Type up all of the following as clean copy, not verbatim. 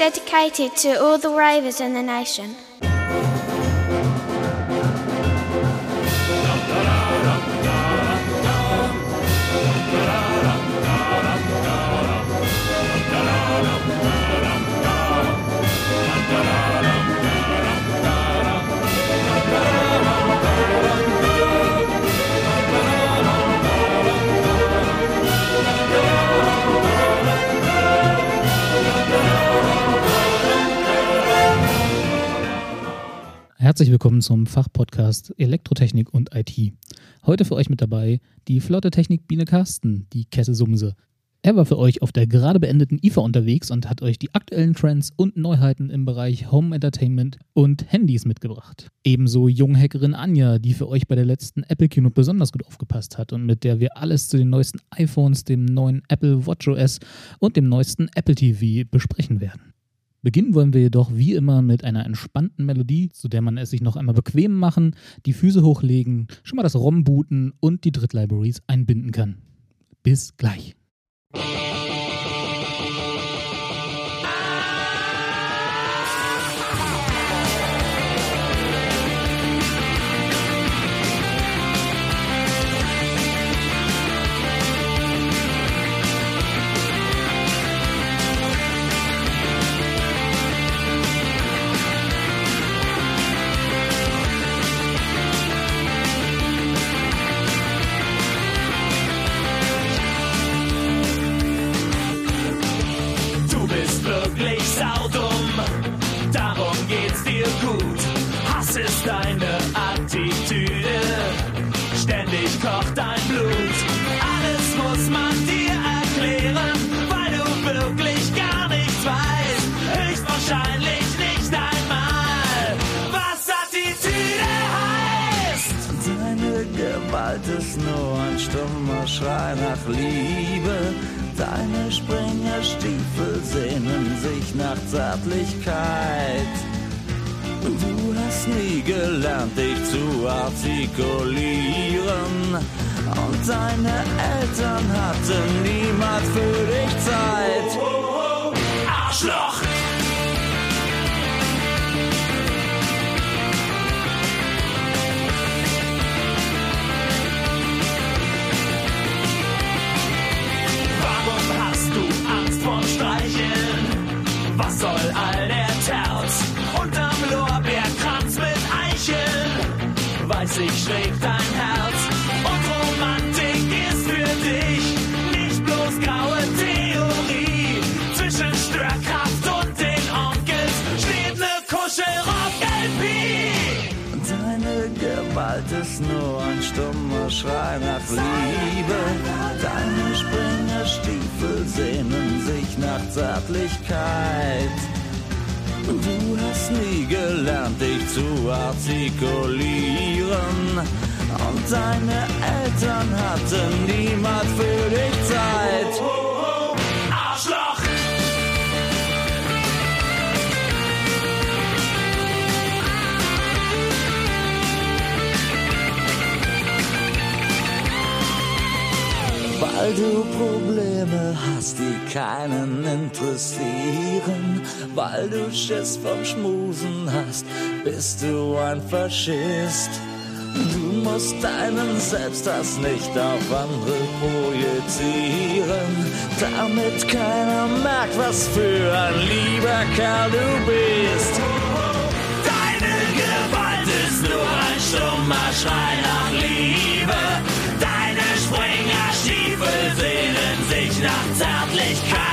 dedicated to all the ravers in the nation. Herzlich willkommen zum Fachpodcast Elektrotechnik und IT. Heute für euch mit dabei die flotte Technik-Biene Carsten, die Kesselsumse. Er war für euch auf der gerade beendeten IFA unterwegs und hat euch die aktuellen Trends und Neuheiten im Bereich Home Entertainment und Handys mitgebracht. Ebenso Junghackerin Anja, die für euch bei der letzten Apple Keynote besonders gut aufgepasst hat und mit der wir alles zu den neuesten iPhones, dem neuen Apple WatchOS und dem neuesten Apple TV besprechen werden. Beginnen wollen wir jedoch wie immer mit einer entspannten Melodie, zu der man es sich noch einmal bequem machen, die Füße hochlegen, schon mal das ROM booten und die Drittlibraries einbinden kann. Bis gleich. Deine Attitüde, ständig kocht dein Blut. Alles muss man dir erklären, weil du wirklich gar nichts weißt. Höchstwahrscheinlich nicht einmal, was Attitüde heißt. Deine Gewalt ist nur ein stummer Schrei nach Liebe. Deine Springerstiefel sehnen sich nach Zärtlichkeit. Du hast nie gelernt, dich zu artikulieren. Und deine Eltern hatten niemals für dich Zeit. Arschloch! Warum hast du Angst vorm Streicheln? Was soll all der Terz? Unterm Lorbeerkranz mit Eicheln, weiß ich, schlägt dein Herz. Und Romantik ist für dich nicht bloß graue Theorie. Zwischen Störkraft und den Onkels steht ne Kuschelrock-LP. Deine Gewalt ist nur ein stummer Schrei nach Liebe. Deine Springerstiefel sehnen sich nach Zärtlichkeit. Du hast nie gelernt, dich zu artikulieren. Und deine Eltern hatten niemals für dich Zeit. Arschloch! Weil du Probleme hast, die keinen interessieren. Weil du Schiss vom Schmusen hast, bist du ein Faschist. Du musst deinen Selbsthass nicht auf andere projizieren, damit keiner merkt, was für ein lieber Kerl du bist. Deine Gewalt ist nur ein stummer Schrei nach Liebe. Deine Springerstiefel sehnen sich nach Zärtlichkeit.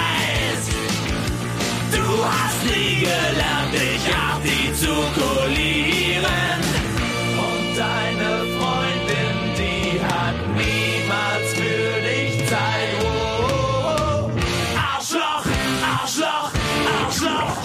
Du hast nie gelernt, dich artikulieren. Und deine Freundin, die hat niemals für dich Zeit. Oh, Arschloch, Arschloch, Arschloch.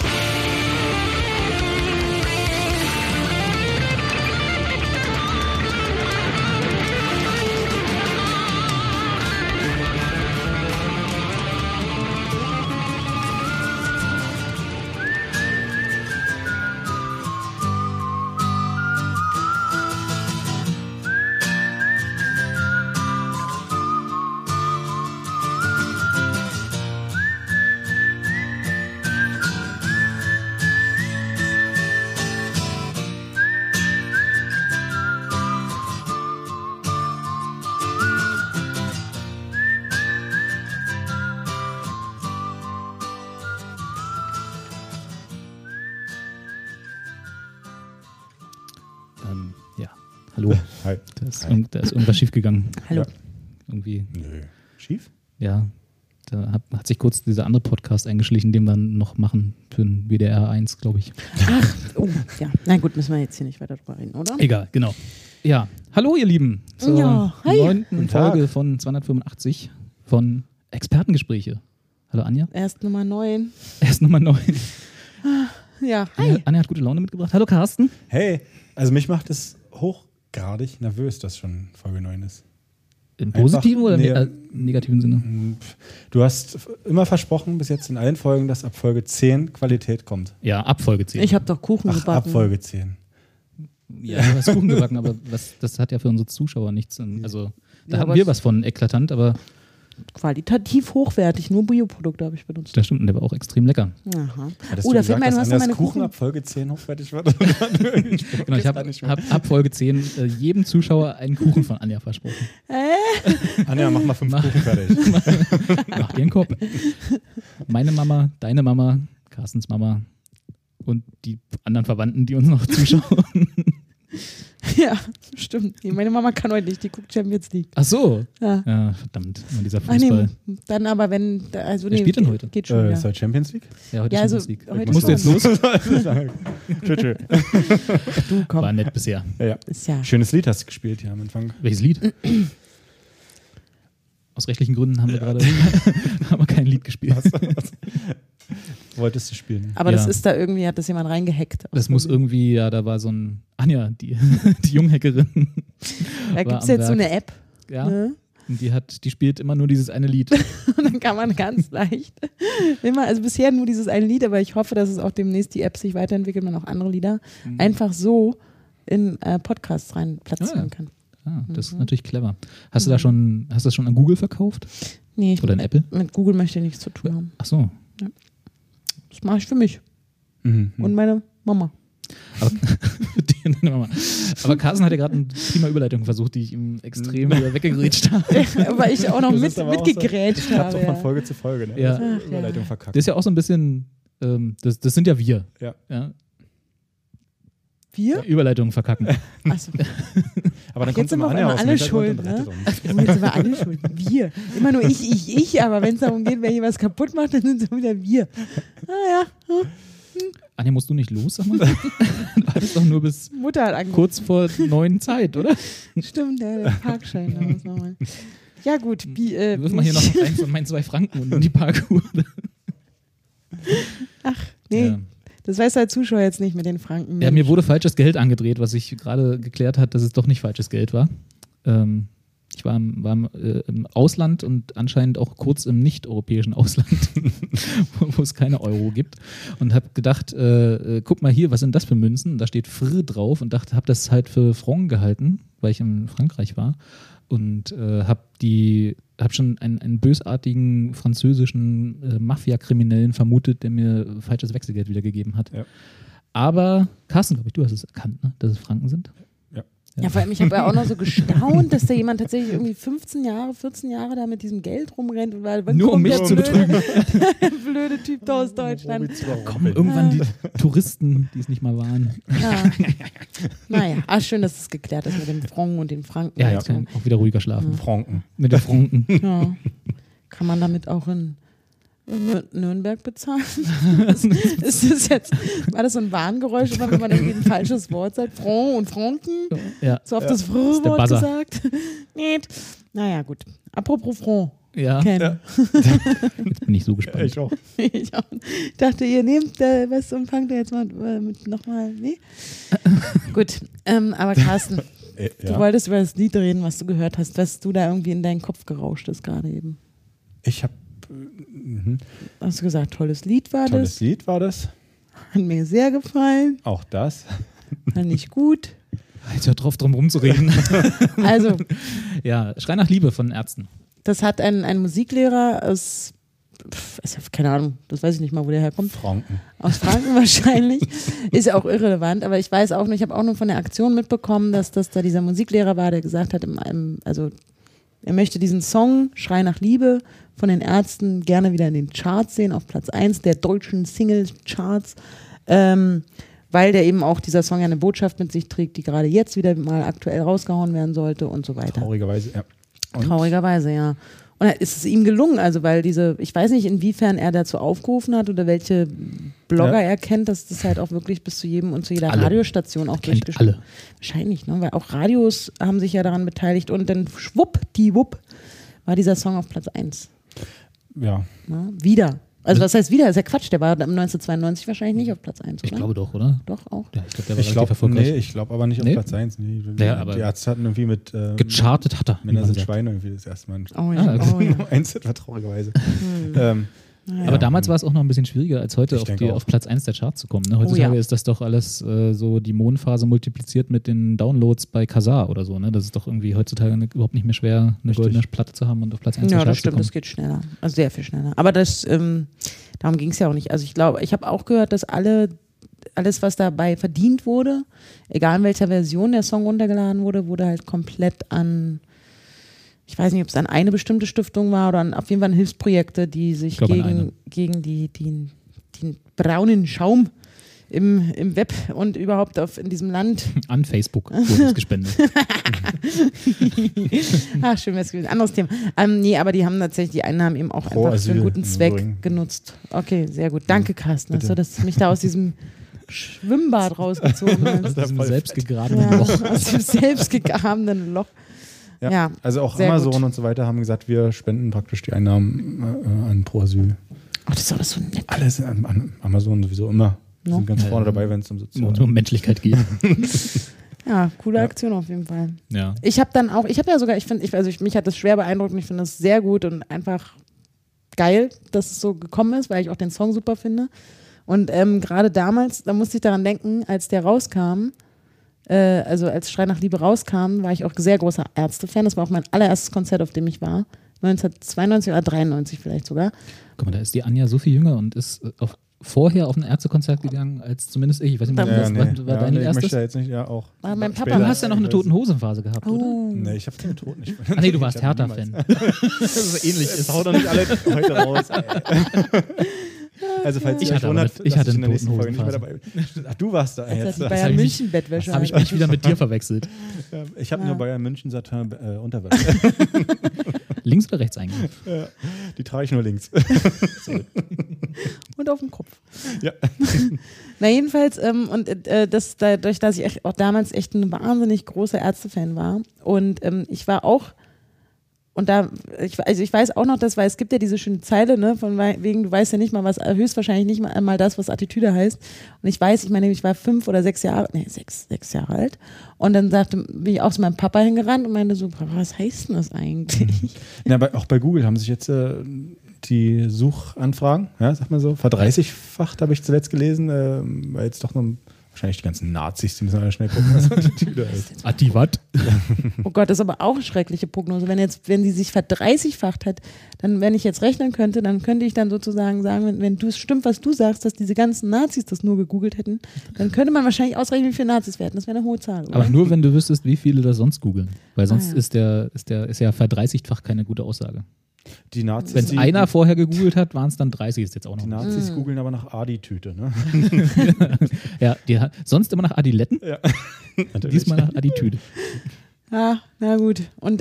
Hallo. Hi. Da ist irgendwas schiefgegangen. Hallo. Ja. Irgendwie, Nö. Schief? ja. Da hat sich kurz dieser andere Podcast eingeschlichen, den wir noch machen für den WDR 1, glaube ich. Ach, oh, ja. Na gut, müssen wir jetzt hier nicht weiter drüber reden, oder? Egal, genau. Ja, hallo ihr Lieben zur Ja, hi. 9. Guten Tag. Folge von 285 von Expertengespräche. Hallo Anja. Erst Nummer 9. Erst Nummer 9. Ja, hi. Anja hat gute Laune mitgebracht. Hallo Carsten. Hey, also mich macht es hochgradig nervös, dass schon Folge 9 ist. Im positiven oder nee. negativen Sinne? Du hast immer versprochen, bis jetzt in allen Folgen, dass ab Folge 10 Qualität kommt. Ja, ab Folge 10. Ich habe doch Kuchen Ach, gebacken. ab Folge 10. Ja, du hast Kuchen gebacken, aber das hat ja für unsere Zuschauer nichts. Also, da Ja, haben aber wir was von eklatant, aber Qualitativ hochwertig, nur Bioprodukte habe ich benutzt. das stimmt, und der war auch extrem lecker. Aha. Hattest Oh, du da gesagt, fällt mir ein, dass du hast noch Anjas meine Kuchen Kuchen. ab Folge 10 hochwertig wird? Genau, ich habe ab Folge 10 jedem Zuschauer einen Kuchen von Anja versprochen. Anja, mach mal 5 Mach. Kuchen fertig. Mach dir einen Kopf. Meine Mama, deine Mama, Carstens Mama und die anderen Verwandten, die uns noch zuschauen. Ja, stimmt. Nee, meine Mama kann heute nicht, die guckt Champions League. Ach so. Ja. Ja, verdammt. Immer dieser Ach nee, Fußball. dann aber wenn, also Wer spielt denn heute? Geht schon, Ist ja. heute Champions League? Ja, heute Ja, also Champions League. heute Musst du jetzt los? Tschüss. Du, komm. War nett bisher. Ja. Ist ja. Schönes Lied hast du gespielt hier am Anfang. Welches Lied? Aus rechtlichen Gründen haben wir gerade haben wir kein Lied gespielt. Wolltest du spielen? Aber Ja. das ist da irgendwie, hat das jemand reingehackt. Das muss irgendwie, ja, da war so ein, Anja, die Junghackerin. Da war gibt es am jetzt so Werk. eine App. Ja, Ne? und die spielt immer nur dieses eine Lied. Und dann kann man ganz leicht immer, also bisher nur dieses eine Lied, aber ich hoffe, dass es auch demnächst die App sich weiterentwickelt, man auch andere Lieder einfach so in Podcasts rein platzieren kann. Ah, das ist natürlich clever. Hast du das schon an Google verkauft? Nee, Oder in Apple? mit Google möchte ich nichts zu tun haben. Ach so. Das mache ich für mich und meine Mama. Aber, die und deine Mama. Aber Carsten hat ja gerade eine prima Überleitung versucht, die ich ihm extrem wieder weggegrätscht habe. Weil ich auch noch Das ist aber auch so. mitgegrätscht Ich hab's habe. auch von Ja. Folge zu Folge, ne? Ja. Also Überleitung verkackt. Das ist ja auch so ein bisschen, das sind ja wir. Ja. Ja? Wir? Überleitungen verkacken. Achso. Aber dann Jetzt kommt sind wir immer auf Anja einmal aus dem alle Hintergrund schuld, und ne? rettet uns. Jetzt sind wir alle schuld. Wir. Immer nur ich, aber wenn es darum geht, wer hier was kaputt macht, dann sind es wieder wir. Ah ja, Anja, musst du nicht los? Sag mal? Du hattest doch nur bis Mutter hat angerufen. kurz vor 9 Zeit, oder? Stimmt, der Parkschein. Da muss nochmal. Ja gut, Wirf mal hier noch einen von meinen 2 Franken und in die Parkuhr. nee, Ja. das weiß der Zuschauer jetzt nicht mit den Franken. Ja, mir wurde falsches Geld angedreht, was sich gerade geklärt hat, dass es doch nicht falsches Geld war. Ich war im Ausland und anscheinend auch kurz im nicht-europäischen Ausland, wo es keine Euro gibt. Und habe gedacht, guck mal hier, was sind das für Münzen? Und da steht Fr drauf und habe das halt für Franc gehalten, weil ich in Frankreich war. Und habe schon einen bösartigen französischen Mafia-Kriminellen vermutet, der mir falsches Wechselgeld wiedergegeben hat. Ja. Aber, Carsten, glaube ich, du hast es erkannt, ne? Dass es Franken sind. Ja, vor allem, ich habe ja auch noch so gestaunt, dass da jemand tatsächlich irgendwie 14 Jahre da mit diesem Geld rumrennt. Und wann Nur um kommt mich der zu betrügen. Der blöde Typ da aus Deutschland. Kommen irgendwann die Touristen, die es nicht mal waren. Ja. Naja, schön, dass es geklärt ist mit dem Franc und den Franken. Ja, und jetzt so. kann ich auch wieder ruhiger schlafen. Franken. Mit den Franken. Ja. Kann man damit auch in Nürnberg bezahlen? Ist das jetzt, war das so ein Warngeräusch, immer wenn man irgendwie ein falsches Wort sagt? Franc und Franken? Ja, So auf das der Fr-Wort Buzzer. gesagt? Nicht. Naja, gut. Apropos Franc. ja. Ken. Jetzt bin ich so gespannt. Ich auch. Ich auch. Dachte, ihr nehmt was und fangt ihr jetzt mal mit nochmal. Nee? Gut. Aber Carsten, du wolltest über das Lied reden, was du gehört hast, was du da irgendwie in deinen Kopf gerauscht ist gerade eben. Ich habe Hast du gesagt, tolles Lied war tolles das? Lied war das. Hat mir sehr gefallen. Auch das. Fand ich gut. Jetzt hört drauf, drum rumzureden. Also, Ja, Schrei nach Liebe von Ärzten. das hat ein Musiklehrer aus, keine Ahnung, das weiß ich nicht mal, wo der herkommt. Franken. Aus Franken wahrscheinlich. Ist ja auch irrelevant, aber ich weiß auch nicht, ich habe auch nur von der Aktion mitbekommen, dass das da dieser Musiklehrer war, der gesagt hat, also er möchte diesen Song Schrei nach Liebe von den Ärzten gerne wieder in den Charts sehen, auf Platz 1 der deutschen Single-Charts, weil der eben auch dieser Song ja eine Botschaft mit sich trägt, die gerade jetzt wieder mal aktuell rausgehauen werden sollte und so weiter. Traurigerweise, ja. Traurigerweise, ja. Und dann ist es ihm gelungen, also weil ich weiß nicht, inwiefern er dazu aufgerufen hat oder welche Blogger er kennt, dass das halt auch wirklich bis zu jedem und zu jeder Radiostation auch durchgespielt. Alle. Wahrscheinlich, ne? Weil auch Radios haben sich ja daran beteiligt und dann schwuppdiwupp war dieser Song auf Platz 1. Ja. Ne? Wieder. Also was heißt wieder? Das ist ja Quatsch, der war 1992 wahrscheinlich nicht auf Platz 1, oder? Ich glaube doch, oder? Doch, auch. Ja, ich glaube, der war relativ erfolgreich. Nee, ich glaube aber nicht auf Platz 1. Nee. Ja, aber die Ärzte hatten irgendwie mit gechartet hat er. Männer sind Schweine irgendwie das erste Mal. Oh ja, oh ja. Nur eins war traurigerweise. Aber damals war es auch noch ein bisschen schwieriger, als heute auf Platz 1 der Charts zu kommen. Ne? Heutzutage ist das doch alles so die Mondphase multipliziert mit den Downloads bei Kazaa oder so. Ne? Das ist doch irgendwie heutzutage überhaupt nicht mehr schwer, eine goldene Platte zu haben und auf Platz 1 der Charts zu kommen. Ja, das stimmt, das geht schneller. Also sehr viel schneller. Aber darum ging es ja auch nicht. Also ich glaube, ich habe auch gehört, dass alles, was dabei verdient wurde, egal in welcher Version der Song runtergeladen wurde, wurde halt komplett an, ich weiß nicht, ob es an eine bestimmte Stiftung war oder auf jeden Fall an Hilfsprojekte, die sich gegen den braunen Schaum im Web und überhaupt in diesem Land. An Facebook wurde es gespendet. Ach, schön wär's gewesen. Anderes Thema. Nee, aber die haben tatsächlich die Einnahmen eben auch einfach für einen guten Zweck genutzt. Okay, sehr gut. Danke, Carsten, dass du mich da aus diesem Schwimmbad rausgezogen hast. Aus diesem selbstgegrabenen Loch. Aus dem selbstgegrabenen Loch. Ja, also auch Amazon gut. Und so weiter haben gesagt, wir spenden praktisch die Einnahmen an Pro Asyl. Ach, das ist aber so nett. Alles an Amazon sowieso immer. Wir sind ganz vorne dabei, wenn es um Menschlichkeit geht. Ja, coole Aktion auf jeden Fall. Ja. Mich hat das schwer beeindruckt und ich finde das sehr gut und einfach geil, dass es so gekommen ist, weil ich auch den Song super finde. Und gerade damals, da musste ich daran denken, als der rauskam, also als Schrei nach Liebe rauskam, war ich auch sehr großer Ärzte-Fan. Das war auch mein allererstes Konzert, auf dem ich war. 1992 oder 93 vielleicht sogar. Guck mal, da ist die Anja so viel jünger und ist vorher auf ein Ärztekonzert gegangen, als zumindest ich. Ich weiß nicht, was war dein erstes? Ich jetzt nicht, auch mein Papa. Du hast ja noch eine Toten-Hosen-Phase gehabt, oder? Nee, ich habe keine Toten. Nee, du warst Hertha-Fan. Das ist so ähnlich. Es haut doch nicht alle heute raus. Also falls ihr euch wundert, ich hatte in der eine nächsten Folge nicht mehr Toten-Phase. dabei bin. Ach, du warst da jetzt. Die Bayern München Bettwäsche. Habe ich mich wieder mit dir verwechselt. Ich habe nur Bayern München Satin Unterwäsche. Links oder rechts eigentlich? Ja, die trage ich nur links. Und auf dem Kopf. Ja. Na jedenfalls, dadurch, dass ich auch damals echt ein wahnsinnig großer Ärzte-Fan war und ich war auch und ich weiß auch noch, weil es gibt ja diese schöne Zeile, ne, von wegen, du weißt ja nicht mal, was, höchstwahrscheinlich nicht mal das, was Attitüde heißt. Und ich war 5 oder 6 Jahre, sechs Jahre alt. Und dann bin ich auch zu meinem Papa hingerannt und meinte so, Papa, was heißt denn das eigentlich? Ja, aber auch bei Google haben sich jetzt die Suchanfragen, ja, sag mal so, verdreißigfacht, habe ich zuletzt gelesen, weil jetzt doch noch wahrscheinlich die ganzen Nazis, die müssen alle schnell gucken, was Attitüde heißt. Ativat? Oh Gott, das ist aber auch eine schreckliche Prognose. Wenn die sich verdreißigfacht hat, dann, wenn ich jetzt rechnen könnte, dann könnte ich dann sozusagen sagen, wenn du es stimmt, was du sagst, dass diese ganzen Nazis das nur gegoogelt hätten, dann könnte man wahrscheinlich ausrechnen, wie viele Nazis wir hätten. Das wäre eine hohe Zahl, oder? Aber nur, wenn du wüsstest, wie viele das sonst googeln. Weil sonst ist ja verdreißigfach keine gute Aussage. Die Nazis, wenn einer vorher gegoogelt hat, waren es dann 30, ist jetzt auch noch. Die Nazis googeln aber nach Adi-Tüte, ne? Ja, sonst immer nach Adiletten? Ja. Diesmal nach Adi-Tüte. Ja, na gut. Und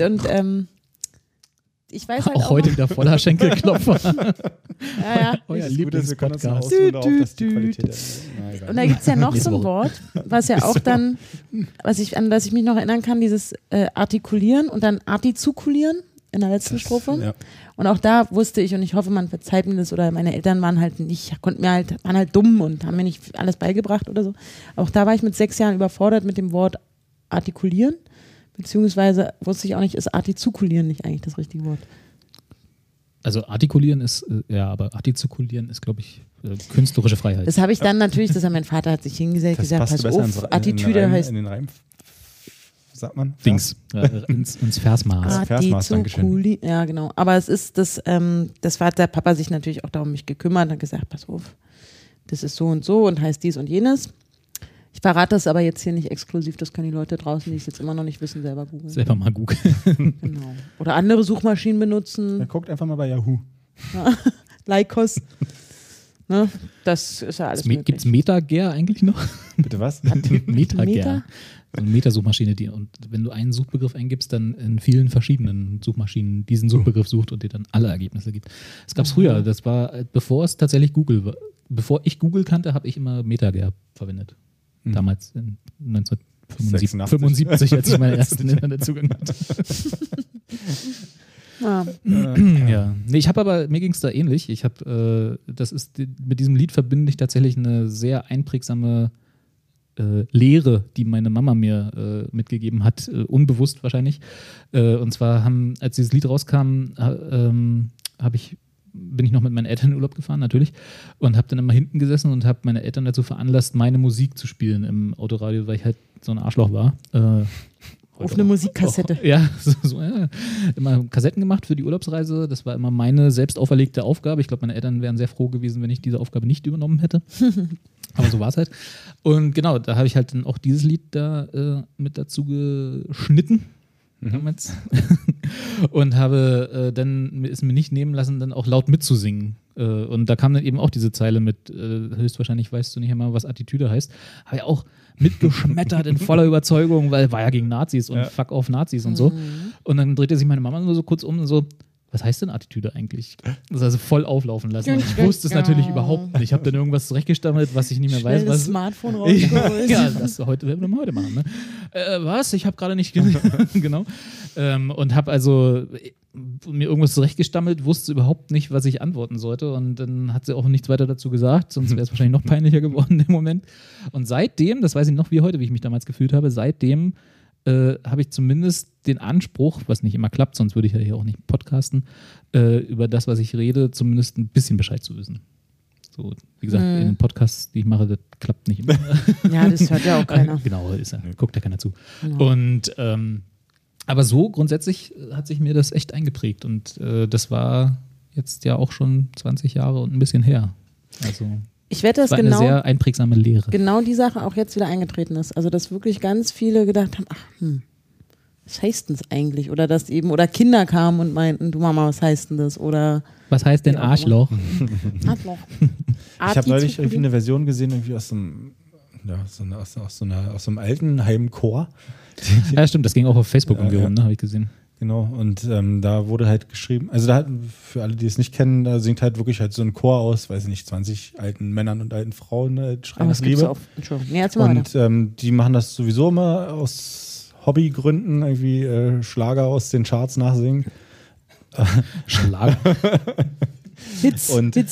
ich weiß halt auch heute wieder voller Schenkelklopfer. Ja. Euer Lieblingspodcast. Und da gibt es ja noch so ein Wort, was ja auch dann, an das ich mich noch erinnern kann, dieses Artikulieren und dann Artikulieren in der letzten Strophe. Ja. Und auch da wusste ich, und ich hoffe, man verzeiht mir das, oder meine Eltern waren halt dumm und haben mir nicht alles beigebracht oder so. Auch da war ich mit 6 Jahren überfordert mit dem Wort artikulieren, beziehungsweise wusste ich auch nicht, ist artikulieren nicht eigentlich das richtige Wort? Also artikulieren ist, aber artikulieren ist, glaube ich, künstlerische Freiheit. Das habe ich dann natürlich, mein Vater hat sich hingesetzt und gesagt, pass auf, Attitüde heißt... In den Reim, sagt man? Dings, ins Versmaß. Versmaß, dankeschön. Ja, genau. Aber es ist das hat der Papa sich natürlich auch darum mich gekümmert und gesagt, pass auf, das ist so und heißt dies und jenes. Ich verrate das aber jetzt hier nicht exklusiv, das können die Leute draußen, die es jetzt immer noch nicht wissen, selber googeln. Selber mal googeln. Genau. Oder andere Suchmaschinen benutzen. Dann guckt einfach mal bei Yahoo. Ja. Lycos. Ne? Das ist ja alles möglich. Gibt es MetaGer eigentlich noch? Bitte was? MetaGer. So eine Metasuchmaschine, und wenn du einen Suchbegriff eingibst, dann in vielen verschiedenen Suchmaschinen diesen Suchbegriff sucht und dir dann alle Ergebnisse gibt. Das gab es früher, das war, bevor es tatsächlich Google war. Bevor ich Google kannte, habe ich immer MetaGer verwendet. Damals in 1975, als ich meinen ersten Internetzugang hatte. Ja. Nee, mir ging es da ähnlich. Mit diesem Lied verbinde ich tatsächlich eine sehr einprägsame Lehre, die meine Mama mir mitgegeben hat, unbewusst wahrscheinlich. Und zwar als dieses Lied rauskam, bin ich noch mit meinen Eltern in Urlaub gefahren, natürlich, und habe dann immer hinten gesessen und habe meine Eltern dazu veranlasst, meine Musik zu spielen im Autoradio, weil ich halt so ein Arschloch war. Auf eine Musikkassette. Ja, immer Kassetten gemacht für die Urlaubsreise. Das war immer meine selbst auferlegte Aufgabe. Ich glaube, meine Eltern wären sehr froh gewesen, wenn ich diese Aufgabe nicht übernommen hätte. Aber so war es halt. Und genau, da habe ich halt dann auch dieses Lied da mit dazu geschnitten. Damals. Und habe dann es mir nicht nehmen lassen, dann auch laut mitzusingen. Und da kam dann eben auch diese Zeile mit, höchstwahrscheinlich weißt du nicht einmal, was Attitüde heißt. Habe ich auch mitgeschmettert in voller Überzeugung, weil war ja gegen Nazis und fuck auf Nazis und so. Und dann drehte sich meine Mama nur so kurz um und so, was heißt denn Attitüde eigentlich? Das also voll auflaufen lassen. Und ich wusste es natürlich überhaupt nicht. Ich habe dann irgendwas zurechtgestammelt, was ich nicht mehr weiß. Das Smartphone rausgeholt. Ja, das werden wir heute machen. Ne? Was? Ich habe gerade nicht genau. Und habe also mir irgendwas zurechtgestammelt, wusste überhaupt nicht, was ich antworten sollte. Und dann hat sie auch nichts weiter dazu gesagt, sonst wäre es wahrscheinlich noch peinlicher geworden im Moment. Und seitdem, das weiß ich noch wie heute, wie ich mich damals gefühlt habe, seitdem habe ich zumindest den Anspruch, was nicht immer klappt, sonst würde ich ja hier auch nicht podcasten, über das, was ich rede, zumindest ein bisschen Bescheid zu wissen. So, wie gesagt, in den Podcasts, die ich mache, das klappt nicht immer. Ja, das hört ja auch keiner. Genau, guckt ja keiner zu. Genau. Und aber so grundsätzlich hat sich mir das echt eingeprägt und das war jetzt ja auch schon 20 Jahre und ein bisschen her. Also ich wette, dass eine sehr einprägsame Lehre. Genau die Sache auch jetzt wieder eingetreten ist. Also, dass wirklich ganz viele gedacht haben, was heißt denn das eigentlich? Oder dass oder Kinder kamen und meinten, du Mama, was heißt denn das? Oder was heißt denn Arschloch? Arschloch. Ich habe neulich irgendwie eine Version gesehen, irgendwie aus so einem Altenheimchor. Ja, stimmt, das ging auch auf Facebook irgendwie rum, ne, habe ich gesehen. Genau, und da wurde halt geschrieben, also da für alle, die es nicht kennen, da singt halt wirklich halt so ein Chor aus, weiß ich nicht, 20 alten Männern und alten Frauen, schreien nach Liebe. Und die machen das sowieso immer aus Hobbygründen, irgendwie Schlager aus den Charts nachsingen. Schlager? Hits.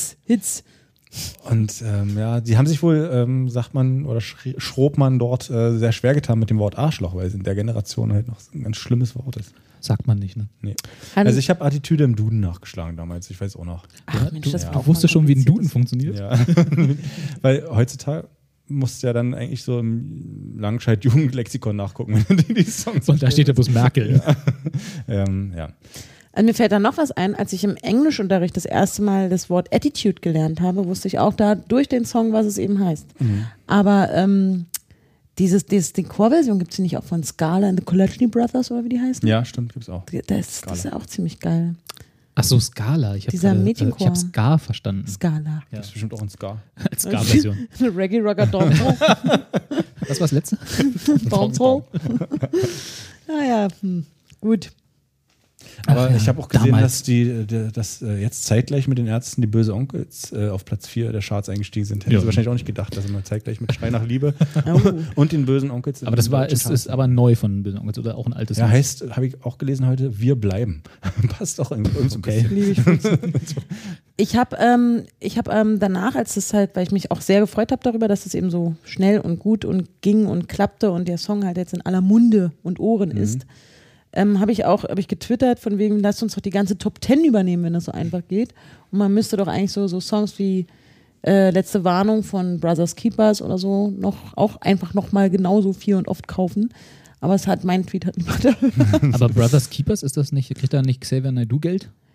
Und die haben sich wohl, sagt man, oder schrob man dort sehr schwer getan mit dem Wort Arschloch, weil es in der Generation halt noch ein ganz schlimmes Wort ist. Sagt man nicht, ne? Nee. Also ich habe Attitüde im Duden nachgeschlagen damals, ich weiß auch noch. Ach, Mensch, du wusstest schon, wie ein Duden funktioniert? Ja. Weil heutzutage musst du ja dann eigentlich so im Langscheid-Jugendlexikon nachgucken, wenn du die Songs und da steht ja bloß Merkel. Ja. Also mir fällt da noch was ein, als ich im Englischunterricht das erste Mal das Wort Attitude gelernt habe, wusste ich auch da durch den Song, was es eben heißt. Aber die Chorversion gibt es nicht auch von Scala and the Collecting Brothers oder wie die heißen? Ja, stimmt, gibt's auch. Das ist ja auch ziemlich geil. Ach so, Scala. Ich habe Ska verstanden. Scala. Ja. Das ist bestimmt auch ein Ska. Als Ska-Version. Eine Reggae-Rocker Dancehall. Was war das letzte? Dancehall. Naja, gut. Aber ich habe auch gesehen, dass jetzt zeitgleich mit den Ärzten die Böse Onkels auf Platz 4 der Charts eingestiegen sind. Hätten sie wahrscheinlich auch nicht gedacht, dass sie mal zeitgleich mit Schrei nach Liebe und den Bösen Onkels. Aber ist aber neu von den Bösen Onkels oder auch ein altes? Ja, heißt, habe ich auch gelesen heute, wir bleiben. Passt auch irgendwie so okay. Ich habe danach, als es halt, weil ich mich auch sehr gefreut habe darüber, dass es eben so schnell und gut und ging und klappte und der Song halt jetzt in aller Munde und Ohren ist, habe ich getwittert, von wegen, lasst uns doch die ganze Top 10 übernehmen, wenn das so einfach geht. Und man müsste doch eigentlich so Songs wie Letzte Warnung von Brothers Keepers oder so auch einfach nochmal genauso viel und oft kaufen. Aber mein Tweet hat niemand. Aber Brothers Keepers, ist das nicht, kriegt da nicht Xavier Naidoo Geld?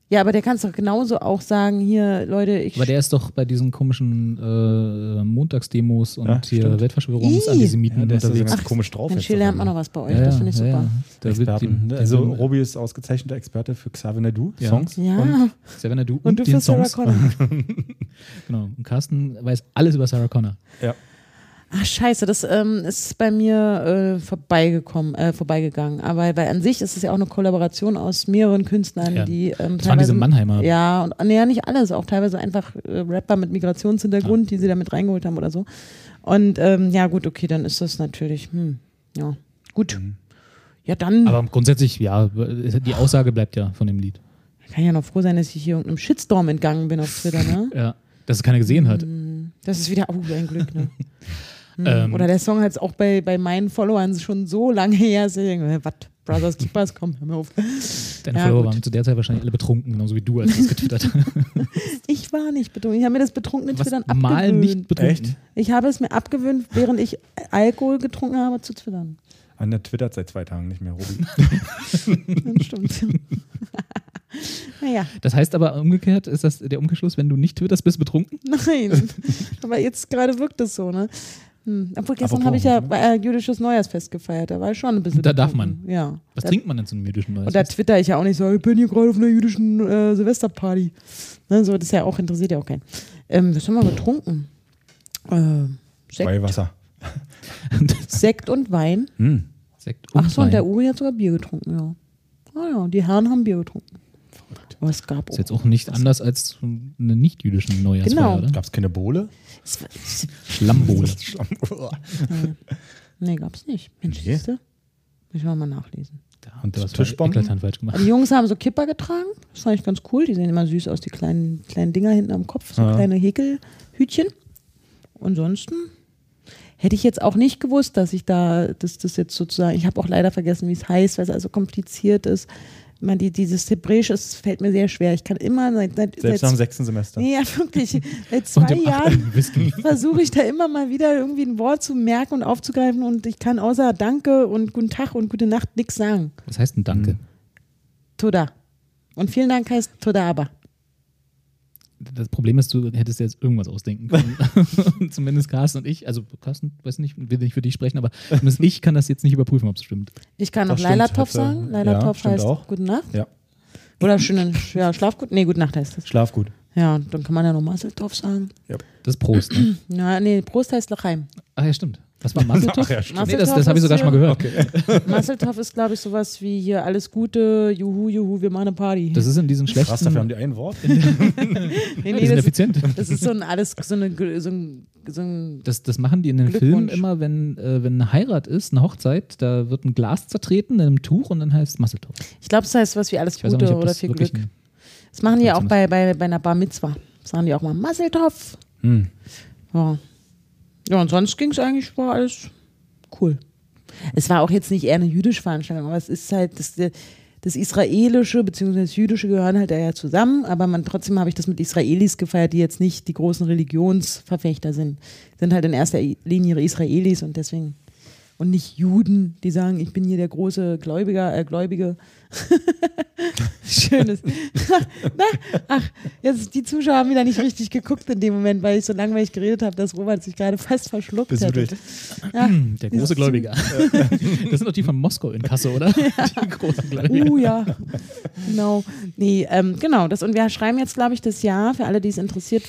Ja, aber der kannst doch genauso auch sagen, hier, Leute, Aber der ist doch bei diesen komischen Montagsdemos und Ja, hier stimmt. Weltverschwörungsantisemiten der ist so unterwegs. ganz komisch drauf. Mensch, jetzt hier auf lernt man einmal. noch was bei euch, das finde ich super. Da wird Experten, ne? die Also Robi ist ausgezeichneter Experte für Xavier Naidoo, Ja. Songs. Ja, Und Xavier Naidoo und du den für Sarah Songs. Connor. Genau. Und Carsten weiß alles über Sarah Connor. ja. Ach scheiße, das ist bei mir vorbeigegangen. Aber weil an sich ist es ja auch eine Kollaboration aus mehreren Künstlern, Ja. die Das waren teilweise diese Mannheimer. Ja, und ja, nicht alles, auch teilweise einfach Rapper mit Migrationshintergrund, die sie da mit reingeholt haben oder so. Und ja gut, okay, dann ist das natürlich, ja, gut. Ja, dann Aber grundsätzlich, ja, die Aussage bleibt ja von dem Lied. kann ich ja noch froh sein, dass ich hier irgendeinem Shitstorm entgangen bin auf Twitter, ne? Ja. Dass es keiner gesehen hat. Das ist wieder, ein Glück, ne? Oder der Song hat es auch bei meinen Followern schon so lange her, dass ich denke, was, Brothers Keepers, komm, hör mir auf. Deine Ja, Follower gut. waren zu der Zeit wahrscheinlich alle betrunken, genauso wie du, als du es getwittert hast. Ich war nicht betrunken, ich habe mir das betrunkene Was Twittern mal abgewöhnt. nicht betrunken. Echt? Ich habe es mir abgewöhnt, während ich Alkohol getrunken habe, zu twittern. Anna twittert seit 2 Tagen nicht mehr, Robi. Das stimmt. Naja, Das heißt aber umgekehrt, ist das der Umkehrschluss, wenn du nicht twitterst, bist du betrunken? nein. Aber jetzt gerade wirkt es so, ne? Obwohl gestern Apropos, habe ich ja jüdisches Neujahrsfest gefeiert, da war ich schon ein bisschen Da darf betrunken. Ja. Was Da- trinkt man denn zu einem jüdischen Und da Neujahrsfest? twitter ich ja auch nicht so, ich bin hier gerade auf einer jüdischen Silvesterparty. Ne, so, das ist ja auch, interessiert ja auch keinen. Was haben wir getrunken? Weihwasser. Sekt und Wein. Sekt und Ach so, und Wein. der Uwe hat sogar Bier getrunken, ja. Ah ja, die Herren haben Bier getrunken. Aber es gab Ist jetzt auch nicht anders als zu einer nicht-jüdischen Neujahrsfeier, Genau. oder? Gab es keine Bohle? Schlammbohle. Nee, gab's nicht. Mensch, Nee. siehste? Müssen wir mal nachlesen. Und was Tischbomben? eklatant falsch gemacht. Die Jungs haben so Kipper getragen. Das fand ich ganz cool. Die sehen immer süß aus, die kleinen Dinger hinten am Kopf. So Ja. kleine Häkelhütchen. Ansonsten hätte ich jetzt auch nicht gewusst, dass das jetzt sozusagen, ich habe auch leider vergessen, wie es heißt, weil es also kompliziert ist. Ich meine, dieses Hebräische, es fällt mir sehr schwer. Ich kann immer Selbst nach dem 6. Semester. Nee, ja, wirklich. Seit Und 2 im Jahren Whisky. versuche ich da immer mal wieder irgendwie ein Wort zu merken und aufzugreifen und ich kann außer Danke und Guten Tag und Gute Nacht nichts sagen. Was heißt denn Danke? Toda. Und vielen Dank heißt Toda aber. Das Problem ist, du hättest jetzt irgendwas ausdenken können. Zumindest Carsten und ich, also Carsten, weiß nicht, will nicht für dich sprechen, aber zumindest ich kann das jetzt nicht überprüfen, ob es stimmt. Ich kann noch Das stimmt, Lailatov hatte- sagen. Lailatov ja, stimmt heißt auch. Gute Nacht. Ja. Oder schönen, ja, Schlaf gut. Nee, Gute Nacht heißt das. Schlaf gut. Ja, dann kann man ja noch Maseltov sagen. Das ist Prost, ne? Ja, nee, Prost heißt Lachaim. Ach ja, stimmt. Was war Masseltoff? Ach ja, stimmt. Nee, das habe ich sogar schon mal gehört. Maseltov ist, glaube ich, sowas wie hier alles Gute, juhu, juhu, wir machen eine Party. Das ist in diesen Krass, dafür haben schlechten... die ein Wort. nee, Die sind effizient. das ist so ein Das machen die in den Glückwunsch. Filmen immer, wenn eine Heirat ist, eine Hochzeit, da wird ein Glas zertreten in einem Tuch und dann heißt es Masseltoff. Ich glaube, das heißt was wie alles Ich weiß auch Gute nicht, ob oder das viel wirklich Glück. ein- Das machen die ja auch Tradition bei einer Bar Mitzwa. Das sagen die auch mal Maseltov. Hm. Ja. Ja, und sonst ging es eigentlich, war alles cool. Es war auch jetzt nicht eher eine jüdische Veranstaltung, aber es ist halt, das Israelische bzw. das Jüdische gehören halt ja zusammen, aber trotzdem habe ich das mit Israelis gefeiert, die jetzt nicht die großen Religionsverfechter sind. Sind halt in erster Linie Israelis und deswegen, und nicht Juden, die sagen, ich bin hier der große Gläubige. Schönes. Jetzt die Zuschauer haben wieder nicht richtig geguckt in dem Moment, weil ich so langweilig geredet habe, dass Robert sich gerade fast verschluckt Besudelt. hätte. Ja. Der große Gläubiger. Das sind doch die von Moskau in Kasse, oder? Die großen Gläubiger. Ja, genau. Nee, genau. Und wir schreiben jetzt, glaube ich, das Jahr, für alle, die es interessiert,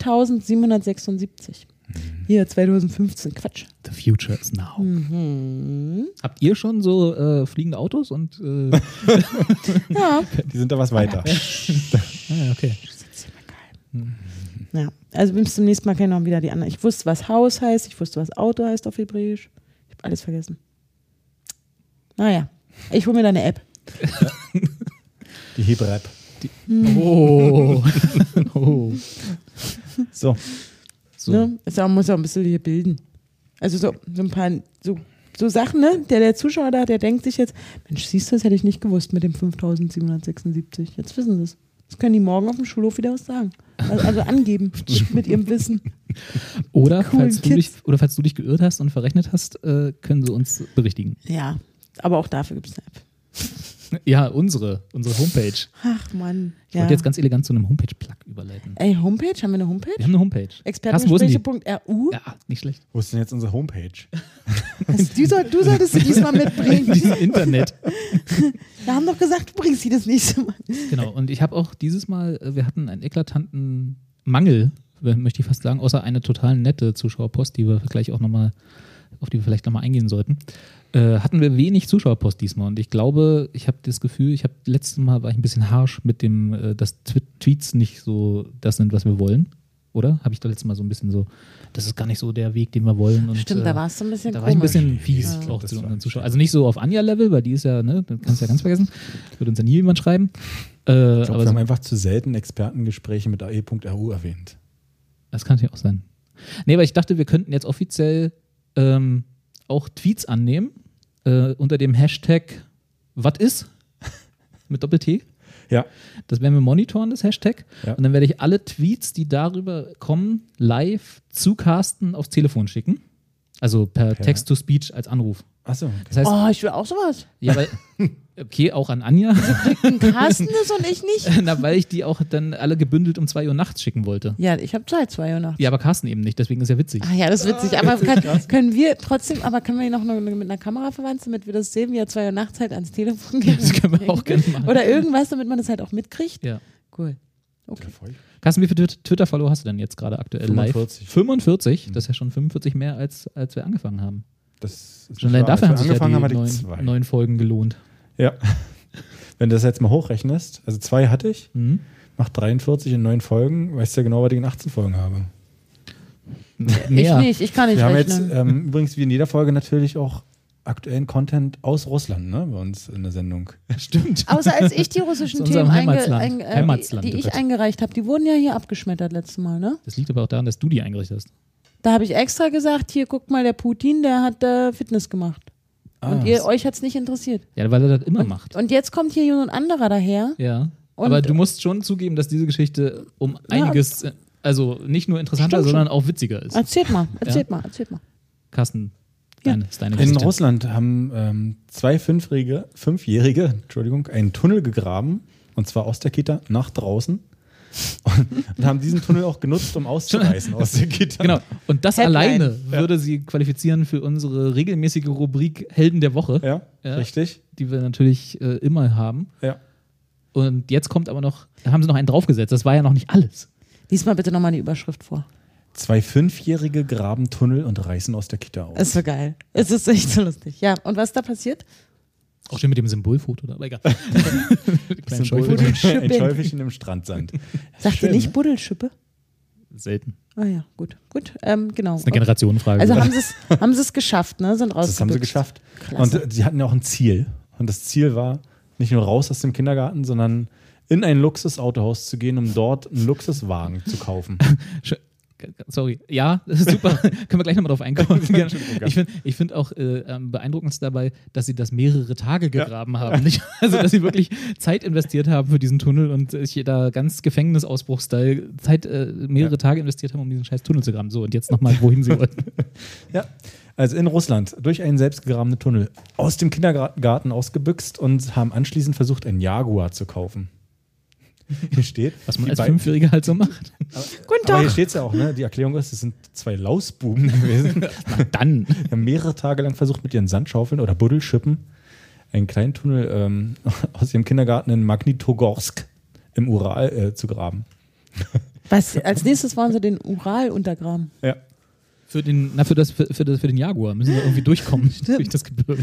5776. Hier, 2015. Quatsch. The future is now. Mhm. Habt ihr schon so fliegende Autos und Ja. Die sind da was weiter. okay. Ja. Also bis zum nächsten Mal kann ich noch wieder die anderen. Ich wusste, was Haus heißt, ich wusste, was Auto heißt auf Hebräisch. Ich habe alles vergessen. Naja, ich hole mir da eine App. Die Hebrep. Oh. Oh. So. So. Ne? Man muss ja auch ein bisschen hier bilden. Also so ein paar so Sachen, ne? Der Zuschauer da, der denkt sich jetzt, Mensch, siehst du, das hätte ich nicht gewusst mit dem 5776. Jetzt wissen sie es. Das können die morgen auf dem Schulhof wieder was sagen. Also angeben mit ihrem Wissen. Oder Coolen falls du dich geirrt hast und verrechnet hast, können sie uns berichtigen. Ja, aber auch dafür gibt es eine App. Ja, unsere Homepage. Ach Mann. Ich wollte jetzt ganz elegant zu einem Homepage-Plug überleiten. Ey, Homepage? Haben wir eine Homepage? Wir haben eine Homepage. Expertengespräche.ru? Ja, nicht schlecht. Wo ist denn jetzt unsere Homepage? Du solltest sie diesmal mitbringen. Dieses Internet. Wir haben doch gesagt, du bringst sie das nächste Mal. Genau, und ich habe auch dieses Mal, wir hatten einen eklatanten Mangel, möchte ich fast sagen, außer eine total nette Zuschauerpost, die wir gleich auch nochmal, auf die wir vielleicht nochmal eingehen sollten. Hatten wir wenig Zuschauerpost diesmal und ich glaube, ich habe das Gefühl, letztes Mal war ich ein bisschen harsch mit dem, dass Tweets nicht so das sind, was wir wollen, oder? Habe ich da letztes Mal so ein bisschen so, das ist gar nicht so der Weg, den wir wollen. Und, stimmt, da warst du ein bisschen da komisch. war ich ein bisschen fies auch zu unseren Zuschauern. Also nicht so auf Anja-Level, weil die ist ja, ne, das kannst du ja ganz vergessen, wird uns ja nie jemand schreiben. Ich glaube, aber wir haben einfach zu selten Expertengespräche mit AE.ru erwähnt. Das kann natürlich auch sein. Nee, aber ich dachte, wir könnten jetzt offiziell auch Tweets annehmen unter dem Hashtag #WatIs mit Doppel-T. Ja. Das werden wir monitoren, das Hashtag. Ja. Und dann werde ich alle Tweets, die darüber kommen, live zu Carsten aufs Telefon schicken. Also per Text-to-Speech als Anruf. Achso. Okay. Das heißt, Ich will auch sowas. ja, weil, okay, auch an Anja. Carsten das und ich nicht. Na, weil ich die auch dann alle gebündelt um 2 Uhr nachts schicken wollte. Ja, ich habe Zeit, 2 Uhr nachts. Ja, aber Carsten eben nicht, deswegen ist ja witzig. Ah ja, das ist witzig. Aber können wir ihn noch mit einer Kamera verwandeln, damit wir das sehen, wie er 2 Uhr nachts halt ans Telefon geht? Das können wir auch gerne machen. Oder irgendwas, damit man das halt auch mitkriegt? Ja. Cool. Okay. Carsten, wie viele Twitter-Follower hast du denn jetzt gerade aktuell 45. live? 45? Das ist ja schon 45 mehr, als wir angefangen haben. Das ist Schon allein dafür haben sich angefangen ja haben die wir die 2. 9 Folgen gelohnt. Ja. Wenn du das jetzt mal hochrechnest, also 2 hatte ich, Mhm. macht 43 in 9 Folgen, weißt du ja genau, was ich in 18 Folgen habe. Mehr. Ich nicht, ich kann nicht Wir haben jetzt rechnen. übrigens wie in jeder Folge natürlich auch aktuellen Content aus Russland, ne, bei uns in der Sendung. Stimmt. Außer als ich die russischen Aus unserem Themen Heimatsland die ich gehört. eingereicht habe, die wurden ja hier abgeschmettert letztes Mal, ne? Das liegt aber auch daran, dass du die eingerichtet hast. Da habe ich extra gesagt, hier guckt mal, der Putin, der hat Fitness gemacht. Und euch hat es nicht interessiert. Ja, weil er das immer macht. Und jetzt kommt hier ein anderer daher. Ja. Und- Aber du musst schon zugeben, dass diese Geschichte um einiges, also nicht nur interessanter, Stimmt sondern auch witziger ist. Erzählt mal. Carsten, Ja. ist deine In Geschichte. Russland haben 2 Fünfjährige einen Tunnel gegraben, und zwar aus der Kita nach draußen. Und haben diesen Tunnel auch genutzt, um auszureißen aus der Kita. Genau. Und das Headline. alleine würde sie qualifizieren für unsere regelmäßige Rubrik Helden der Woche, Ja, richtig. die wir natürlich immer haben. Ja. Und jetzt kommt aber noch, da haben sie noch einen draufgesetzt. Das war ja noch nicht alles. Lies mal bitte nochmal die Überschrift vor. 2 Fünfjährige graben Tunnel und reißen aus der Kita aus. Ist so geil. Es ist echt so lustig. Ja, und was da passiert? Auch schön mit dem Symbolfoto, aber egal. Kleinen Symbol- Schäufelchen. ein Schäufelchen im Strandsand. Sagt ihr Schön, nicht ne? Buddelschippe? Selten. Ah ja, gut. Genau. Das ist eine Generationenfrage. Also haben sie es geschafft, ne? Sind rausgebüxt. Das haben sie geschafft. Klasse. Und sie hatten ja auch ein Ziel. Und das Ziel war, nicht nur raus aus dem Kindergarten, sondern in ein Luxusautohaus zu gehen, um dort einen Luxuswagen zu kaufen. Sorry. Ja, das ist super. Können wir gleich nochmal drauf einkommen. Ich find auch beeindruckend dabei, dass sie das mehrere Tage gegraben haben. Nicht? Also, dass sie wirklich Zeit investiert haben für diesen Tunnel und sich da ganz Gefängnisausbruch-Style mehrere Tage investiert haben, um diesen scheiß Tunnel zu graben. So, und jetzt nochmal, wohin sie wollten. Ja, also in Russland durch einen selbstgegrabenen Tunnel aus dem Kindergarten ausgebüxt und haben anschließend versucht, einen Jaguar zu kaufen. Hier steht, Was man die als beiden- Fünfjähriger halt so macht. Guten Aber hier Tag. steht es ja auch, ne? Die Erklärung ist, es sind 2 Lausbuben gewesen. Dann. Die haben mehrere Tage lang versucht, mit ihren Sandschaufeln oder Buddelschippen einen kleinen Tunnel aus ihrem Kindergarten in Magnitogorsk im Ural zu graben. Was, als nächstes wollen sie den Ural untergraben. Ja. Für den Jaguar müssen wir irgendwie durchkommen durch das Gebirge.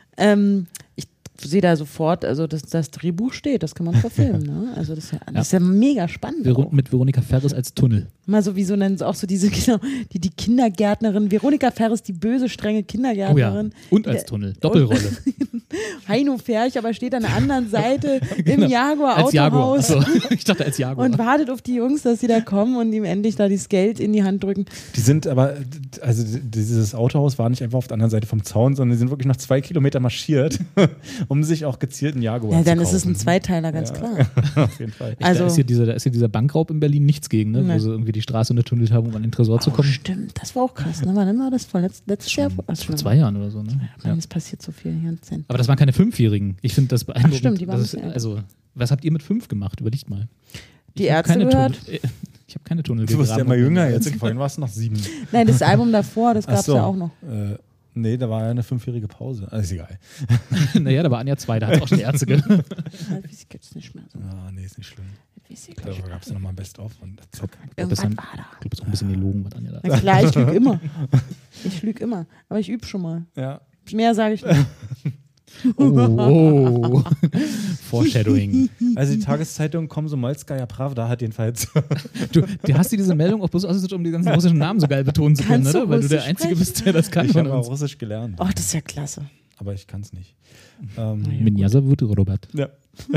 Ich sehe da sofort, also das Drehbuch steht, das kann man verfilmen. Ne? Also das ist ja mega spannend. auch. Mit Veronika Ferres als Tunnel. Mal so wie so nennen sie auch so diese, genau, die Kindergärtnerin, Veronika Ferres, die böse, strenge Oh ja. Kindergärtnerin. Und als Tunnel. Doppelrolle. Heino Ferch, aber steht an der anderen Seite Genau. im Jaguar Als Jaguar. Autohaus Achso, ich dachte als Jaguar. und wartet auf die Jungs, dass sie da kommen und ihm endlich da das Geld in die Hand drücken. Die sind aber, also dieses Autohaus war nicht einfach auf der anderen Seite vom Zaun, sondern die sind wirklich noch 2 Kilometer marschiert um sich auch gezielt einen Jaguar Ja, zu dann kaufen. ist es ein Zweiteiler, ganz klar. Auf jeden Fall. Also- Da ist ja dieser Bankraub in Berlin nichts gegen, ne? Nee. Wo sie irgendwie die Straße untertunnelt haben, um an den Tresor zu kommen. Stimmt, das war auch krass. Ne? Wann war das? Letztes Jahr? Ach, Vor 2 Jahren oder so, ne? Ja. Es passiert so viel hier in Zen. Aber das waren keine 5-Jährigen. Ich finde das beeindruckend. stimmt, die waren Das ein bisschen also, was habt ihr mit 5 gemacht? Überlegt mal. Die Ich hab Ärzte keine gehört? Ich habe keine Tunnel Du bist ja immer und- jünger jetzt. Vorhin warst du noch 7. Nein, das Album davor, das gab es Ach so. ja auch noch. Nee, da war ja eine 5-jährige Pause. Ist egal. Naja, da war Anja 2, da hat es auch schon Ärzte gehört. Das weiß ich jetzt nicht mehr so. Ah, nee, ist nicht schlimm. Das weiß ich Da nicht. gab es ja nochmal ein Best-of und zack. Irgendwas war da. Ich glaube, das ist auch ein bisschen gelogen, was Anja da Na klar, ich lüge immer. Ich lüge immer. Aber ich übe schon mal. Ja. Mehr sage ich nicht. Oh. Foreshadowing. Also die Tageszeitung Komsomolskaja Pravda hat jedenfalls. Du hast dir diese Meldung auch bloß ausgesucht, um die ganzen russischen Namen so geil betonen zu können, Kannst du oder? Weil du der Russisch Einzige sprechen? bist, der das kann Ich von habe auch uns. Russisch gelernt. Oh, das ist ja klasse. Aber ich kann es nicht. Minjasa wird Robert. Ja.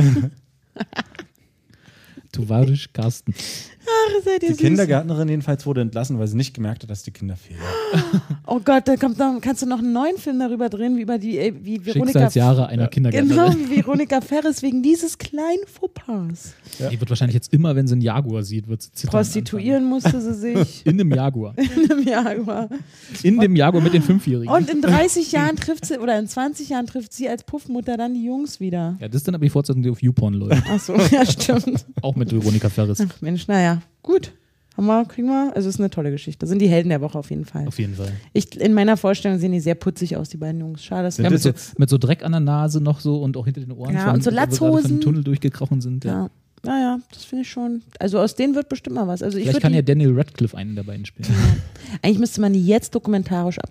Tovarisch Carsten. Ach, seid ihr Die süß. Kindergärtnerin jedenfalls wurde entlassen, weil sie nicht gemerkt hat, dass die Kinder fehlen. Oh Gott, kannst du noch einen neuen Film darüber drehen, wie Veronika. Schicksalsjahre einer Genau, Kindergärtnerin. wie Veronika Ferres wegen dieses kleinen Fauxpas. Die wird wahrscheinlich jetzt immer, wenn sie einen Jaguar sieht, wird sie zittern. Prostituieren musste sie sich In einem Jaguar. in einem Jaguar. In dem Jaguar mit den 5-Jährigen. Und in 30 Jahren trifft sie, oder in 20 Jahren trifft sie als Puffmutter dann die Jungs wieder. Ja, das ist dann aber die Fortsetzung, die auf YouPorn läuft. Achso, ja, stimmt. Auch mit Veronika Ferris. Ach Mensch, naja, gut. Kriegen wir. Also, es ist eine tolle Geschichte. Das sind die Helden der Woche auf jeden Fall. Auf jeden Fall. In meiner Vorstellung sehen die sehr putzig aus, die beiden Jungs. Schade, dass Sind Ja, wir das mit so Dreck an der Nase noch so und auch hinter den Ohren. Ja, und so wo wir gerade Latzhosen. von dem Tunnel durchgekrochen sind. Ja. Ja. Naja, das finde ich schon. Also aus denen wird bestimmt mal was. Also ich Vielleicht würd kann die, ja Daniel Radcliffe einen der beiden spielen. eigentlich müsste man die jetzt dokumentarisch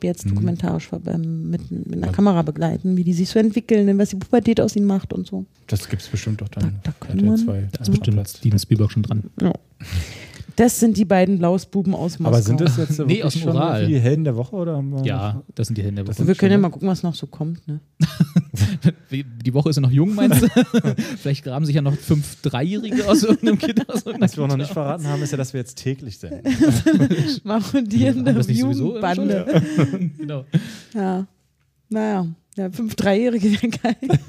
mit einer Kamera begleiten, wie die sich so entwickeln, was die Pubertät aus ihnen macht und so. Das gibt es bestimmt doch dann. Da kann man- Da ist bestimmt Steven Spielberg schon dran. Ja. Das sind die beiden Lausbuben aus Moskau. Aber sind das jetzt Nee, wirklich aus dem schon Oral. die Helden der Woche? Oder haben wir Ja, das sind die Hände der Woche. Wir können ja mal gucken, was noch so kommt. Ne? Die Woche ist ja noch jung, meinst du? Vielleicht graben sich ja noch 5 Dreijährige aus irgendeinem Kind aus. Was wir auch noch nicht verraten haben, ist ja, dass wir jetzt täglich senden. Marodierende Haben wir das nicht sowieso im Jugendbande. Genau. Ja. Naja. Ja, 5 Dreijährige wäre geil.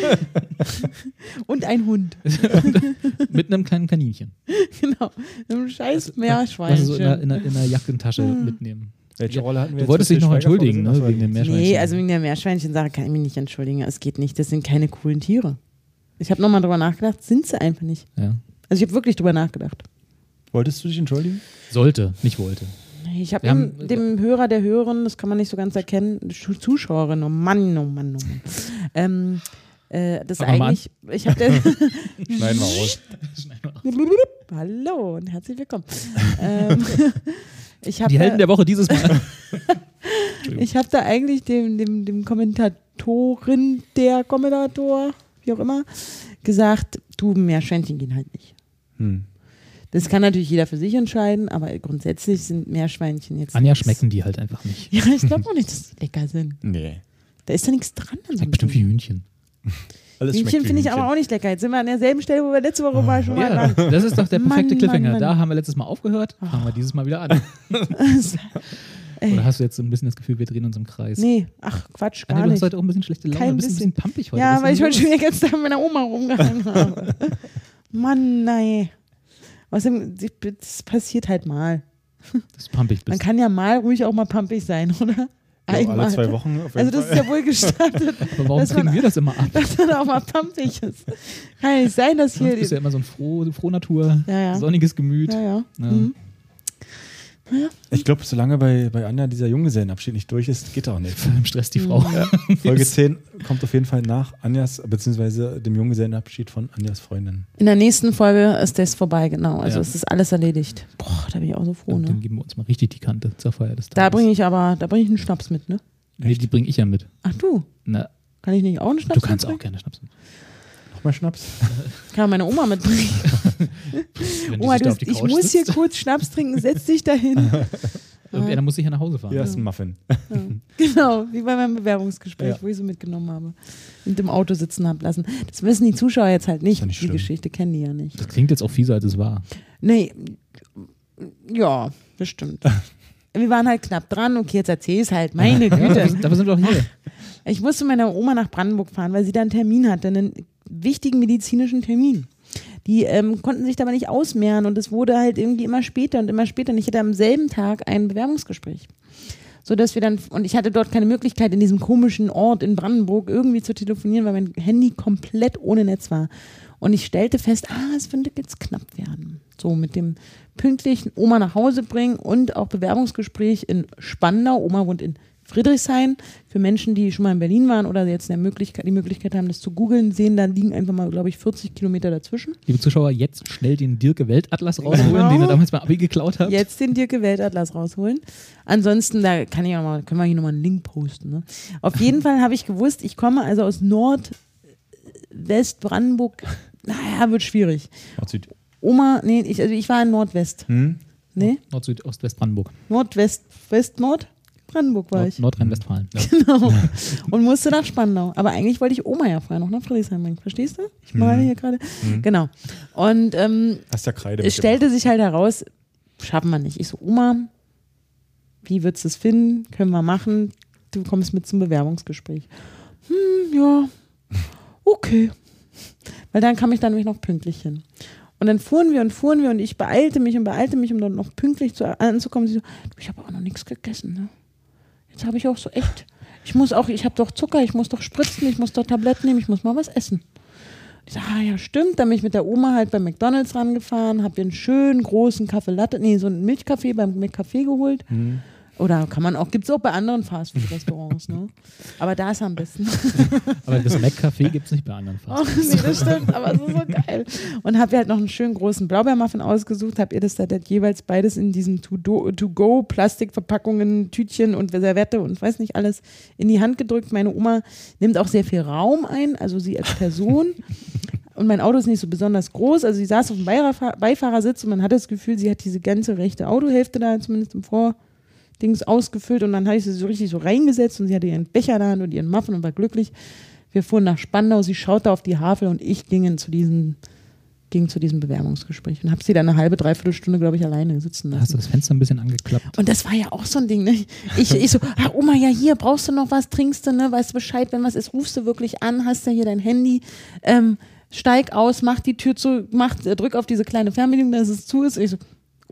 Und ein Hund. Mit einem kleinen Kaninchen. Genau. Einem scheiß Was Meerschweinchen. so in der Jackentasche mitnehmen. Welche Rolle hatten wir Du jetzt? wolltest für dich noch Til Schweiger entschuldigen, vorgesehen? ne? Wegen dem Meerschweinchen. Nee, also wegen der Meerschweinchen-Sache kann ich mich nicht entschuldigen. Es geht nicht. Das sind keine coolen Tiere. Ich habe nochmal drüber nachgedacht. Sind sie einfach nicht. Ja. Also ich habe wirklich drüber nachgedacht. Wolltest du dich entschuldigen? Sollte, nicht wollte. Ich habe Wir haben- dem Hörer, der Hörerin, das kann man nicht so ganz erkennen, Zuschauerin, oh Mann, oh Mann, oh Mann. Das Fangen wir mal eigentlich, ich habe der Schneiden wir raus. Hallo und herzlich willkommen. Ich Die habe Helden der Woche dieses Mal. ich hab da eigentlich dem Kommentatorin, der Kommentator, wie auch immer, gesagt, du, Meerschweinchen gehen halt nicht. Das kann natürlich jeder für sich entscheiden, aber grundsätzlich sind Meerschweinchen jetzt Anja nichts. schmecken die halt einfach nicht. Ja, ich glaube auch nicht, dass sie lecker sind. Nee. Da ist ja nichts dran. An so Schmeckt bestimmt wie Hühnchen. Alles Hühnchen schmeckt wie finde ich Hühnchen. aber auch nicht lecker. Jetzt sind wir an derselben Stelle, wo wir letzte Woche mal schon mal Ja, waren. das ist doch der perfekte Mann, Cliffhanger. Mann, Mann. Da haben wir letztes Mal aufgehört, fangen wir dieses Mal wieder an. Oder hast du jetzt so ein bisschen das Gefühl, wir drehen uns im Kreis? Nee, ach Quatsch, Anja, gar du hast nicht. heute auch ein bisschen schlechte Laune. Kein Du bist ein bisschen pampig heute. Ja, Was weil ich ist denn heute schon los? den ganzen Tag mit meiner Oma rumgehangen habe. Mann, nein. Außerdem, das passiert halt mal. Dass du pampig Man bist. kann ja mal ruhig auch mal pampig sein, oder? Ja, alle 2 Wochen auf jeden Also das ist Fall. ja wohl gestattet, Aber warum dass man- kriegen wir das immer ab? dass man auch mal pampig ist. Kann ja nicht sein, dass Du bist ja hier... immer so ein Frohnatur, Ja, ja. sonniges Gemüt. Ja, ja. Ja. Mhm. Ich glaube, solange bei Anja dieser Junggesellenabschied nicht durch ist, geht auch nicht. Im Stress die Frau. Folge 10 kommt auf jeden Fall nach Anjas, beziehungsweise dem Junggesellenabschied von Anjas Freundin. In der nächsten Folge ist das vorbei, genau. Also Ja. es ist alles erledigt. Boah, da bin ich auch so froh, Und dann ne? geben wir uns mal richtig die Kante zur Feier des Tages. Da bringe ich einen Schnaps mit, ne? Nee, die bringe ich ja mit. Ach du, Na, kann ich nicht auch einen Schnaps du kannst auch mitbringen? gerne Schnaps mit. Nochmal Schnaps? Kann meine Oma mitbringen. Wenn die Oma, sich da auf die ich Couch muss hier sitzt. kurz Schnaps trinken, setz dich dahin. Irgendeiner muss sicher nach Hause fahren. Hier ist ein Muffin. Genau, wie bei meinem Bewerbungsgespräch, Ja. wo ich so mitgenommen habe und im Auto sitzen habe lassen. Das wissen die Zuschauer jetzt halt nicht. Ist ja nicht Die schlimm. Geschichte kennen die ja nicht. Das klingt jetzt auch fieser, als es war. Nee, ja, das stimmt. Wir waren halt knapp dran. Okay, jetzt erzähl es halt. Meine Güte. Dafür sind wir doch hier. Ich musste mit meiner Oma nach Brandenburg fahren, weil sie da einen Termin hatte, einen wichtigen medizinischen Termin. Die konnten sich dabei nicht ausmehren und es wurde halt irgendwie immer später und immer später. Und ich hatte am selben Tag ein Bewerbungsgespräch. Sodass wir dann, und ich hatte dort keine Möglichkeit, in diesem komischen Ort in Brandenburg irgendwie zu telefonieren, weil mein Handy komplett ohne Netz war. Und ich stellte fest, es könnte jetzt knapp werden. So mit dem pünktlichen Oma nach Hause bringen und auch Bewerbungsgespräch in Spandau. Oma wohnt in Friedrichshain. Für Menschen, die schon mal in Berlin waren oder jetzt die Möglichkeit haben, das zu googeln, sehen, da liegen einfach mal, glaube ich, 40 Kilometer dazwischen. Liebe Zuschauer, jetzt schnell den Dirke-Weltatlas rausholen, den ihr damals beim Abi geklaut habt. Jetzt den Dirke-Weltatlas rausholen. Ansonsten, da können wir hier nochmal einen Link posten. Ne? Auf jeden Fall habe ich gewusst, ich komme also aus Nordwest-Brandenburg. Naja, wird schwierig. Nord-Süd. Oma, ich war in Nordwest. Nee? Nord-Süd, Ost-West-Brandenburg. Nordwest, West-Nord? Brandenburg war ich. Nordrhein-Westfalen. Ja. Genau. Und musste nach Spandau. Aber eigentlich wollte ich Oma ja vorher noch nach Friedrichshain bringen. Verstehst du? Ich male hier gerade. Genau. Und hast ja Kreide es stellte sich halt heraus, schaffen wir nicht. Ich so, Oma, wie würdest du es finden? Können wir machen. Du kommst mit zum Bewerbungsgespräch. Ja. Okay. Weil dann kam ich dann nämlich noch pünktlich hin. Und dann fuhren wir und ich beeilte mich, um dann noch pünktlich anzukommen. Sie so, ich habe auch noch nichts gegessen, ne? Jetzt habe ich auch so echt, ich habe doch Zucker, ich muss doch spritzen, ich muss doch Tabletten nehmen, ich muss mal was essen. Ich so, ja stimmt, dann bin ich mit der Oma halt bei McDonald's rangefahren, habe ihr einen schönen großen Kaffee Latte, so einen Milchkaffee beim McCafé geholt. Oder gibt es auch bei anderen Fastfood-Restaurants, ne? Aber da ist am besten. Aber das Mac-Café gibt es nicht bei anderen Fastfood. Nee, das stimmt, aber es ist so geil. Und habe ihr halt noch einen schönen großen Blaubeermuffin ausgesucht, habe ihr das da jeweils beides in diesen To-Go-Plastikverpackungen, Tütchen und Servette und weiß nicht alles in die Hand gedrückt. Meine Oma nimmt auch sehr viel Raum ein, also sie als Person. Und mein Auto ist nicht so besonders groß, also sie saß auf dem Beifahrersitz und man hatte das Gefühl, sie hat diese ganze rechte Autohälfte da zumindest im Dings ausgefüllt und dann habe ich sie so richtig so reingesetzt und sie hatte ihren Becher da und ihren Muffin und war glücklich. Wir fuhren nach Spandau, sie schaute auf die Havel und ich ging zu diesem Bewerbungsgespräch und habe sie dann eine halbe, dreiviertel Stunde, glaube ich, alleine sitzen lassen. Hast du das Fenster ein bisschen angeklappt? Und das war ja auch so ein Ding, ne? Ich so, Oma, ja hier, brauchst du noch was, trinkst du, ne? Weißt du Bescheid, wenn was ist, rufst du wirklich an, hast du hier dein Handy, steig aus, mach die Tür zu, drück auf diese kleine Fernbedienung, dass es zu ist. Und ich so,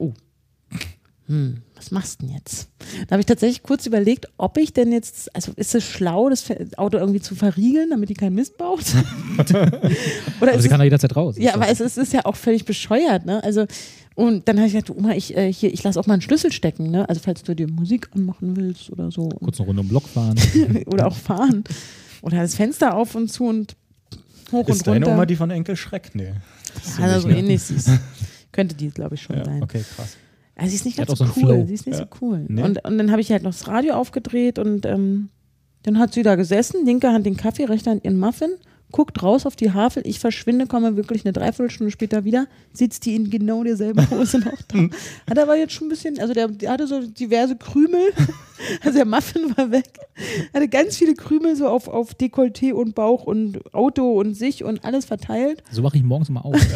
was machst du denn jetzt? Da habe ich tatsächlich kurz überlegt, ob ich denn jetzt, also ist es schlau, das Auto irgendwie zu verriegeln, damit die keinen Mist baut? Oder aber sie kann da jederzeit raus. Ja, aber es ist ja auch völlig bescheuert, ne? Also, und dann habe ich gesagt, Oma, ich lasse auch mal einen Schlüssel stecken, ne? Also falls du dir Musik anmachen willst oder so. Kurz eine Runde um den Block fahren. Oder auch fahren. Oder das Fenster auf und zu und hoch ist und runter. Ist deine Oma die von Enkel Schreck? Nee. Ja, also ähnlich süß. Könnte die, glaube ich, schon sein. Okay, krass. Also sie ist nicht ganz so so cool. Flow. Sie ist nicht so cool. Nee. Und dann habe ich halt noch das Radio aufgedreht und dann hat sie da gesessen, linke Hand den Kaffee, rechte Hand ihren Muffin, guckt raus auf die Havel, ich verschwinde, komme wirklich eine Dreiviertelstunde später wieder, sitzt die in genau derselben Hose noch da. Hat aber jetzt schon ein bisschen, also der hatte so diverse Krümel, also der Muffin war weg, hatte ganz viele Krümel so auf Dekolleté und Bauch und Auto und sich und alles verteilt. So wache ich morgens immer auf.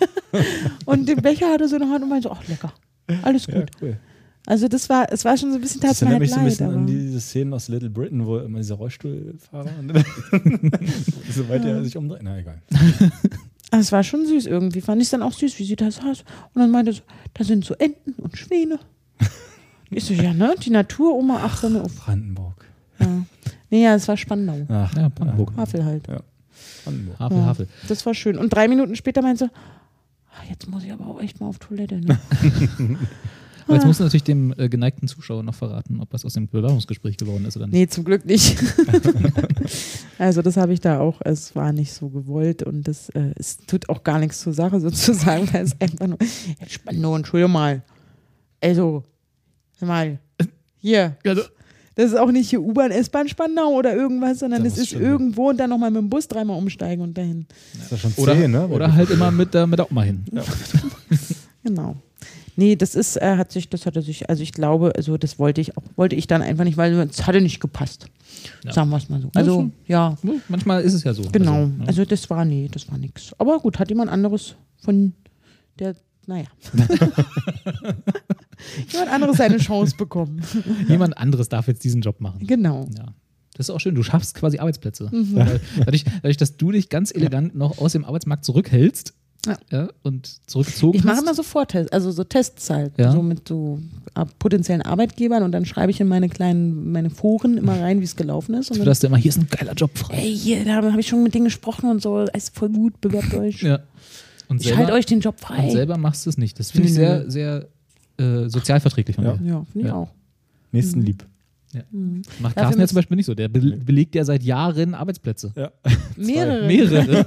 Und den Becher hatte so in der Hand und meinte so, ach lecker. Alles gut. Ja, cool. Also es war schon so ein bisschen, das erinnert mich so ein bisschen aber an diese Szenen aus Little Britain, wo immer dieser Rollstuhlfahrer so weit er sich umdreht. Na egal. Also es war schon süß irgendwie. Fand ich es dann auch süß, wie sie das hat. Und dann meinte sie, da sind so Enten und Schwäne. Ich so, ja, ne? Die Natur, Oma, achte mir auf. Brandenburg. Ja. Nee, ja, es war Spandau. Ach, Ja, Brandenburg. Havel halt. Ja. Brandenburg. Havel, Ja, Havel. das war schön. Und 3 Minuten später meinte sie, jetzt muss ich aber auch echt mal auf Toilette. Ne? Aber jetzt musst du natürlich dem geneigten Zuschauer noch verraten, ob was aus dem Bewerbungsgespräch geworden ist oder nicht. Nee, zum Glück nicht. Also das habe ich da auch, es war nicht so gewollt und es tut auch gar nichts zur Sache sozusagen, weil es einfach nur, Spandau, Entschuldigung mal, also, mal, hier, Also, das ist auch nicht hier U-Bahn, S-Bahn Spandau oder irgendwas, sondern Das es ist ist schon- irgendwo und dann nochmal mit dem Bus 3-mal umsteigen und dahin. Das ist ja schon oder 10, ne? oder halt immer mit der Oma hin. Genau. Nee, das hatte sich, also ich glaube, also das wollte ich dann einfach nicht, weil es hatte nicht gepasst. Ja. Sagen wir es mal so. Also, ja, Manchmal ist es ja so. genau. Also, Also das war nichts. Aber gut, hat jemand anderes von der, naja. Jemand anderes seine Chance bekommen. jemand anderes darf jetzt diesen Job machen. Genau. Ja. Das ist auch schön, du schaffst quasi Arbeitsplätze. Dadurch, dass du dich ganz elegant noch aus dem Arbeitsmarkt zurückhältst und zurückgezogen Ich mache hast. immer so Vortests, also so Tests halt, Ja. so mit so potenziellen Arbeitgebern und dann schreibe ich in meine Foren immer rein, wie es gelaufen ist. Und Du dann, hast immer, hier ist ein geiler Job frei. ey, hier, da habe ich schon mit denen gesprochen und so, ist voll gut, bewerbt euch. Ja. Und Ich halte euch den Job frei. Und selber machst du es nicht. Das finde ich sehr, sehr sozialverträglich von dir. Ja, finde ich Ja. auch. Nächstenlieb. Macht Dafür Carsten ja müssen- zum Beispiel nicht so. Der belegt ja seit Jahren Arbeitsplätze. Ja. Mehrere.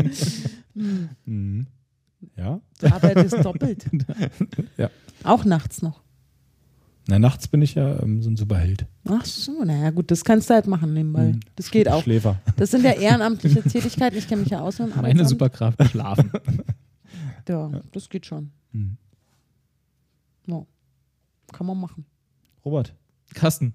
Mhm. Ja. Die Arbeit ist doppelt. Ja. Auch nachts noch. Na, nachts bin ich ja so ein Superheld. Ach so, naja gut, das kannst du halt machen nebenbei. Das geht auch. Schläfer. Das sind ja ehrenamtliche Tätigkeiten. Ich kenne mich ja aus mit dem Meine Arbeitsamt. Superkraft, schlafen. Ja, das geht schon. Mhm. Ja. Kann man machen. Robert. Carsten.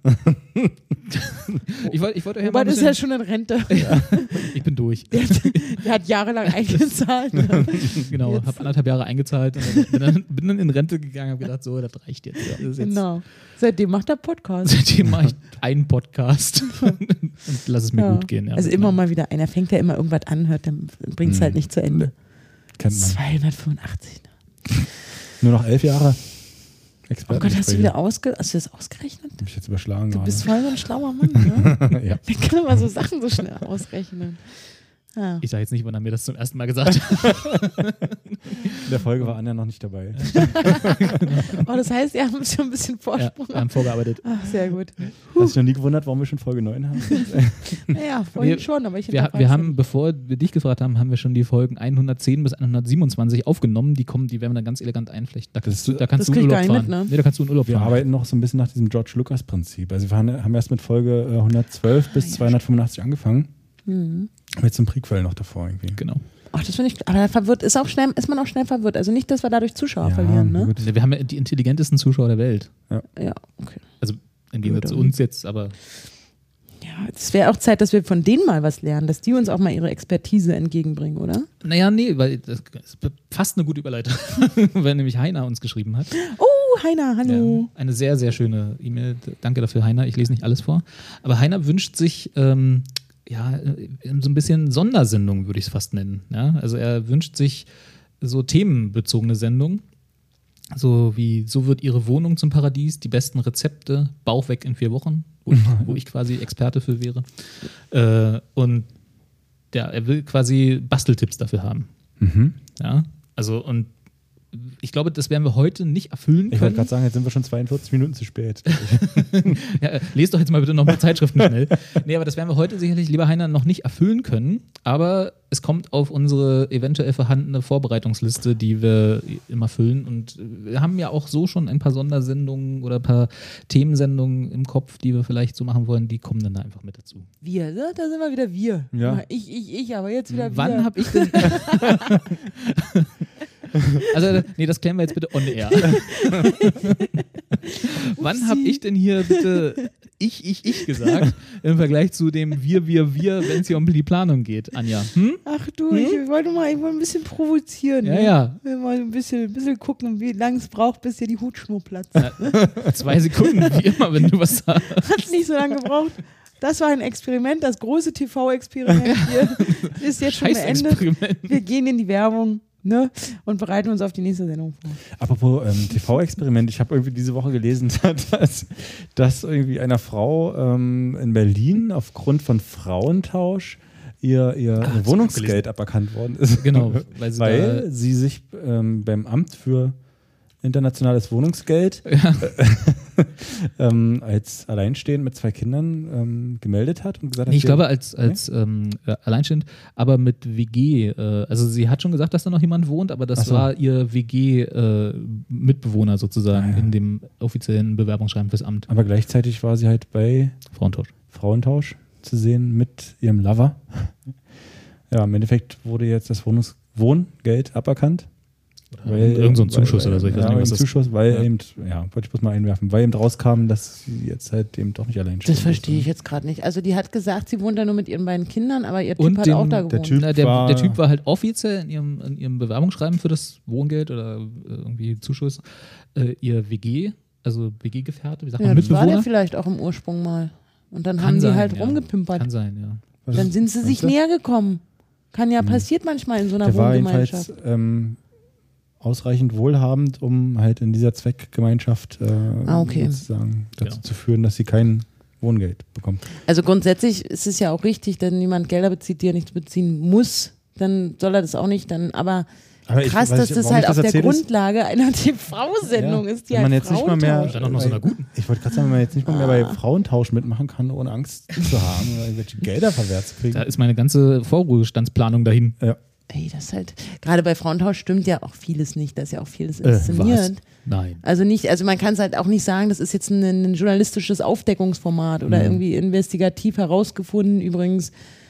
ich wollte euch ja mal Robert ein ist ja bisschen, schon in Rente. ich bin durch. Der hat jahrelang eingezahlt. Genau, Jetzt. habe 1,5 Jahre eingezahlt und bin dann in Rente gegangen und habe gedacht, so, das reicht jetzt. Ja, das ist jetzt Genau. Seitdem macht er Podcast. Seitdem mache ich einen Podcast und lass es mir gut gehen. Ja, also mit immer meinem- mal wieder einer fängt ja immer irgendwas an, hört, dann bringt es halt nicht zu Ende. Kennt man. 285. Ne? Nur noch 11 Jahre. Oh Experten. Gott, hast du das ausgerechnet? Hab ich jetzt überschlagen Du gerade. bist voll so ein schlauer Mann, ne? Ja. Der kann immer so Sachen so schnell ausrechnen. Ja. Ich sage jetzt nicht, wann er mir das zum ersten Mal gesagt hat. In der Folge war Anja noch nicht dabei. Oh, das heißt, ihr habt schon ein bisschen Ja, Vorsprung. wir haben vorgearbeitet. Ach, sehr gut. Hast dich noch nie gewundert, warum wir schon Folge 9 haben? Naja, vorhin Wir- schon, aber ich Wir haben, bevor wir dich gefragt haben, haben wir schon die Folgen 110 bis 127 aufgenommen. Die werden wir dann ganz elegant einflechten. Da kannst Das- du, da kannst das du in krieg ich Urlaub gar fahren. nicht mit, ne? Nee, da kannst du in Urlaub Wir fahren. arbeiten noch so ein bisschen nach diesem George Lucas-Prinzip. Also wir haben erst mit Folge 112 bis 285 angefangen. Mhm. Mit zum Prequel noch davor irgendwie. Genau. Ach, das finde ich, aber verwirrt ist man auch schnell verwirrt. Also nicht, dass wir dadurch Zuschauer verlieren, ne? gut. Wir haben ja die intelligentesten Zuschauer der Welt. Ja, okay. Also im Gegensatz zu Gut, uns jetzt, aber Ja, es wäre auch Zeit, dass wir von denen mal was lernen, dass die uns auch mal ihre Expertise entgegenbringen, oder? naja, nee, weil das ist fast eine gute Überleitung, weil nämlich Heiner uns geschrieben hat. Oh, Heiner, hallo. Ja, eine sehr, sehr schöne E-Mail. Danke dafür, Heiner. Ich lese nicht alles vor. Aber Heiner wünscht sich so ein bisschen Sondersendung, würde ich es fast nennen. Ja? Also er wünscht sich so themenbezogene Sendungen. So wie, so wird Ihre Wohnung zum Paradies, die besten Rezepte, Bauch weg in 4 Wochen, wo ich quasi Experte für wäre. Und ja, er will quasi Basteltipps dafür haben. Mhm. Ja, also und ich glaube, das werden wir heute nicht erfüllen Ich wollte können. gerade sagen, jetzt sind wir schon 42 Minuten zu spät. Ja, lest doch jetzt mal bitte noch mal Zeitschriften schnell. Nee, aber das werden wir heute sicherlich, lieber Heiner, noch nicht erfüllen können. Aber es kommt auf unsere eventuell vorhandene Vorbereitungsliste, die wir immer füllen. Und wir haben ja auch so schon ein paar Sondersendungen oder ein paar Themensendungen im Kopf, die wir vielleicht so machen wollen. Die kommen dann da einfach mit dazu. Wir, ne? Da sind wir wieder wir. Ja. Ich, aber jetzt wieder wir. Wann habe ich denn... Also, nee, das klären wir jetzt bitte on air. Wann habe ich denn hier bitte ich gesagt im Vergleich zu dem wir, wenn es hier um die Planung geht, Anja? Hm? Ach du, ich wollte ein bisschen provozieren. Ja, ne? ja. Wir wollen ein bisschen gucken, wie lange es braucht, bis hier die Hutschnur platzt. 2 Sekunden, wie immer, wenn du was sagst. Hat nicht so lange gebraucht. Das war ein Experiment, das große TV-Experiment hier ist jetzt schon beendet. Scheiß-Experiment. Wir gehen in die Werbung, ne, und bereiten uns auf die nächste Sendung vor. Apropos TV-Experiment, ich habe irgendwie diese Woche gelesen, dass irgendwie einer Frau in Berlin aufgrund von Frauentausch ihr Wohnungsgeld aberkannt worden ist. Genau, weil sie sie sich beim Amt für internationales Wohnungsgeld als alleinstehend mit 2 Kindern gemeldet hat und gesagt hat, Nee, ich glaube als alleinstehend, aber mit WG. Also sie hat schon gesagt, dass da noch jemand wohnt, aber das Ach so. war ihr WG-Mitbewohner sozusagen in dem offiziellen Bewerbungsschreiben fürs Amt. aber gleichzeitig war sie halt bei Frauentausch. Frauentausch zu sehen mit ihrem Lover. Ja, im Endeffekt wurde jetzt das Wohngeld aberkannt. Irgend so ein Zuschuss oder so. Ich weiß nicht, was das Zuschuss, weil ja. eben, wollte ich bloß mal einwerfen, weil eben rauskam, dass sie jetzt halt eben doch nicht allein steht. Das verstehe ich jetzt gerade nicht. Also die hat gesagt, sie wohnt da nur mit ihren beiden Kindern, aber ihr Typ Und hat dem- auch da der gewohnt. Typ- Na, war- der Typ war halt offiziell in ihrem Bewerbungsschreiben für das Wohngeld oder irgendwie Zuschuss ihr WG, also WG-Gefährte, wie sagt Ja, man, das war der Mitbewohner. vielleicht auch im Ursprung mal. Und dann Kann haben die sein, halt ja. rumgepimpert. Kann sein, ja. Dann sind sie sich näher gekommen. Kann ja passiert manchmal in so einer Der war Wohngemeinschaft. jedenfalls ausreichend wohlhabend, um halt in dieser Zweckgemeinschaft Okay. sozusagen dazu Ja. zu führen, dass sie kein Wohngeld bekommt. Also grundsätzlich ist es ja auch richtig, wenn jemand Gelder bezieht, die er nicht beziehen muss, dann soll er das auch nicht. Aber Aber krass, dass das warum halt ich auf der erzähle, ist, Grundlage einer TV-Sendung ist, die wenn man halt jetzt nicht mal mehr, Frauentausch. Dann noch so einer guten. Ich wollte gerade sagen, wenn man jetzt nicht mal mehr bei Frauentausch mitmachen kann, ohne Angst zu haben oder irgendwelche Gelder verwehrt zu kriegen. Da ist meine ganze Vorruhestandsplanung dahin. Ja. Ey, das ist halt, gerade bei Frauentausch stimmt ja auch vieles nicht, da ist ja auch vieles inszeniert. Nein. Also man kann es halt auch nicht sagen, das ist jetzt ein journalistisches Aufdeckungsformat oder irgendwie investigativ herausgefunden. Übrigens,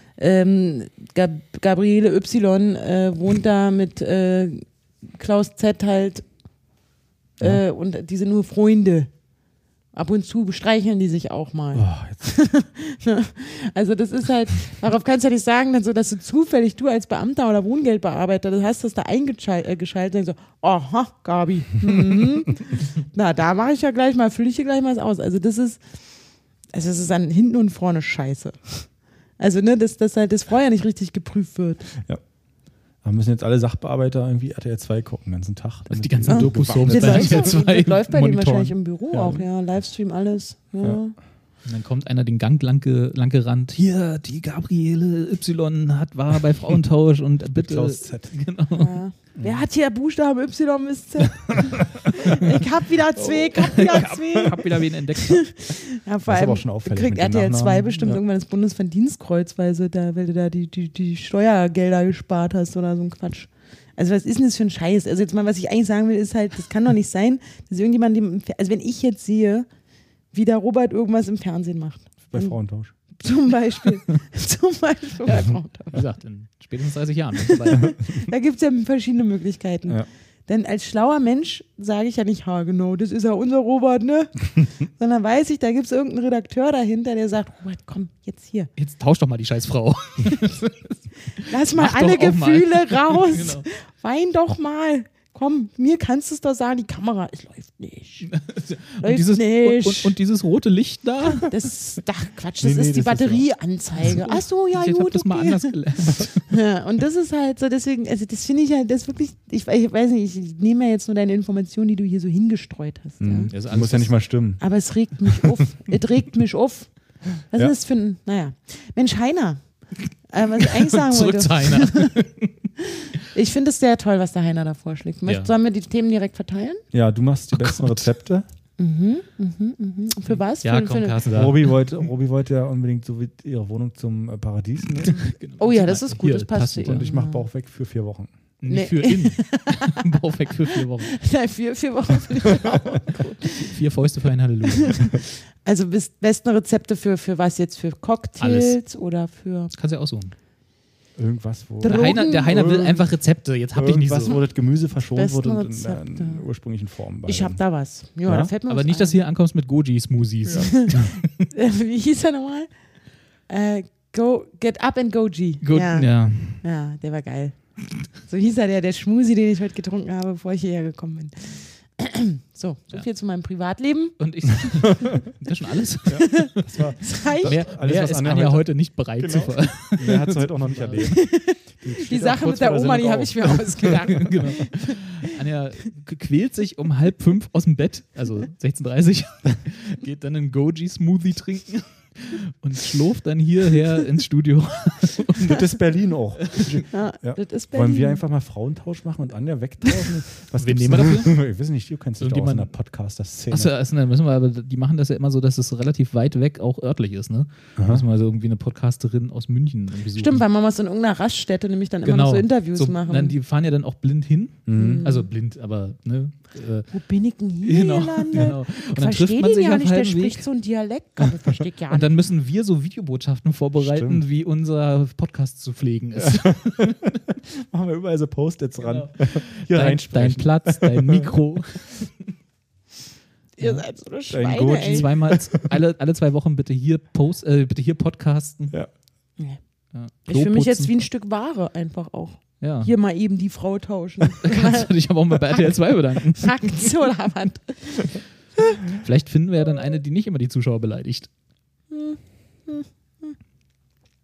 Gabriele Y wohnt da mit Klaus Z halt und die sind nur Freunde. Ab und zu streicheln die sich auch mal. Also das ist halt, darauf kannst du ja nicht sagen, dann so, dass du als Beamter oder Wohngeldbearbeiter, das hast das da eingeschaltet und so, aha, Gabi, na, da mache ich ja gleich mal, fülle ich hier gleich mal was aus. Also das ist an hinten und vorne Scheiße. Also dass halt das vorher nicht richtig geprüft wird. Ja. Da müssen jetzt alle Sachbearbeiter irgendwie RTL 2 gucken den ganzen Tag. Die ganzen Doku-Soaps Das bei läuft, RTL 2 das läuft bei denen monitoren. wahrscheinlich im Büro auch, ja, Livestream, alles. Ja. Und dann kommt einer den Gang lang gerannt. Hier, die Gabriele Y war bei Frauentausch und bitte. Klaus Z. Genau. Ja. Wer hat hier Buchstaben Y bis Z? Ich hab wieder zwei, Ich hab wieder wen entdeckt. Ja, vor Das ist aber allem auch schon auffällig kriegt mit den RTL 2 Nachnamen. bestimmt Ja. irgendwann das Bundesverdienstkreuz, weil du da die Steuergelder gespart hast oder so ein Quatsch. Also was ist denn das für ein Scheiß? Also jetzt mal, was ich eigentlich sagen will, ist halt, das kann doch nicht sein, dass irgendjemand, also wenn ich jetzt sehe, wie der Robert irgendwas im Fernsehen macht. Bei Frauentausch. Zum Beispiel bei Frauentausch. Wie gesagt, in spätestens 30 Jahren. Da gibt es ja verschiedene Möglichkeiten. Ja. Denn als schlauer Mensch sage ich ja nicht, genau, das ist ja unser Robert, ne? Sondern weiß ich, da gibt es irgendeinen Redakteur dahinter, der sagt, Robert, komm, jetzt hier. Jetzt tausch doch mal die Scheißfrau. Lass mal Mach alle doch auch mal. Gefühle raus. Genau. Wein doch mal. Komm, mir kannst du es doch sagen, die Kamera, es läuft nicht. Läuft nicht. Und dieses rote Licht da? Das ist, ach Quatsch, das Nee, ist die das ist Batterieanzeige. Ach so, ja, Ich gut, hab das mal okay. anders gelernt. Ja, und das ist halt so, deswegen, also das finde ich halt, das wirklich, ich weiß nicht, ich nehme ja jetzt nur deine Informationen, die du hier so hingestreut hast. Ja. Das ist Muss ja nicht mal stimmen. Aber es regt mich auf. Es regt mich auf. Was Ja. ist das für ein, naja. Mensch, Heiner. Was ich eigentlich sagen Zurück wollte. zu Heiner. Ich finde es sehr toll, was der Heiner da vorschlägt. Ja. Sollen wir die Themen direkt verteilen? Ja, du machst die besten Rezepte. Für was? Ja, für, komm, eine- Carsten, da. Robi wollte ja unbauch so wie ihre Wohnung zum Paradies nehmen. Oh ja, das ist gut, Hier, das passt passt zu ihr. Und ich mache Bauch weg für 4 Wochen. Nicht Nee. für in. Bauch weg für 4 Wochen. Nein, 4 Wochen finde ich auch gut. 4 Fäuste für ein Halleluja. Also besten Rezepte für was jetzt? Für Cocktails oder für Das kannst du ja aussuchen. Irgendwas, wo Der Heiner will einfach Rezepte. Jetzt hab ich nicht irgendwas, so. wo das Gemüse verschont Besten wurde und in Rezepte. der ursprünglichen Form. Ich habe da was. Ja, Ja? da fällt mir Aber was nicht, dass du ein. hier ankommst mit Goji-Smoothies. Wie hieß er nochmal? Get Up and Goji. Gut, ja. ja. Ja, der war geil. So hieß er, der Schmusi, den ich heute getrunken habe, bevor ich hierher gekommen bin. So viel zu meinem Privatleben. Und ich. Ist das schon alles? Das war, Das reicht. Mehr Alles, was ist Anja Anja heute- heute nicht bereit zu ver. mehr hat sie heute auch noch nicht erlebt. Die Sache mit der Oma, die habe ich mir ausgedacht. Genau. Anja quält sich um 4:30 aus dem Bett, also 16:30 Uhr, geht dann einen Goji-Smoothie trinken und schlurft dann hierher ins Studio. Das ist Berlin auch. Ja, Ja. das ist Berlin. Wollen wir einfach mal Frauentausch machen und Anja wegtauschen? Was Wen gibt's nehmen wir denn? Ich weiß nicht, du kennst dich doch aus Irgendjemand- einer Podcaster-Szene. Achso, dann müssen wir, aber die machen das ja immer so, dass es relativ weit weg auch örtlich ist, ne? Da müssen wir also irgendwie eine Podcasterin aus München besuchen. Stimmt, weil man muss in irgendeiner Raststätte nämlich dann immer noch so Interviews machen. Nein, die fahren ja dann auch blind hin. Also blind, aber ne? Wo bin ich denn hier gelandet? Genau. Ich Und dann verstehe trifft man den sich ja auf nicht, der halbem spricht Weg. so einen Dialekt. Das verstehe ich ja Und nicht. dann müssen wir so Videobotschaften vorbereiten, Stimmt. wie unser Podcast zu pflegen ist. Machen wir überall so Post-its ran. Genau. Hier Dein reinsprechen. Platz, dein Mikro. Ihr seid so eine Dein Schweine, Goji. ey. Zweimal, alle 2 Wochen bitte hier podcasten. Ja. Ja. Ich fühle mich jetzt Klo wie ein Stück Ware einfach auch. putzen. Ja. Hier mal eben die Frau tauschen. Kannst du dich aber auch mal bei RTL 2 bedanken. Fakt oder was? Vielleicht finden wir ja dann eine, die nicht immer die Zuschauer beleidigt.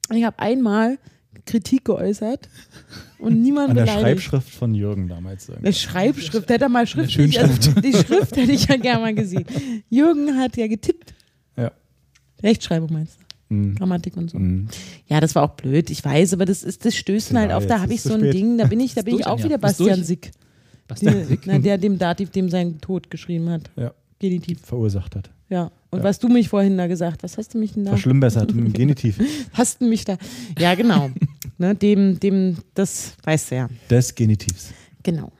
Ich habe einmal Kritik geäußert und niemand An der beleidigt. Schreibschrift von Jürgen damals. Eine Schreibschrift, hätte er mal schriftlich, Schönschrift. die Schrift hätte ich ja gerne mal gesehen. Jürgen hat ja getippt. Ja. Rechtschreibung meinst du? Mhm. Grammatik und so. Mhm. Ja, das war auch blöd, ich weiß, aber das stößt mir halt Ja, auf, da jetzt habe ich ist so zu ein spät. Ding, da bin ich durch, auch Anja. wieder Bist Bastian durch. Sick. Bastian Sick? Der dem Dativ, dem sein Tod geschrieben hat. Ja. Genitiv. Verursacht hat. Ja. Und Ja. was du mich vorhin da gesagt, was hast du mich denn da? Verschlimmbessert im Genitiv. Hast du mich da? Ja, genau. Ne, das weißt du ja. Des Genitivs. Genau.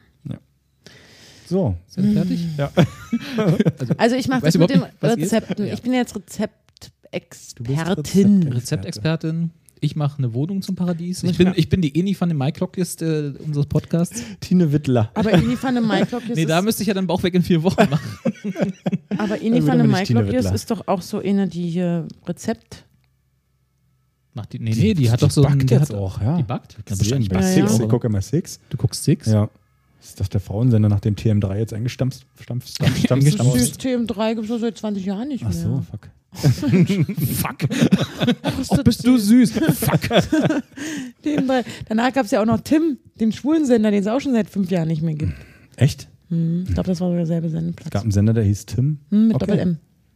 So. Sind wir fertig? Ja. Also ich mache Weiß das mit den überhaupt nicht, was geht. Rezepten. Ja. Ich bin jetzt Du bist Rezeptexpertin. Rezeptexpertin. Ich mache eine Wohnung zum Paradies. Muss Ich bin die Eni von dem Maiklocklist unseres Podcasts. Tine Wittler. Aber Ini van de Maiklok Nee, da müsste ich ja dann Bauch weg in 4 Wochen machen. aber Ini Dann van de würde man nicht Tine Maiklok Wittler. ist doch auch so eine, die hier Rezept. Macht die hat doch so backt die jetzt hat, auch, ja. Die backt? Ja, Gesehen, wahrscheinlich bei backt Ja, sie Six. auch. Ich gucke immer Six. Du guckst Six? Ja. Ist das der Frauensender, nachdem TM3 jetzt eingestampft Eingestampft. ist? System 3 gibt es seit 20 Jahren nicht mehr. Ach so, fuck. Fuck. Oh, bist du süß. Fuck. Danach gab es ja auch noch Tim, den Schwulensender, den es auch schon seit 5 Jahren nicht mehr gibt. Echt? Ich glaube, das war so derselbe Es Sendeplatz. gab einen Sender, der hieß Tim. Mit Okay. Doppel-M.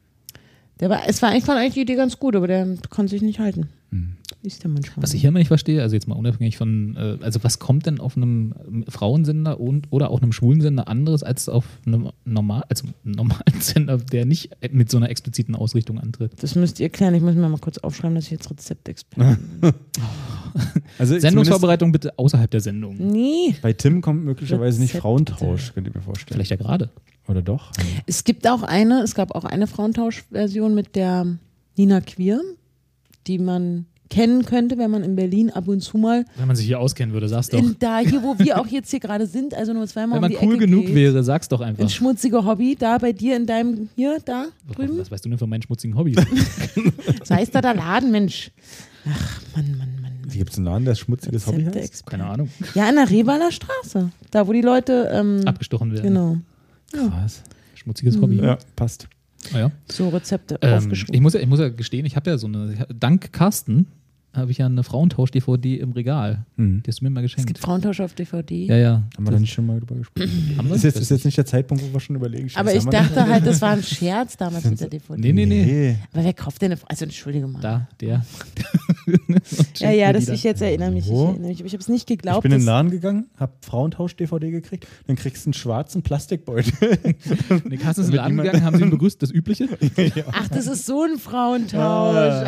Ich fand eigentlich die Idee ganz gut, aber der konnte sich nicht halten. Ist der manchmal. Was ich hier immer nicht verstehe, also jetzt mal unabhängig von, also was kommt denn auf einem Frauensender oder auch einem Schwulensender anderes als auf einem normalen Sender, der nicht mit so einer expliziten Ausrichtung antritt? Das müsst ihr klären. Ich muss mir mal kurz aufschreiben, dass ich jetzt Rezeptexpertin bin. Also Sendungsvorbereitung bitte außerhalb der Sendung. Nee. bei Tim kommt möglicherweise nicht Rezepte. Frauentausch, könnt ihr mir vorstellen. Vielleicht ja gerade. Oder doch? Es gab auch eine Frauentauschversion mit der Nina Queer, die man kennen könnte, wenn man in Berlin ab und zu mal Wenn man sich hier auskennen würde, sag's doch. hier, wo wir auch jetzt hier gerade sind, also nur zweimal Wenn man um die cool Ecke genug geht, wäre, sag's doch einfach. ein schmutziger Hobby, da bei dir in deinem, hier, da drüben. Was weißt du denn von meinen schmutzigen Hobbys? Das heißt da der Laden, Mensch. Ach, Mann. Wie gibt es einen Laden, der schmutziges Hobby heißt? Rezeptexperte. Keine Ahnung. Ja, an der Revaler Straße. Da, wo die Leute, Abgestochen werden. genau, Krass. Schmutziges Hobby. Ja, passt. Ah, ja. so Rezepte Ich aufgeschrieben. muss ja gestehen, ich habe ja dank Carsten habe ich ja eine Frauentausch-DVD im Regal. Mhm. Die hast du mir mal Es geschenkt. gibt Frauentausch auf DVD. Ja. Haben wir da nicht schon mal drüber gesprochen? Haben wir? Ist jetzt nicht der Zeitpunkt, wo wir schon überlegen. Aber Scheiße, ich haben wir dachte halt, das war ein Scherz damals mit der DVD. Nee. Nee. Aber wer kauft denn also entschuldige mal. Da, der. Ja, dass ich jetzt erinnere mich. Wo? Ich erinnere mich. Aber ich habe es nicht Ich geglaubt. bin in den dass- Laden gegangen, hab Frauentausch-DVD gekriegt, dann kriegst du einen schwarzen Plastikbeutel. Nee, Carsten ist in den Damit Laden niemand- gegangen, haben sie ihn begrüßt, das Übliche. Ach, das ist so ein Frauentausch.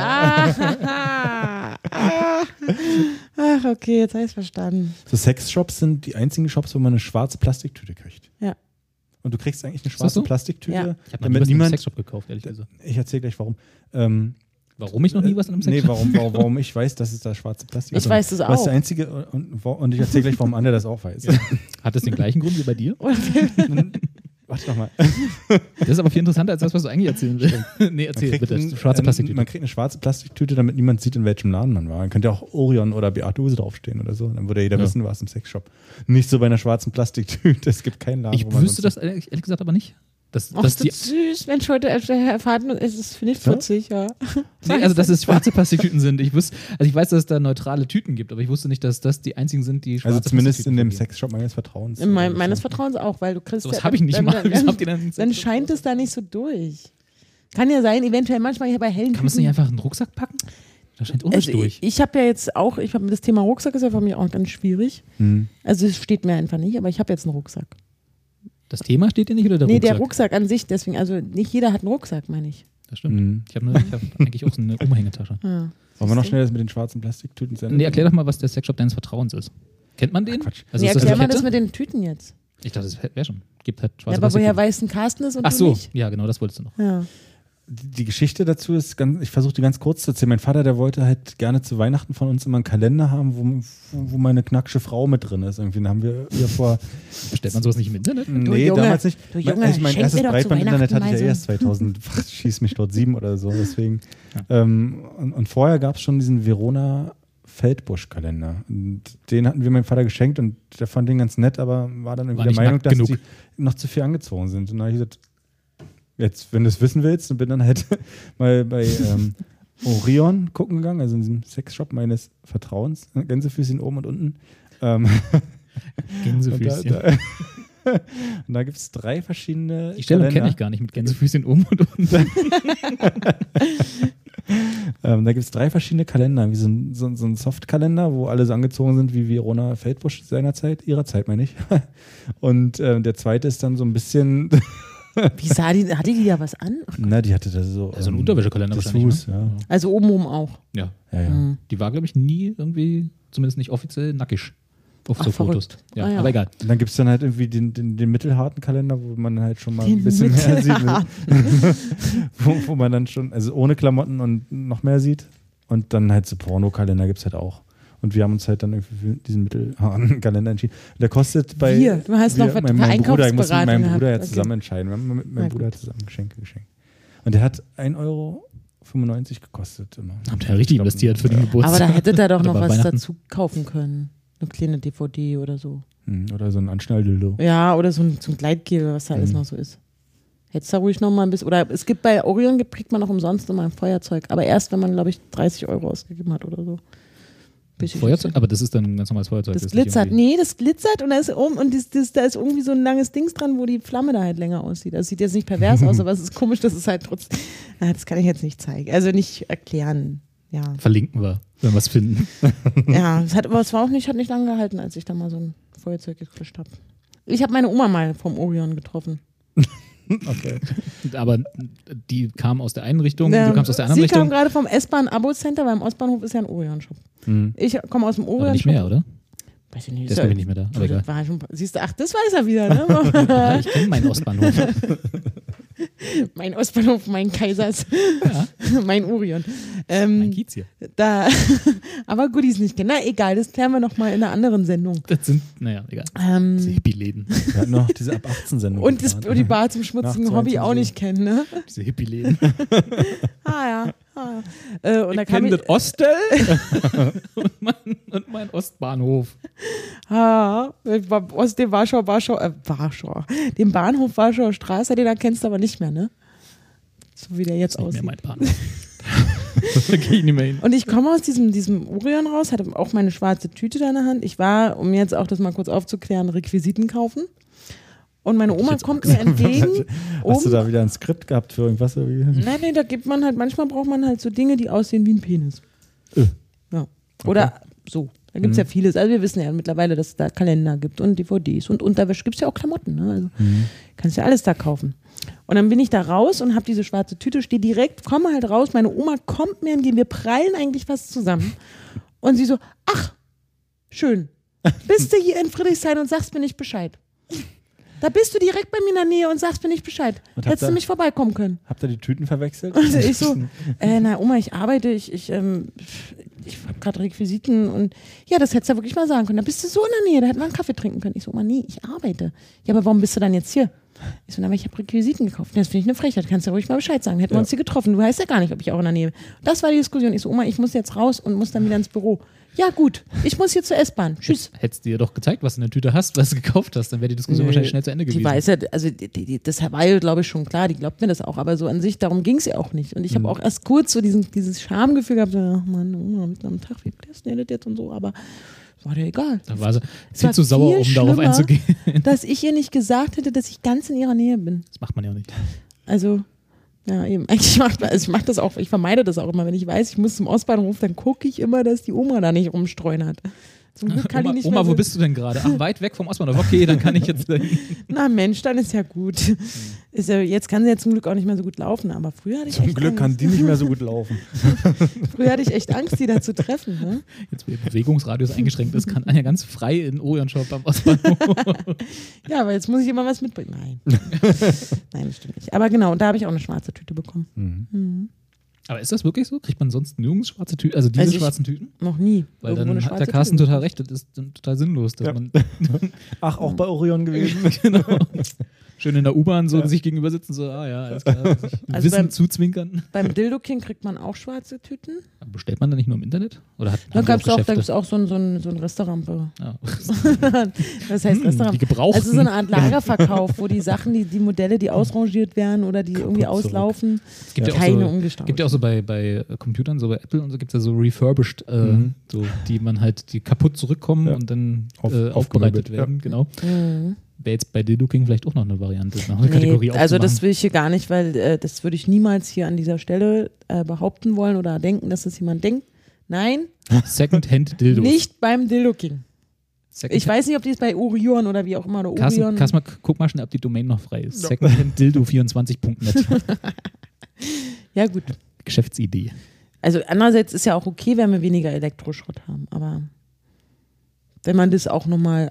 Ach, okay, jetzt habe ich es verstanden. So Sexshops sind die einzigen Shops, wo man eine schwarze Plastiktüte kriegt. Ja. Und du kriegst eigentlich eine das schwarze so? Plastiktüte, Ja. Ich habe noch nie damit was in einem niemand. Sexshop gekauft, ehrlich gesagt. Ich erzähle gleich warum. Warum ich noch nie was in einem Nee, Sexshop warum ich weiß, dass es da schwarze Plastik Ich weiß das Das ist auch. der einzige, und ich erzähle gleich, warum Anja das auch weiß. Hat das den gleichen Grund wie bei dir? Warte doch mal. Das ist aber viel interessanter als das, was du eigentlich erzählen willst. Nee, erzähl bitte. Schwarze Plastiktüte. Man kriegt eine schwarze Plastiktüte, damit niemand sieht, in welchem Laden man war. Man könnte ja auch Orion oder Beate Use draufstehen oder so. Dann würde jeder wissen, was im Sexshop. Nicht so bei einer schwarzen Plastiktüte. Es gibt keinen Laden, Ich wo man wüsste sonst- das ehrlich gesagt aber nicht. Dass Ach, dass das ist süß. Mensch, heute erfahren wir, es ist, finde ich, putzig, ja. nee, also dass es schwarze Plastiktüten sind. Ich weiß, dass es da neutrale Tüten gibt, aber ich wusste nicht, dass das die einzigen sind, die schwarze Also zumindest in dem Plastiktüten Sexshop meines Vertrauens. Meines Vertrauens auch, weil du kriegst vergeben. Sowas habe ich nicht mal. Wieso habt ihr denn Dann scheint es da nicht so durch. Kann ja sein, eventuell manchmal hier bei hellen Kann man es nicht einfach in den Rucksack packen? Da scheint auch nicht Also durch. ich habe ja jetzt auch, das Thema Rucksack ist ja für mich auch ganz schwierig. Also es steht mir einfach nicht, aber ich habe jetzt einen Rucksack. Das Thema steht dir nicht oder der Nee, Rucksack? der Rucksack an sich, deswegen, also nicht jeder hat einen Rucksack, meine ich. Das stimmt. Ich habe eigentlich auch so eine Umhängetasche. Ja. Wollen wir noch schnell das mit den schwarzen Plastiktüten senden? Nee, erklär doch mal, was der Sexshop deines Vertrauens ist. Kennt man den? Quatsch. Also Nee, ist das erklär eine mal das Kette? mit den Tüten jetzt. Ich dachte, das wäre schon. Gibt halt Ja, schwarze aber woher Plastiktüten. weiß ein Carsten ist und Ach du so, nicht? ja, genau, das wolltest du noch. Ja. Die Geschichte dazu ist ganz, ich versuche die ganz kurz zu erzählen. Mein Vater, der wollte halt gerne zu Weihnachten von uns immer einen Kalender haben, wo meine knackische Frau mit drin ist. Irgendwie haben wir vor. Bestellt man sowas nicht im Internet? Nee, Junge, damals nicht. du Junge, Also mein schenk erstes mir doch zu Breitbandinternet hatte Weihnachten ich ja mal erst 2000, schieß mich dort 7 oder so. Deswegen. Und vorher gab es schon diesen Verona Feldbusch-Kalender. Und den hatten wir meinem Vater geschenkt und der fand den ganz nett, aber war dann irgendwie War der nicht Meinung, nackt dass genug. die noch zu viel angezogen sind. Und dann habe ich gesagt, jetzt, wenn du es wissen willst, und bin dann halt mal bei Orion gucken gegangen, also in diesem Sexshop meines Vertrauens. Gänsefüßchen oben und unten. Gänsefüßchen. Und da gibt es 3 verschiedene Die Stellung Kalender. kenne ich gar nicht mit Gänsefüßchen oben und unten. Da gibt es 3 verschiedene Kalender, wie so ein Softkalender, wo alle so angezogen sind wie Verona Feldbusch ihrer Zeit meine ich. Und der zweite ist dann so ein bisschen... Wie sah die, hatte die da was an? Na, die hatte da so... Also ein Unterwäschekalender wahrscheinlich. Fuß, Ne? ja. Also obenrum auch. Ja. Ja. Die war, glaube ich, nie irgendwie, zumindest nicht offiziell, nackig auf so Fotos. verrückt. Ja, Ah, ja. aber egal. Und dann gibt es dann halt irgendwie den mittelharten Kalender, wo man halt schon mal Den ein bisschen mehr sieht. mittelharten. wo man dann schon, also ohne Klamotten und noch mehr sieht. Und dann halt so Pornokalender gibt es halt auch. Und wir haben uns halt dann irgendwie für diesen mittelharten Kalender entschieden. Der kostet bei... Du hast noch mein Bruder, ich muss mit meinem Einkaufsberatung Bruder ja gehabt. zusammen entscheiden. Wir haben mit Na meinem Bruder zusammen Geschenke geschenkt. Und der hat 1,95 € gekostet immer. Habt ihr ja richtig investiert für den Geburtstag. Aber da hättet ihr doch Oder noch bei was Weihnachten. dazu kaufen können. Eine kleine DVD oder so. Oder so ein Anschnalldildo. Ja, oder so ein Gleitgel, was da alles noch so ist. Hättest du ruhig noch mal ein bisschen, oder es gibt bei Orion, kriegt man noch umsonst immer ein Feuerzeug, aber erst, wenn man, glaube ich, 30 € ausgegeben hat oder so. Bisschen Feuerzeug? Aber das ist dann ein ganz normales Feuerzeug. Das ist nicht glitzert, irgendwie- das glitzert und da ist da ist irgendwie so ein langes Dings dran, wo die Flamme da halt länger aussieht. Das sieht jetzt nicht pervers aus, aber es ist komisch, das ist halt trotzdem, das kann ich jetzt nicht zeigen, also nicht erklären, ja. Verlinken wir, wenn wir es finden. Ja, aber es hat nicht lange gehalten, als ich da mal so ein Feuerzeug gekriegt habe. Ich habe meine Oma mal vom Orion getroffen. Okay. Aber die kam aus der einen Richtung, Ja, du kamst aus der anderen sie kam Richtung. gerade vom S-Bahn-Abo-Center, weil im Ostbahnhof ist ja ein Orion-Shop. Ich komme aus dem Aber Orion-Shop. nicht mehr, oder? Weiß ich nicht. Der ist, glaube ich, nicht mehr da. Aber egal. War schon, siehst du, ach, das weiß er wieder, ne? Ja, ich kenne meinen Ostbahnhof. Mein Ostbahnhof, mein Kaisers, mein Orion. Mein Kiez hier. Da, aber gut, die es nicht kennen. Na egal, das klären wir nochmal in einer anderen Sendung. Das sind, naja, egal. Diese Hippie-Läden. Wir hatten noch diese ab 18 Sendung. Und die Bar zum schmutzigen Nach Hobby 22 auch nicht kennen, ne? Diese Hippie-Läden. Und da kam ich, das Ostel und mein Ostbahnhof. aus dem dem Bahnhof Warschauer Straße, den erkennst du aber nicht mehr, ne? So wie der jetzt Nicht mehr aussieht. mein Bahnhof. Da gehe ich nicht mehr hin. Und ich komme aus diesem Orion raus, hatte auch meine schwarze Tüte da in der Hand. Ich war, um jetzt auch das mal kurz aufzuklären, Requisiten kaufen. Und meine Oma kommt mir entgegen. Hast du da wieder ein Skript gehabt für irgendwas? Oder wie? Nein, da gibt man halt, manchmal braucht man halt so Dinge, die aussehen wie ein Penis. Ja. Oder so. Da gibt es ja vieles. Also wir wissen ja mittlerweile, dass es da Kalender gibt und DVDs und Unterwäsche. Gibt es ja auch Klamotten. Ne? Also kannst ja alles da kaufen. Und dann bin ich da raus und habe diese schwarze Tüte, stehe direkt, komme halt raus. Meine Oma kommt mir entgegen. Wir prallen eigentlich fast zusammen. Und sie so, ach, schön. Bist du hier in Friedrichshain und sagst mir nicht Bescheid. Da bist du direkt bei mir in der Nähe und sagst mir nicht Bescheid. Hättest du mich vorbeikommen können. Habt ihr die Tüten verwechselt? Also ich so, na Oma, ich arbeite, ich habe gerade Requisiten und ja, das hättest du ja wirklich mal sagen können. Da bist du so in der Nähe, da hätten wir einen Kaffee trinken können. Ich so, Oma, nee, ich arbeite. Ja, aber warum bist du dann jetzt hier? Ich so, na, aber ich habe Requisiten gekauft. Das finde ich eine Frechheit, kannst du ja ruhig mal Bescheid sagen. Hätten wir uns hier getroffen. Du weißt ja gar nicht, ob ich auch in der Nähe bin. Das war die Diskussion. Ich so, Oma, ich muss jetzt raus und muss dann wieder ins Büro. Ja, gut, ich muss hier zur S-Bahn. Tschüss. Hättest du dir doch gezeigt, was du in der Tüte hast, was du gekauft hast, dann wäre die Diskussion wahrscheinlich schnell zu Ende gewesen. Die weiß ja, also das war ja, glaube ich, schon klar, die glaubt mir das auch, aber so an sich, darum ging es ja auch nicht. Und ich habe auch erst kurz so dieses Schamgefühl gehabt, so, ach Mann, Oma, mitten am Tag, wie bläst denn das jetzt und so, aber war dir egal. Da war sie Es viel war zu sauer, viel um darauf schlimmer, einzugehen. dass ich ihr nicht gesagt hätte, dass ich ganz in ihrer Nähe bin. Das macht man ja auch nicht. Also, ja, eben. Eigentlich ich mache das auch, ich vermeide das auch immer. Wenn ich weiß, ich muss zum Ostbahnhof, dann gucke ich immer, dass die Oma da nicht rumstreunert. Zum Glück kann Oma, die nicht Oma mehr wo so, bist du denn gerade? Ach, weit weg vom Ostbahnhof. Okay, dann kann ich jetzt dahin. na Mensch, dann ist ja gut. Ist ja, jetzt kann sie ja zum Glück auch nicht mehr so gut laufen, aber früher hatte ich Zum echt Glück Angst. kann die nicht mehr so gut laufen. Früher hatte ich echt Angst, die da zu treffen. Ne? Jetzt, wo ihr Bewegungsradius eingeschränkt ist, kann Anja ganz frei in Orion-Shop am Ostbahnhof. Ja, aber jetzt muss ich immer was mitbringen. Nein. Nein, das stimmt nicht. Aber genau, und da habe ich auch eine schwarze Tüte bekommen. Aber ist das wirklich so? Kriegt man sonst nirgends schwarze Tüten? Also diese Also ich- schwarzen Tüten? Noch nie. Weil Irgendwo eine dann hat schwarze der Carsten Tüte. total recht, das ist dann total sinnlos. Dass Ja. man Ach, auch bei Orion gewesen. genau. Schön in der U-Bahn so sich gegenüber sitzen, so, alles klar. Also Wissen zuzwinkern. Beim Dildo King kriegt man auch schwarze Tüten. Bestellt man da nicht nur im Internet? Oder Da gibt es auch so ein Restaurant. Ja. Das heißt Restaurant. Die gebrauchten. Also so eine Art Lagerverkauf, wo die Sachen, die Modelle, die ausrangiert werden oder die irgendwie auslaufen, keine umgestaut. Es gibt ja auch so bei Computern, so bei Apple und so gibt es ja so refurbished, so, die man halt, die kaputt zurückkommen und dann aufbereitet werden. Genau. Wäre jetzt bei Dildo King vielleicht auch noch eine Variante, noch eine Kategorie aufzumachen. Also das will ich hier gar nicht, weil das würde ich niemals hier an dieser Stelle behaupten wollen oder denken, dass das jemand denkt. Nein. Secondhand Dildos. Nicht beim Dildo King. Ich weiß nicht, ob die es bei Orion oder wie auch immer oder Orion. Carsten, guck mal schnell, ob die Domain noch frei ist. Secondhanddildo24.net. Ja, gut. Geschäftsidee. Also andererseits ist ja auch okay, wenn wir weniger Elektroschrott haben, aber wenn man das auch nochmal,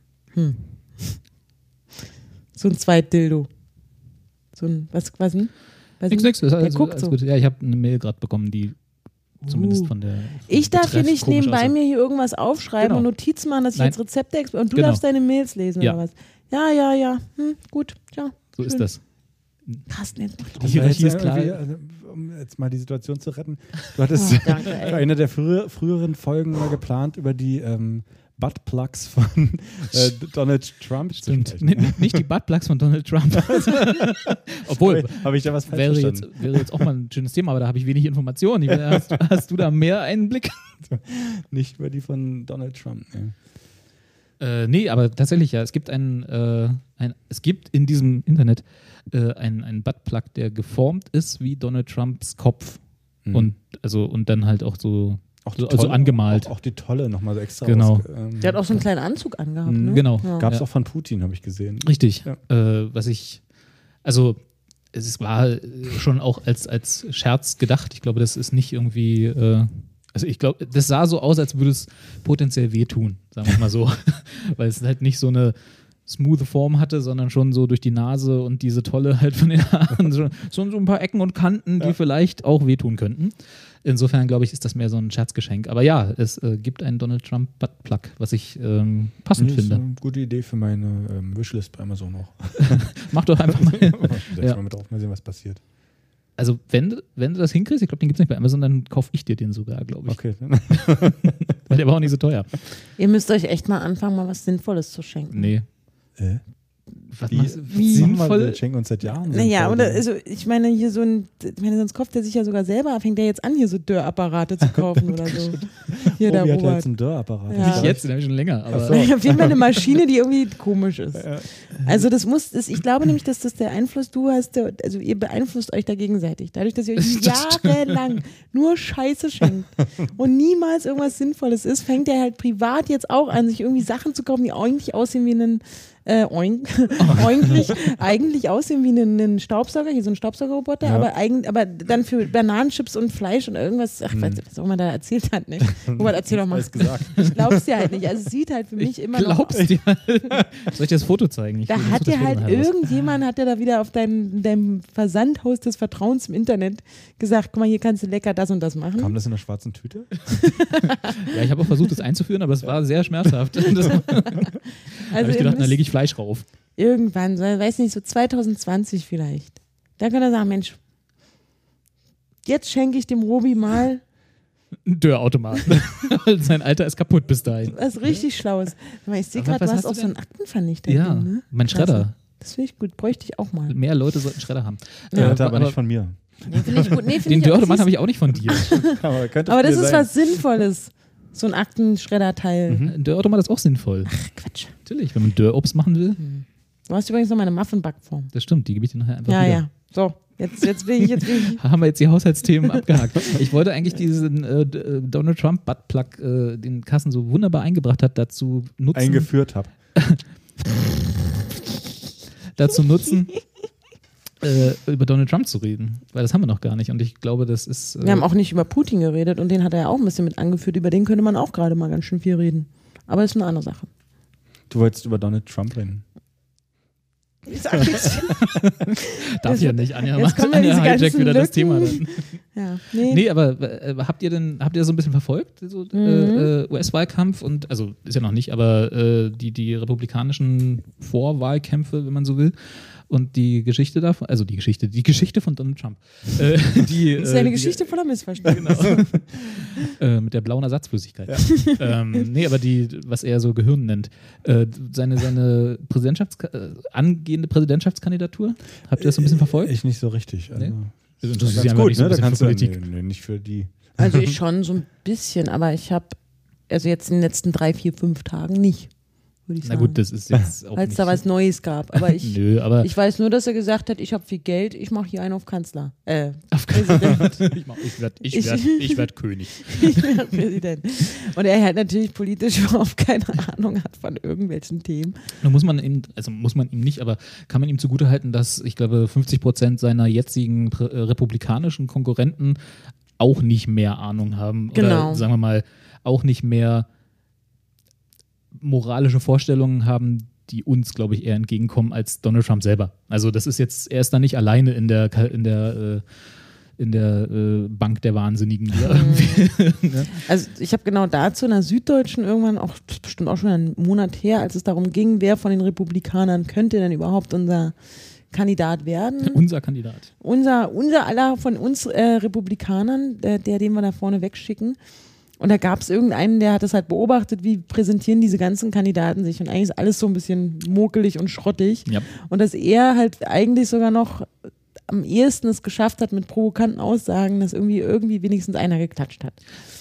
so ein Zweitdildo. So ein, was denn? Nix. Alles gut. Ja, ich habe eine Mail gerade bekommen, die zumindest von der. Ich darf hier nicht nebenbei mir hier irgendwas aufschreiben und Notizen machen, dass ich jetzt Rezepte und du darfst deine Mails lesen oder was? Ja. Gut, ja. So ist das. Carsten, jetzt mach die Hierarchie ist klar. Um jetzt mal die Situation zu retten. Du hattest für eine der früheren Folgen mal geplant, über die Buttplugs von Donald Trump. Stimmt. Nicht die Buttplugs von Donald Trump. Obwohl, habe ich da was falsch verstanden? Wäre jetzt auch mal ein schönes Thema, aber da habe ich wenig Informationen. Hast du da mehr Einblick? Nicht über die von Donald Trump. Nee, aber tatsächlich, ja. Es gibt es gibt in diesem Internet einen Buttplug, der geformt ist wie Donald Trumps Kopf. Und dann halt auch so. Also angemalt. Auch die Tolle nochmal so extra. Genau. Der hat auch so einen kleinen Anzug angehabt. Ne? Genau. Ja. Gab es auch von Putin, habe ich gesehen. Richtig. Ja. Es war schon auch als Scherz gedacht. Ich glaube, das ist nicht irgendwie. Ich glaube, das sah so aus, als würde es potenziell wehtun, sagen wir mal so. Weil es halt nicht so eine smooth Form hatte, sondern schon so durch die Nase und diese Tolle halt von den Haaren. So ein paar Ecken und Kanten, die vielleicht auch wehtun könnten. Insofern, glaube ich, ist das mehr so ein Scherzgeschenk. Aber ja, es gibt einen Donald Trump Buttplug, was ich passend finde. Das ist eine gute Idee für meine Wishlist bei Amazon auch. Mach doch einfach mal. Mal mit drauf, mal sehen, was passiert. Also, wenn du das hinkriegst, ich glaube, den gibt es nicht bei Amazon, dann kaufe ich dir den sogar, glaube ich. Okay. Weil der war auch nicht so teuer. Ihr müsst euch echt mal anfangen, mal was Sinnvolles zu schenken. Nee. Wie sinnvoll? Wir schenken uns seit Jahren. Naja, oder also ich meine, hier sonst kauft er sich ja sogar selber, fängt er jetzt an, hier so Dörrapparate zu kaufen oder so. Hier der Robert. Robert. Jetzt einen Dörrapparat. Ja. Nicht jetzt, den habe ich schon länger. Aber auf jeden Fall eine Maschine, die irgendwie komisch ist. Also ich glaube nämlich, dass das der Einfluss, also ihr beeinflusst euch da gegenseitig. Dadurch, dass ihr euch jahrelang nur Scheiße schenkt und niemals irgendwas Sinnvolles ist, fängt er halt privat jetzt auch an, sich irgendwie Sachen zu kaufen, die eigentlich aussehen wie einen eigentlich aussehen wie einen Staubsauger, hier so ein Staubsaugerroboter, aber dann für Bananenchips und Fleisch und irgendwas, was auch immer da erzählt hat, ne? Robert, erzähl doch mal. Ich glaub's dir halt nicht. Also es sieht halt für mich immer noch aus. Dir? Soll ich dir das Foto zeigen? Da hat dir halt irgendjemand, hat dir da wieder auf deinem Versandhaus des Vertrauens im Internet gesagt, guck mal, hier kannst du lecker das und das machen. Kam das in einer schwarzen Tüte? Ja, ich habe auch versucht, das einzuführen, aber es war sehr schmerzhaft. Also habe ich gedacht, da lege ich Fleisch rauf. Irgendwann, weiß nicht, so 2020 vielleicht. Da kann er sagen, Mensch, jetzt schenke ich dem Robi mal ein Dörrautomat. Sein Alter ist kaputt bis dahin. Was richtig Schlaues. Ich sehe gerade, du hast auch so einen Aktenvernichter. Ja, drin, ne? Mein Schredder. Das finde ich gut, bräuchte ich auch mal. Mehr Leute sollten Schredder haben. Aber nicht von mir. Nee, finde ich gut. Den Dörrautomat habe ich auch nicht von dir. aber das ist was Sinnvolles. So ein Aktenschredderteil. Ein Dörrautomat ist auch sinnvoll. Ach, Quatsch. Natürlich, wenn man Dörrobst machen will. Du hast übrigens noch meine Muffinbackform. Das stimmt, die gebe ich dir nachher einfach wieder. Ja. So, jetzt bin ich. Haben wir jetzt die Haushaltsthemen abgehakt. Ich wollte eigentlich diesen Donald Trump Buttplug, den Carsten so wunderbar eingebracht hat, dazu nutzen. Eingeführt habe. dazu nutzen, über Donald Trump zu reden. Weil das haben wir noch gar nicht. Und ich glaube, das ist... wir haben auch nicht über Putin geredet und den hat er ja auch ein bisschen mit angeführt. Über den könnte man auch gerade mal ganz schön viel reden. Aber das ist eine andere Sache. Du wolltest über Donald Trump reden. Ich sag nicht. Darf ja nicht, Anja. Jetzt kommen ja diese hijackt ganzen wieder das Lücken. Thema dann. Ja, Nee, aber habt ihr so ein bisschen verfolgt, so, US-Wahlkampf und, also ist ja noch nicht, aber die republikanischen Vorwahlkämpfe, wenn man so will, und die Geschichte davon, also die Geschichte von Donald Trump. Das ist ja eine Geschichte voller Missverständnisse. Genau. Mit der blauen Ersatzflüssigkeit. Nee, aber was er so Gehirn nennt, seine angehende Präsidentschaftskandidatur, habt ihr das so ein bisschen verfolgt? Ich nicht so richtig. Also, Nee? das interessiert ist Sie ganz einfach gut, nicht so ne? ein Da bisschen kannst für du Politik. nee, nicht für die. Also ich schon so ein bisschen, aber ich habe, also jetzt in den letzten 3, 4, 5 Tagen nicht, würde ich Na sagen. gut, das ist jetzt auch Weil es nicht da was Neues gab. Aber Nö, aber ich weiß nur, dass er gesagt hat, ich habe viel Geld, ich mache hier einen auf Kanzler. auf Präsident. ich werd König. Ich werde Präsident. Und er halt natürlich politisch überhaupt keine Ahnung hat von irgendwelchen Themen. Nun muss man ihm nicht, aber kann man ihm zugutehalten, dass ich glaube 50% seiner jetzigen republikanischen Konkurrenten auch nicht mehr Ahnung haben. Genau. Oder sagen wir mal, auch nicht mehr moralische Vorstellungen haben, die uns, glaube ich, eher entgegenkommen als Donald Trump selber. Also das ist jetzt, er ist da nicht alleine in der Bank der Wahnsinnigen. Ne? Also ich habe genau dazu in der Süddeutschen irgendwann, auch bestimmt auch schon einen Monat her, als es darum ging, wer von den Republikanern könnte denn überhaupt unser Kandidat werden. Unser Kandidat. Unser aller von uns Republikanern, den wir da vorne wegschicken. Und da gab es irgendeinen, der hat das halt beobachtet, wie präsentieren diese ganzen Kandidaten sich. Und eigentlich ist alles so ein bisschen mokelig und schrottig. Ja. Und dass er halt eigentlich sogar noch am ehesten es geschafft hat mit provokanten Aussagen, dass irgendwie wenigstens einer geklatscht hat.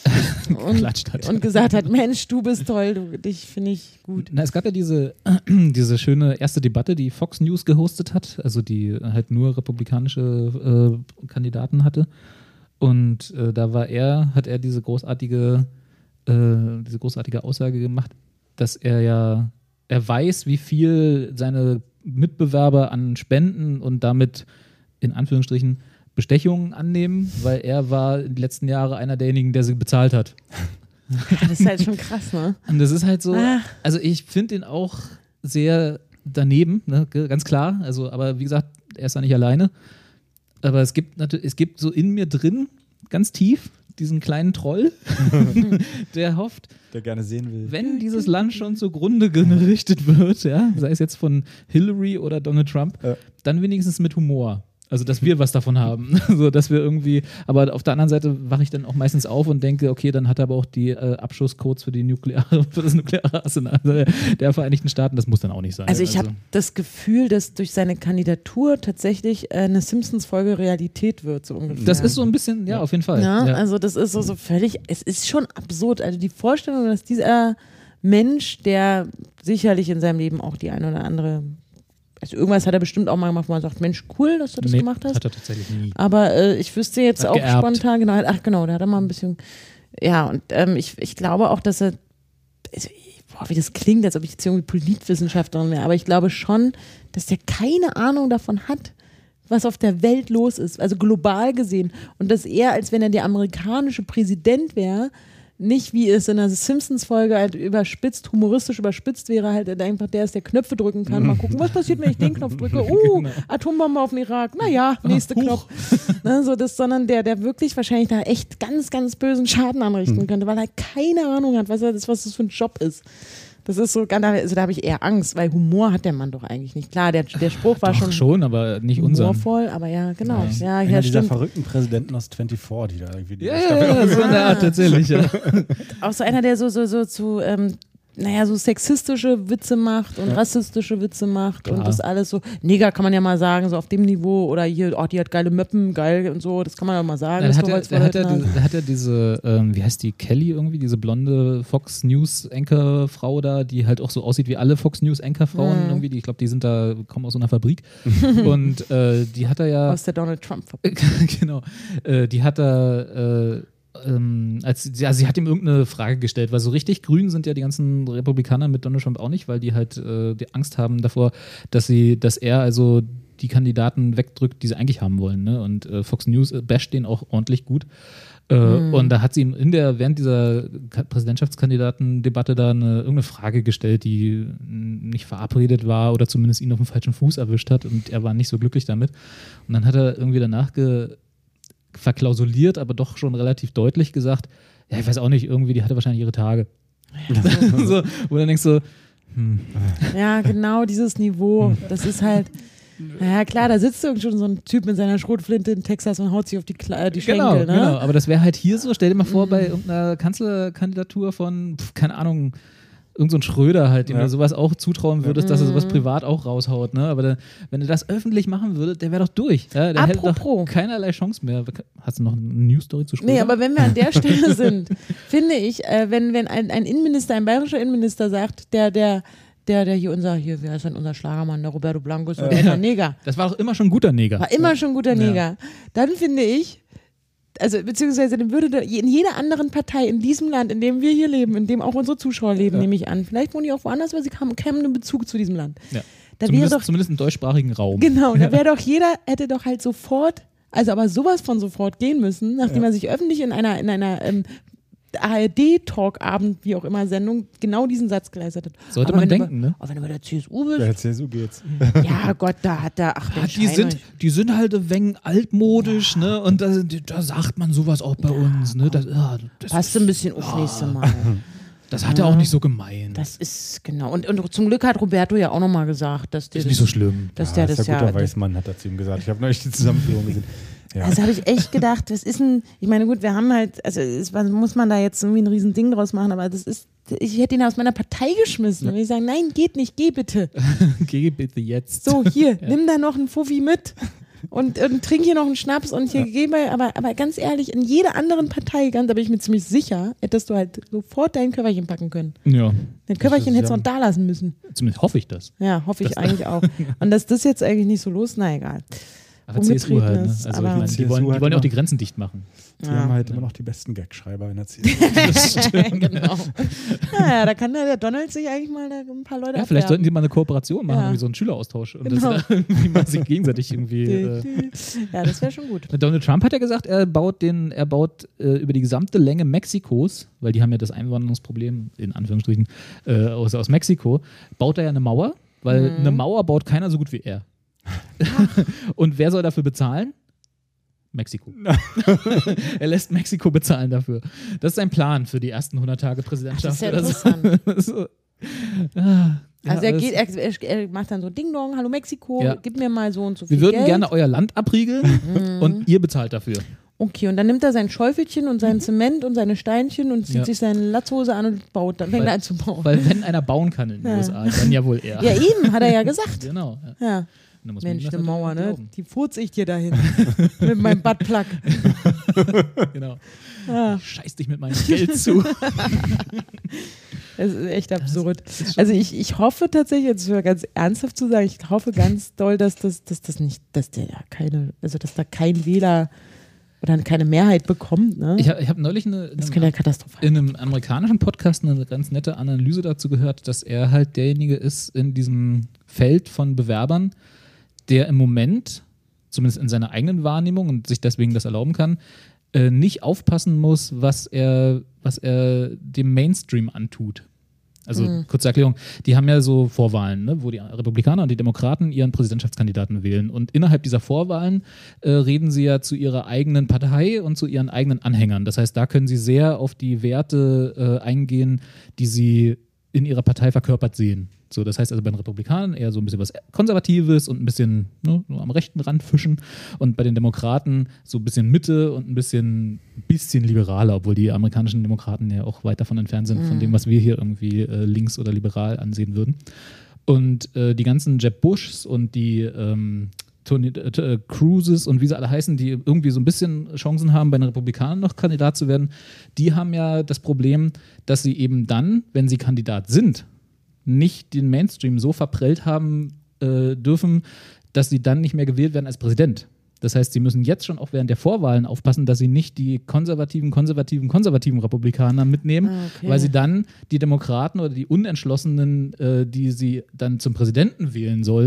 Und gesagt hat, Mensch, du bist toll, dich finde ich gut. Na, es gab ja diese schöne erste Debatte, die Fox News gehostet hat, also die halt nur republikanische Kandidaten hatte. Und da hat er diese großartige Aussage gemacht, dass er weiß, wie viel seine Mitbewerber an Spenden und damit in Anführungsstrichen Bestechungen annehmen, weil er war in den letzten Jahren einer derjenigen, der sie bezahlt hat. Das ist halt schon krass, ne? Und das ist halt so, also ich finde ihn auch sehr daneben, ne? Ganz klar, also aber wie gesagt, er ist da nicht alleine. Aber es gibt so in mir drin, ganz tief, diesen kleinen Troll, der hofft, der gerne sehen will. wenn dieses Land schon zugrunde gerichtet wird, ja, sei es jetzt von Hillary oder Donald Trump, dann wenigstens mit Humor. Also, dass wir was davon haben. So, dass wir irgendwie, aber auf der anderen Seite wache ich dann auch meistens auf und denke, okay, dann hat er aber auch die Abschusscodes für das nukleare Arsenal der Vereinigten Staaten. Das muss dann auch nicht sein. Also ich habe das Gefühl, dass durch seine Kandidatur tatsächlich eine Simpsons-Folge Realität wird, so ungefähr. Das ist so ein bisschen, ja, auf jeden Fall. Ja, ja. Also das ist so völlig, es ist schon absurd. Also die Vorstellung, dass dieser Mensch, der sicherlich in seinem Leben auch die eine oder andere, also irgendwas hat er bestimmt auch mal gemacht, wo man sagt, Mensch, cool, dass du das gemacht hast. Das hat er tatsächlich nie. Aber ich wüsste jetzt hat auch geerbt. Spontan, da hat er mal ein bisschen, ja, und ich glaube auch, dass er, also, wie das klingt, als ob ich jetzt irgendwie Politwissenschaftlerin wäre, aber ich glaube schon, dass der keine Ahnung davon hat, was auf der Welt los ist, also global gesehen. Und dass er, als wenn er der amerikanische Präsident wäre, nicht wie es in der Simpsons-Folge halt humoristisch überspitzt wäre, halt einfach der ist, der Knöpfe drücken kann. Mal gucken, was passiert, wenn ich den Knopf drücke. Genau. Atombombe auf den Irak. Naja, nächste Knopf. Ne, so das, sondern der wirklich wahrscheinlich da echt ganz, ganz bösen Schaden anrichten könnte, weil er keine Ahnung hat, was das für ein Job ist. Das ist so, also da habe ich eher Angst, weil Humor hat der Mann doch eigentlich nicht. Klar, der Spruch war schon, aber nicht unser. humorvoll, aber ja, genau. Ja, Einer dieser stimmt. verrückten Präsidenten aus 24, die da irgendwie Ja, so in der Art tatsächlich. Ja. Auch so einer, der so sexistische Witze macht und rassistische Witze macht. Klar. Und das alles so, Neger kann man ja mal sagen, so auf dem Niveau, oder hier, die hat geile Möppen, geil und so, das kann man ja mal sagen. Da hat er diese, wie heißt die, Kelly irgendwie, diese blonde Fox News Anchor Frau da, die halt auch so aussieht wie alle Fox News Anchor Frauen irgendwie, ich glaube, kommen aus so einer Fabrik. Und die hat er ja... Aus der Donald Trump Fabrik. Genau. Die hat er... sie hat ihm irgendeine Frage gestellt, weil so richtig grün sind ja die ganzen Republikaner mit Donald Trump auch nicht, weil die halt die Angst haben davor, dass er also die Kandidaten wegdrückt, die sie eigentlich haben wollen. Ne? Und Fox News basht den auch ordentlich gut. Und da hat sie ihm während dieser Präsidentschaftskandidatendebatte da irgendeine Frage gestellt, die nicht verabredet war oder zumindest ihn auf dem falschen Fuß erwischt hat und er war nicht so glücklich damit. Und dann hat er irgendwie danach verklausuliert, aber doch schon relativ deutlich gesagt, ja, ich weiß auch nicht, irgendwie, die hatte wahrscheinlich ihre Tage. So, wo du dann denkst so, Ja, genau, dieses Niveau, das ist halt, ja klar, da sitzt irgendwie schon so ein Typ mit seiner Schrotflinte in Texas und haut sich auf die Schenkel, ne? Genau, aber das wäre halt hier so, stell dir mal vor, bei irgendeiner Kanzlerkandidatur von, keine Ahnung, irgend so ein Schröder halt, dem du sowas auch zutrauen würdest, dass er sowas privat auch raushaut, ne? Aber wenn du das öffentlich machen würdest, der wäre doch durch. Ja? Der hätte doch keinerlei Chance mehr. Hast du noch eine News-Story zu Schröder? Nee, aber wenn wir an der Stelle sind, finde ich, wenn ein Innenminister, ein bayerischer Innenminister sagt, der hier wer ist denn unser Schlagermann, der Roberto Blanco, ist der Neger. Das war doch immer schon ein guter Neger. War immer schon ein guter Neger. Dann finde ich, also beziehungsweise dann würde in jeder anderen Partei in diesem Land, in dem wir hier leben, in dem auch unsere Zuschauer leben, nehme ich an, vielleicht wohnen die auch woanders, weil sie kämen einen Bezug zu diesem Land. Ja. Zumindest im deutschsprachigen Raum. Genau, da wäre doch hätte doch halt sofort, also aber sowas von sofort gehen müssen, nachdem er sich öffentlich in einer ARD-Talk-Abend, wie auch immer, Sendung, genau diesen Satz geleistet hat. Sollte man denken, ne? Aber wenn du bei der CSU bist. Bei der CSU geht's. Ja, Gott, da hat er, die sind halt ein wenig altmodisch, ne? Und da sagt man sowas auch bei uns, ne? Das passt ein bisschen auf nächste Mal. Das hat er auch nicht so gemeint. Das ist, genau. Und zum Glück hat Roberto ja auch nochmal gesagt, dass der. Ist nicht so schlimm. Dass der das ja. Guter Weißmann hat er zu ihm gesagt. Ich habe neulich die Zusammenführung gesehen. Ja. Also habe ich echt gedacht, was ist denn, ich meine gut, wir haben halt, also muss man da jetzt irgendwie ein riesen Ding draus machen, aber ich hätte ihn aus meiner Partei geschmissen. Und ich sagen, nein, geht nicht, geh bitte. Geh bitte jetzt. So, hier, nimm da noch einen Fuffi mit und trink hier noch einen Schnaps und hier geh mal, aber ganz ehrlich, in jeder anderen Partei, da bin ich mir ziemlich sicher, hättest du halt sofort dein Köfferchen packen können. Ja. Dein Köfferchen hättest du noch da lassen müssen. Zumindest hoffe ich das. Ja, hoffe ich eigentlich auch. Und dass das jetzt eigentlich nicht so na egal. Aber CSU halt, ne? Also ich meine, die wollen ja auch die Grenzen dicht machen. Die haben halt immer noch die besten Gagschreiber in der CSU. Das stimmt. Genau. Naja, da kann der Donald sich eigentlich mal ein paar Leute abwerben. Vielleicht sollten die mal eine Kooperation machen, wie so einen Schüleraustausch. Und das da irgendwie mal sich gegenseitig irgendwie. Ja, das wäre schon gut. Donald Trump hat ja gesagt, er baut über die gesamte Länge Mexikos, weil die haben ja das Einwanderungsproblem, in Anführungsstrichen, aus Mexiko, baut er ja eine Mauer, weil eine Mauer baut keiner so gut wie er. Und wer soll dafür bezahlen? Mexiko. Er lässt Mexiko bezahlen dafür. Das ist sein Plan für die ersten 100 Tage Präsidentschaft. Das ist ja interessant. So. Also er macht dann so Ding Dong, hallo Mexiko, gib mir mal so und so viel Wir würden Geld. gerne euer Land abriegeln und ihr bezahlt dafür. Okay, und dann nimmt er sein Schäufelchen und seinen Zement und seine Steinchen und zieht sich seine Latzhose an und fängt er an zu bauen. Weil wenn einer bauen kann in den USA, dann ja wohl er. Ja eben, hat er ja gesagt. Genau. Ja. Mensch, die Mauer, ne? Die furze ich dir dahin. Mit meinem Buttplug. Genau. Scheiß dich mit meinem Geld zu. Das ist echt absurd. Also ich hoffe tatsächlich, jetzt ganz ernsthaft zu sagen, ich hoffe ganz doll, dass da kein Wähler oder keine Mehrheit bekommt. Ne? Ich hab neulich das könnte ja katastrophal in einem amerikanischen Podcast eine ganz nette Analyse dazu gehört, dass er halt derjenige ist in diesem Feld von Bewerbern, der im Moment, zumindest in seiner eigenen Wahrnehmung und sich deswegen das erlauben kann, nicht aufpassen muss, was er dem Mainstream antut. Also kurze Erklärung, die haben ja so Vorwahlen, ne, wo die Republikaner und die Demokraten ihren Präsidentschaftskandidaten wählen. Und innerhalb dieser Vorwahlen reden sie ja zu ihrer eigenen Partei und zu ihren eigenen Anhängern. Das heißt, da können sie sehr auf die Werte eingehen, die sie in ihrer Partei verkörpert sehen. So, das heißt also bei den Republikanern eher so ein bisschen was Konservatives und ein bisschen nur am rechten Rand fischen und bei den Demokraten so ein bisschen Mitte und ein bisschen liberaler, obwohl die amerikanischen Demokraten ja auch weit davon entfernt sind von dem, was wir hier irgendwie links oder liberal ansehen würden. Und die ganzen Jeb Bushs und die Tony Cruzes und wie sie alle heißen, die irgendwie so ein bisschen Chancen haben, bei den Republikanern noch Kandidat zu werden, die haben ja das Problem, dass sie eben dann, wenn sie Kandidat sind, nicht den Mainstream so verprellt haben dürfen, dass sie dann nicht mehr gewählt werden als Präsident. Das heißt, sie müssen jetzt schon auch während der Vorwahlen aufpassen, dass sie nicht die konservativen Republikaner mitnehmen, weil sie dann die Demokraten oder die Unentschlossenen, die sie dann zum Präsidenten wählen sollen,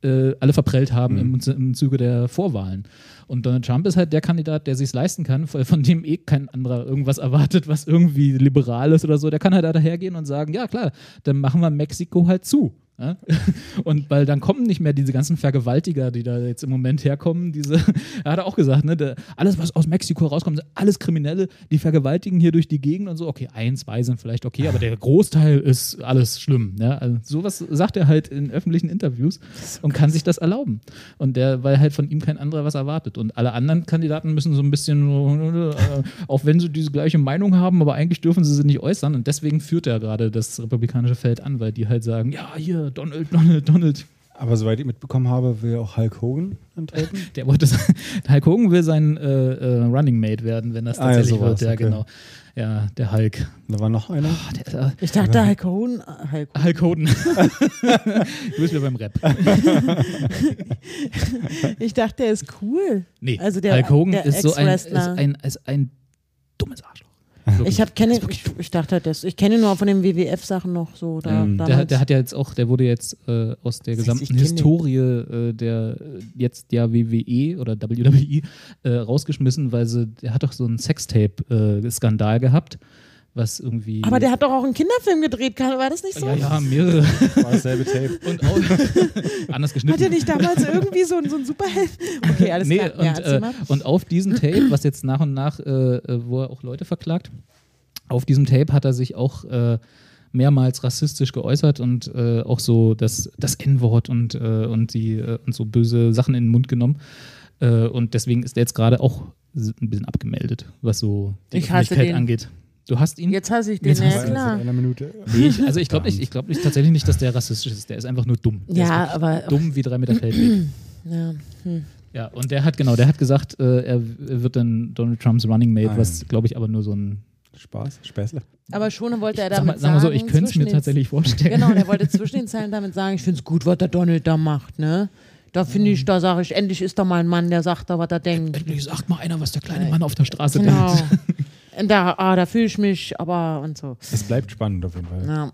alle verprellt haben im Zuge der Vorwahlen. Und Donald Trump ist halt der Kandidat, der sich es leisten kann, von dem kein anderer irgendwas erwartet, was irgendwie liberal ist oder so. Der kann halt dahergehen und sagen, ja klar, dann machen wir Mexiko halt zu. Ja? Und weil dann kommen nicht mehr diese ganzen Vergewaltiger, die da jetzt im Moment herkommen, er hat auch gesagt, ne, alles, was aus Mexiko rauskommt, sind alles Kriminelle, die vergewaltigen hier durch die Gegend und so. Okay, 1, 2 sind vielleicht okay, aber der Großteil ist alles schlimm. Ja? Also sowas sagt er halt in öffentlichen Interviews und kann sich das erlauben. Und weil halt von ihm kein anderer was erwartet. Und alle anderen Kandidaten müssen so ein bisschen, auch wenn sie diese gleiche Meinung haben, aber eigentlich dürfen sie nicht äußern. Und deswegen führt er gerade das republikanische Feld an, weil die halt sagen, ja, hier, Donald. Aber soweit ich mitbekommen habe, will auch Hulk Hogan antreten. Hulk Hogan will sein Running Mate werden, wenn das tatsächlich wird. Ja, okay. Genau. Ja, der Hulk. Da war noch einer. Ich dachte Hulk Hogan. Hulk Hogan. Du bist wieder beim Rap. Ich dachte, der ist cool. Nee, also Hulk Hogan der ist so ein dummes Arschloch. Ich dachte, ich kenne ihn nur von den WWF-Sachen noch so. Der wurde jetzt aus der gesamten Historie der jetzt ja WWE oder WWE rausgeschmissen, weil der hat doch so einen Sextape-Skandal gehabt, was irgendwie... Aber der hat doch auch einen Kinderfilm gedreht, war das nicht so? Ja, mehrere. War dasselbe Tape. Und auch anders geschnitten. Hat er nicht damals irgendwie so ein Superheld? Okay, alles klar. Und auf diesem Tape, was jetzt nach und nach, wo er auch Leute verklagt, auf diesem Tape hat er sich auch mehrmals rassistisch geäußert und auch so das N-Wort und so böse Sachen in den Mund genommen. Und deswegen ist er jetzt gerade auch ein bisschen abgemeldet, was so die Öffentlichkeit angeht. Du hast ihn? Jetzt hasse ich den, ja klar. In einer Minute. Nee, ich glaube tatsächlich nicht, dass der rassistisch ist. Der ist einfach nur dumm. Der ist aber... dumm wie 3 Meter Feldweg. Ja. Ja, und der hat gesagt, er wird dann Donald Trumps Running Mate, was, glaube ich, aber nur so ein Späßle. Aber schon wollte er damit sagen wir so, ich könnte es mir tatsächlich vorstellen. Genau, der wollte zwischen den Zeilen damit sagen, ich finde es gut, was der Donald da macht, ne? Da finde ich, da sage ich, endlich ist da mal ein Mann, der sagt da, was er denkt. Endlich sagt mal einer, was der kleine Mann auf der Straße genau. denkt. Da fühle ich mich, aber und so. Es bleibt spannend auf jeden Fall. Ja.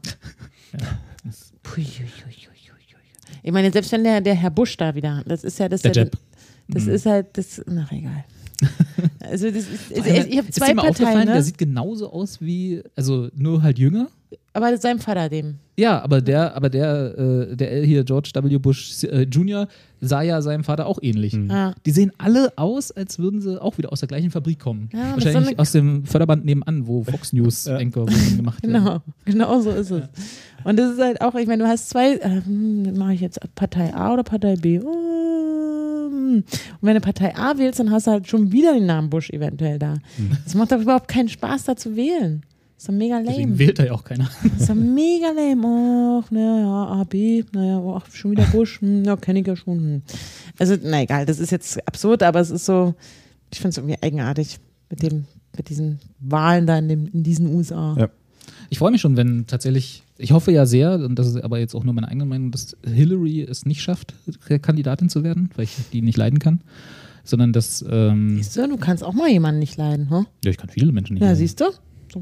Ich meine, selbst wenn der Herr Busch da wieder, das ist ja das. Der Jeb. Das ist halt, ach egal. Also ich habe zwei Parteien. Parteien, ne? Der sieht genauso aus wie, also nur halt jünger. Aber das ist sein Vater dem. Ja, aber der hier, George W. Bush Jr., sah ja seinem Vater auch ähnlich. Ja. Die sehen alle aus, als würden sie auch wieder aus der gleichen Fabrik kommen. Ja, wahrscheinlich aus dem Förderband nebenan, wo Fox News Anchor gemacht wird. Genau so ist es. Und das ist halt auch, ich meine, du hast zwei, mache ich jetzt Partei A oder Partei B? Und wenn du Partei A wählst, dann hast du halt schon wieder den Namen Bush eventuell da. Das macht doch überhaupt keinen Spaß, da zu wählen. Das ist doch mega lame. Deswegen wählt da ja auch keiner. Das ist doch mega lame. Ach, naja, A, B, naja, ach, schon wieder Bush, ja, kenne ich ja schon. Also, na egal, das ist jetzt absurd, aber es ist so, ich finde es irgendwie eigenartig mit diesen Wahlen da in diesen USA. Ja. Ich freue mich schon, wenn tatsächlich, ich hoffe ja sehr, und das ist aber jetzt auch nur meine eigene Meinung, dass Hillary es nicht schafft, Kandidatin zu werden, weil ich die nicht leiden kann, sondern dass... Siehst du, du kannst auch mal jemanden nicht leiden, huh? Ja, ich kann viele Menschen nicht leiden. Ja, siehst du? So,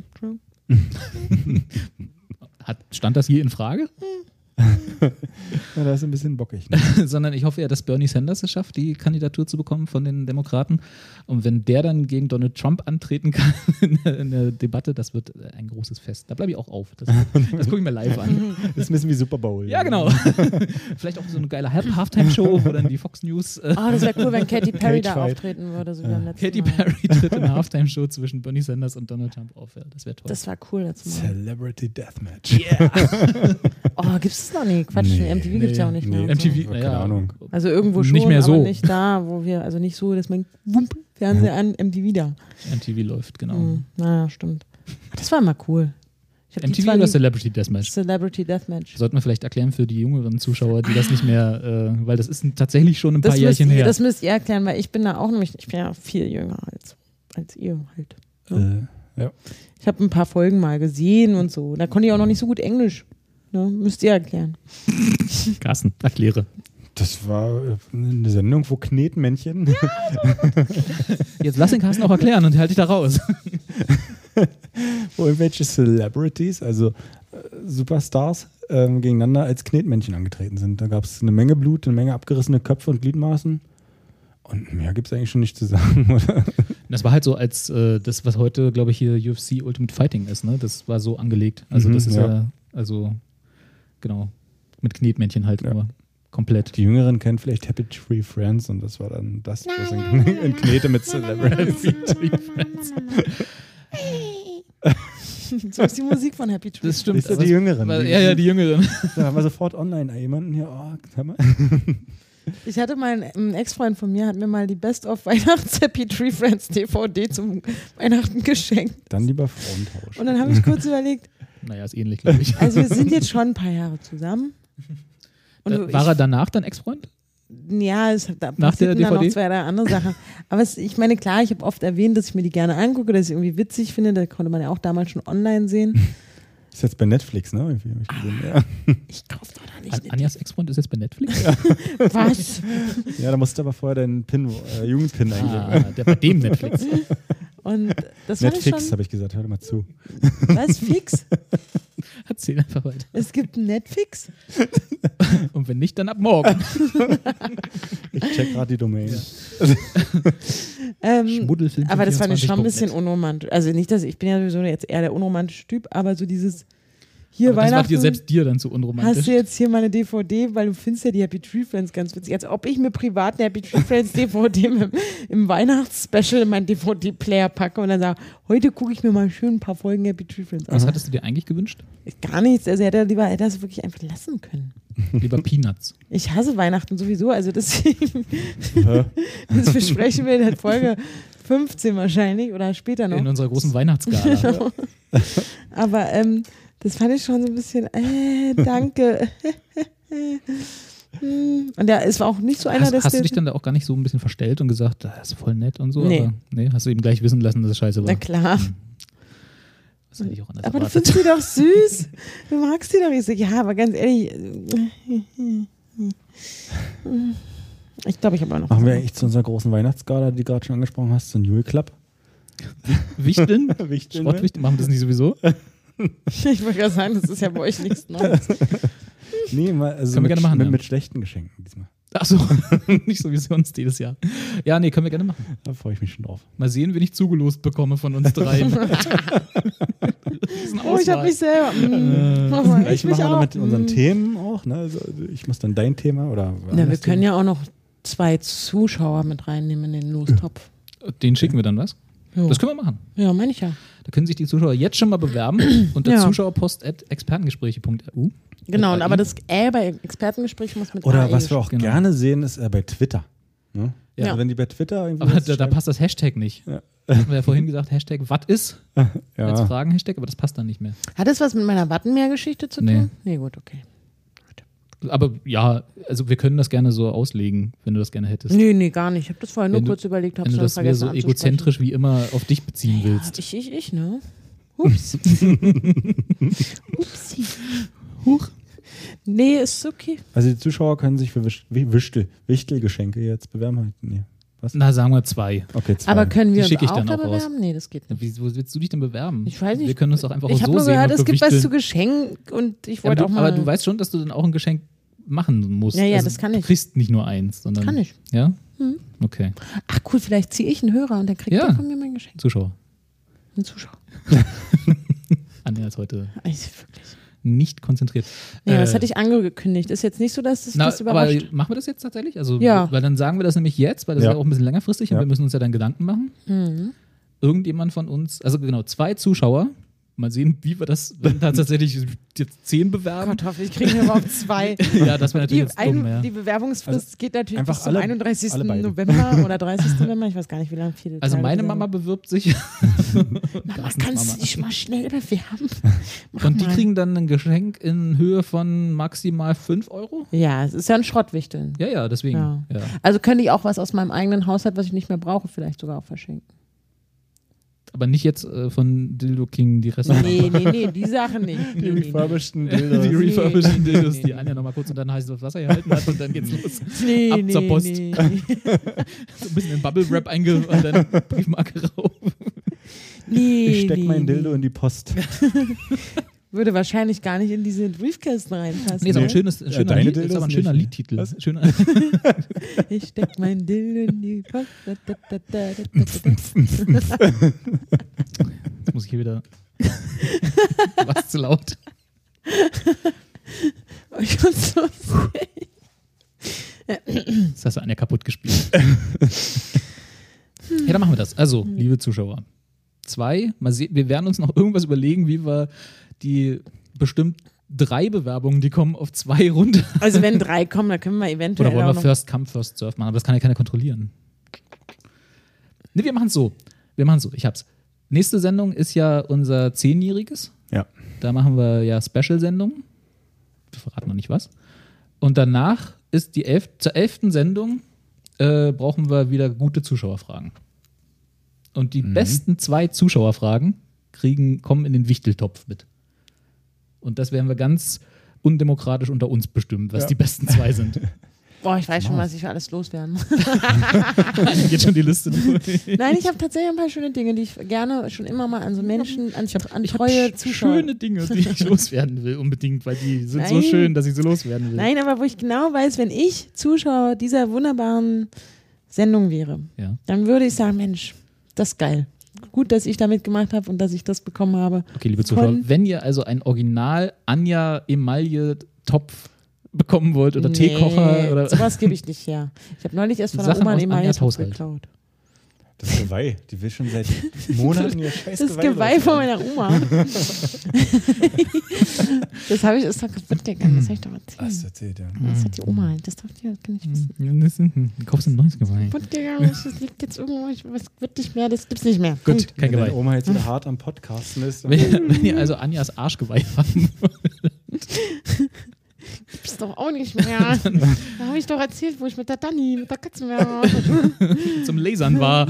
Stand das je in Frage? Ja, das ist ein bisschen bockig. Ne? Sondern ich hoffe ja, dass Bernie Sanders es schafft, die Kandidatur zu bekommen von den Demokraten. Und wenn der dann gegen Donald Trump antreten kann in der Debatte, das wird ein großes Fest. Da bleibe ich auch auf. Das gucke ich mir live an. Das ist ein bisschen wie Super Bowl. Ja, genau. Vielleicht auch so eine geile Halftime-Show, wo dann die Fox News... das wäre cool, wenn Katy Perry da auftreten würde. So wie beim letzten Katy Mal. Perry tritt in eine Halftime-Show zwischen Bernie Sanders und Donald Trump auf. Ja, das wäre toll. Das war cool letztes Mal. Celebrity Deathmatch. Yeah. Gibt's das noch nicht? Quatsch, MTV gibt's ja auch nicht mehr. Nee, MTV, keine Ahnung. Also irgendwo schon, nicht mehr so. aber nicht da, wo wir, also nicht so, dass man Fernseher an, MTV da. MTV läuft, genau. Naja, stimmt. Das war immer cool. MTV oder Celebrity Deathmatch? Celebrity Deathmatch. Sollten wir vielleicht erklären für die jüngeren Zuschauer, die das nicht mehr, weil das ist tatsächlich schon ein paar Jährchen her. Das müsst ihr erklären, weil ich bin da auch nämlich, ich bin ja viel jünger als ihr halt. Ne? Ja. Ich habe ein paar Folgen mal gesehen und so. Da konnte ich auch noch nicht so gut Englisch. Ne? Müsst ihr erklären. Carsten, erkläre. Das war eine Sendung, wo Knetmännchen. Jetzt lass den Carsten auch erklären und halte dich da raus. Wo irgendwelche Celebrities, also Superstars, gegeneinander als Knetmännchen angetreten sind. Da gab es eine Menge Blut, eine Menge abgerissene Köpfe und Gliedmaßen. Und mehr gibt es eigentlich schon nicht zu sagen, oder? Das war halt so als das, was heute, glaube ich, hier UFC Ultimate Fighting ist, ne? Das war so angelegt. Also das ist also genau, mit Knetmännchen halt nur komplett. Die Jüngeren kennen vielleicht Happy Tree Friends und das war dann das, was in Knete mit Celebrity Tree Friends. So ist die Musik von Happy Tree. Das stimmt. Das ist die Jüngeren. Ja, die Jüngeren. Da haben wir sofort online jemanden hier. Hör mal. Ich hatte ein Ex-Freund von mir, hat mir mal die Best-of-Weihnachts-Happy Tree Friends DVD zum Weihnachten geschenkt. Dann lieber Frauentausch. Und dann habe ich kurz überlegt. Naja, ist ähnlich, glaube ich. Also wir sind jetzt schon ein paar Jahre zusammen. Und war er danach dein Ex-Freund? Ja, da nach der passieren dann noch DVD? 2, 3 andere Sachen. Aber ich meine, klar, ich habe oft erwähnt, dass ich mir die gerne angucke, dass ich irgendwie witzig finde. Da konnte man ja auch damals schon online sehen. Ist jetzt bei Netflix, ne? Irgendwie hab ich gesehen. Ja. Ich kaufe doch da nicht. Anjas Ex-Freund ist jetzt bei Netflix? Was? Ja, da musst du aber vorher deinen Jugendpin eingeben. Der bei dem Netflix. Und das fand ich Netflix, schon. habe ich gesagt. Hör doch mal zu. Was? Fix? Erzähl einfach weiter. Es gibt einen Netflix? Und wenn nicht, dann ab morgen. Ich check gerade die Domain. Schmuddelfilm. Aber das fand ich schon ein bisschen unromantisch. Also nicht, dass ich bin ja sowieso jetzt eher der unromantische Typ, aber so dieses hier aber das war Weihnachten. selbst dir dann zu unromantisch. Hast du jetzt hier meine DVD, weil du findest ja die Happy Tree Friends ganz witzig. Als ob ich mir privat eine Happy Tree Friends DVD im Weihnachtsspecial in meinen DVD-Player packe und dann sage, heute gucke ich mir mal schön ein paar Folgen Happy Tree Friends an. Was hattest du dir eigentlich gewünscht? Gar nichts. Also hätte er das wirklich einfach lassen können. Lieber Peanuts. Ich hasse Weihnachten sowieso, also deswegen das besprechen wir in der Folge 15 wahrscheinlich oder später noch. In unserer großen Weihnachtsgala. Genau. Aber das fand ich schon so ein bisschen, danke. Und ja, es war auch nicht so einer, Hast du dich dann da auch gar nicht so ein bisschen verstellt und gesagt, das ist voll nett und so? Nee. Aber, nee, hast du ihm gleich wissen lassen, dass es scheiße war? Na klar. Das hätte ich auch anders Aber du erwartet. findest die doch süß. Du magst die doch. Ich so, ja, aber ganz ehrlich. Ich glaube, ich habe auch noch. Machen wir echt zu unserer großen Weihnachtsgala, die du gerade schon angesprochen hast, so ein Jule Club? Wichteln? Wichteln, Schrottwichteln? Machen wir das nicht sowieso? Ich wollte gerade sagen, das ist ja bei euch nichts Neues. Nee, mal, also Können wir gerne machen, ja. mit schlechten Geschenken diesmal. Ach so, nicht so wie sonst jedes Jahr. Ja, nee, können wir gerne machen. Da freue ich mich schon drauf. Mal sehen, wen ich zugelost bekomme von uns dreien. Oh, ich habe mich selber. Vielleicht mich machen wir auch. mit unseren Themen auch. Ne? Also ich muss dann dein Thema oder. Na, wir können ja auch noch 2 Zuschauer mit reinnehmen in den Lostopf. Den schicken wir dann, was? Jo. Das können wir machen. Ja, meine ich ja. Da können sich die Zuschauer jetzt schon mal bewerben unter Ja. zuschauerpost@expertengespräche.ru. Genau, und aber das bei Expertengespräch muss mit Oder AE was wir auch Genau. gerne sehen, ist bei Twitter. Ne? Ja. Also wenn die bei Twitter irgendwie. Aber was da schreiben- passt das Hashtag nicht. Ja. Hatten wir ja vorhin gesagt, Hashtag was ist als ja. Fragen-Hashtag, aber das passt dann nicht mehr. Hat das was mit meiner Wattenmeer-Geschichte zu Nee. tun? Nee, gut, okay. Aber ja, also wir können das gerne so auslegen, wenn du das gerne hättest. Nee, gar nicht. Ich habe das vorher nur Wenn du- kurz überlegt, habe Wenn es du dann das wieder vergessen so anzusprechen. egozentrisch wie immer auf dich beziehen Ja, willst. ich, ne? Ups. Upsi. Huch. Nee, ist okay. Also die Zuschauer können sich für Wichtelgeschenke jetzt bewerben. Halt. Nee. Was? Na, sagen wir 2. Okay, 2. Aber können wir Die schicke uns ich auch dann da auch raus. bewerben? Nee, das geht nicht. Wo willst du dich denn bewerben? Ich weiß nicht. Wir können uns doch einfach auch Ich so habe nur sehen. gehört, und es gibt was bewichteln. zu Geschenk und ich Ja, wollte auch mal. aber du weißt schon, dass du dann auch ein Geschenk machen musst. Ja, das kann ich. Du kriegst nicht nur eins, sondern. Kann ich. Ja? Okay. Ach cool, vielleicht ziehe ich einen Hörer und der kriegt Ja. dann von mir mein Geschenk. Zuschauer. Ein Zuschauer. Anja ist heute Also wirklich. nicht konzentriert. Ja, das hatte ich angekündigt. Ist jetzt nicht so, dass das aber überrascht. machen wir das jetzt tatsächlich? Also, Ja. Weil dann sagen wir das nämlich jetzt, weil das Ja. ist ja auch ein bisschen längerfristig und Ja. wir müssen uns ja dann Gedanken machen. Mhm. Irgendjemand von uns, also genau, 2 Zuschauer. Mal sehen, wie wir das, wenn da tatsächlich jetzt 10 bewerben. Gott, hoffentlich kriegen wir überhaupt 2. Ja, das wäre natürlich jetzt dumm, ja. Die Bewerbungsfrist geht natürlich einfach bis zum alle- 31. alle beide. November oder 30. November. Ich weiß gar nicht, wie lange viele Also Tage meine Bewerbung. Mama bewirbt sich Mama, kannst du dich mal schnell bewerben? Mach und die mal. kriegen dann ein Geschenk in Höhe von maximal 5 Euro. Ja, es ist ja ein Schrottwichteln. Ja, deswegen. Ja. Ja. Also könnte ich auch was aus meinem eigenen Haushalt, was ich nicht mehr brauche, vielleicht sogar auch verschenken. Aber nicht jetzt von Dildo King die Reste. Nee, die Sache nicht. Die refurbischten Die Dildos. refurbisheden Nee, Dildos, nee, die nee. Anja nochmal kurz unter ein heißes Wasser gehalten hat und dann geht's los. Nee, Ab nee, zur Post. nee. So ein bisschen in Bubble Wrap und dann Briefmarke rauf. Nee, Ich steck nee, mein nee. Dildo in die Post. würde wahrscheinlich gar nicht in diese Briefkästen reinpassen. Nee, ist aber ein ne? schöner, deine Lied, Dildos ist aber ein nicht, schöner ne? Liedtitel. Was? Schöner. Ich steck mein Dildo in die Post. Jetzt muss ich hier wieder. Was zu laut. Ich fand's so Das hast du Anja kaputt gespielt. Ja, dann machen wir das. Also, liebe Zuschauer. 2, mal sehen, wir werden uns noch irgendwas überlegen, wie wir die bestimmt 3 Bewerbungen, die kommen, auf 2 runter. Also wenn 3 kommen, dann können wir eventuell Oder wollen auch wir noch... First Come, First Serve machen, aber das kann ja keiner kontrollieren. Ne, wir machen es so. Ich hab's. Nächste Sendung ist ja unser 10-jähriges. Ja. Da machen wir ja Special-Sendungen. Wir verraten noch nicht was. Und danach ist zur 11. Sendung brauchen wir wieder gute Zuschauerfragen. Und die besten 2 Zuschauerfragen kommen in den Wichteltopf mit. Und das werden wir ganz undemokratisch unter uns bestimmen, was die besten 2 sind. Boah, ich weiß schon, was ich alles loswerden muss. Geht schon die Liste durch. Nein, ich habe tatsächlich ein paar schöne Dinge, die ich gerne schon immer mal an so Menschen, an treue Zuschauer... Schöne Dinge, die ich loswerden will unbedingt, weil die sind so schön, dass ich sie loswerden will. Nein, aber wo ich genau weiß, wenn ich Zuschauer dieser wunderbaren Sendung wäre, dann würde ich sagen, Mensch, das ist geil. Gut, dass ich da mitgemacht habe und dass ich das bekommen habe. Okay, liebe Zuschauer, wenn ihr also ein Original Anja Emaille Topf bekommen wollt oder Teekocher oder sowas gebe ich nicht her. Ich habe neulich erst von der Oma einen Emaille-Topf geklaut. Das Geweih, die will schon seit Monaten ihr scheiß Das Geweih von meiner Oma. Das habe ich, ist doch kaputt gegangen, das habe ich doch erzählt. Hast du erzählt, ja. Das hat die Oma, das darf die, das kann ich wissen. Du kaufst ein neues Geweih. Kaputt gegangen, das liegt jetzt irgendwo, was wird nicht mehr, das gibt's nicht mehr. Gut, kein Wenn Geweih. deine Oma jetzt wieder hart am Podcasten ist. Wenn ihr also Anjas Arschgeweih haben wollt. Gibt's doch auch nicht mehr. Da habe ich doch erzählt, wo ich mit der Dani, mit der Katzenwehr zum Lasern war.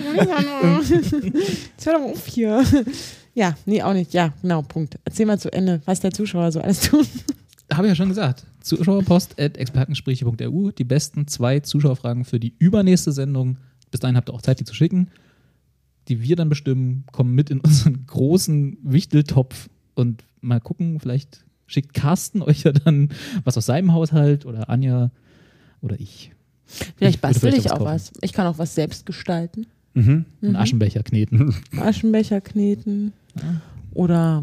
Jetzt hör doch auf hier. Ja, nee, auch nicht. Ja, genau, Punkt. Erzähl mal zu Ende, was der Zuschauer so alles tut. Habe ich ja schon gesagt. Zuschauerpost@expertengespräche.ru. Die besten 2 Zuschauerfragen für die übernächste Sendung. Bis dahin habt ihr auch Zeit, die zu schicken. Die wir dann bestimmen, kommen mit in unseren großen Wichteltopf und mal gucken, vielleicht schickt Carsten euch ja dann was aus seinem Haushalt oder Anja oder ich. Vielleicht bastel ich auch kaufen. was. Ich kann auch was selbst gestalten. Einen Aschenbecher kneten. Aschenbecher kneten. Oder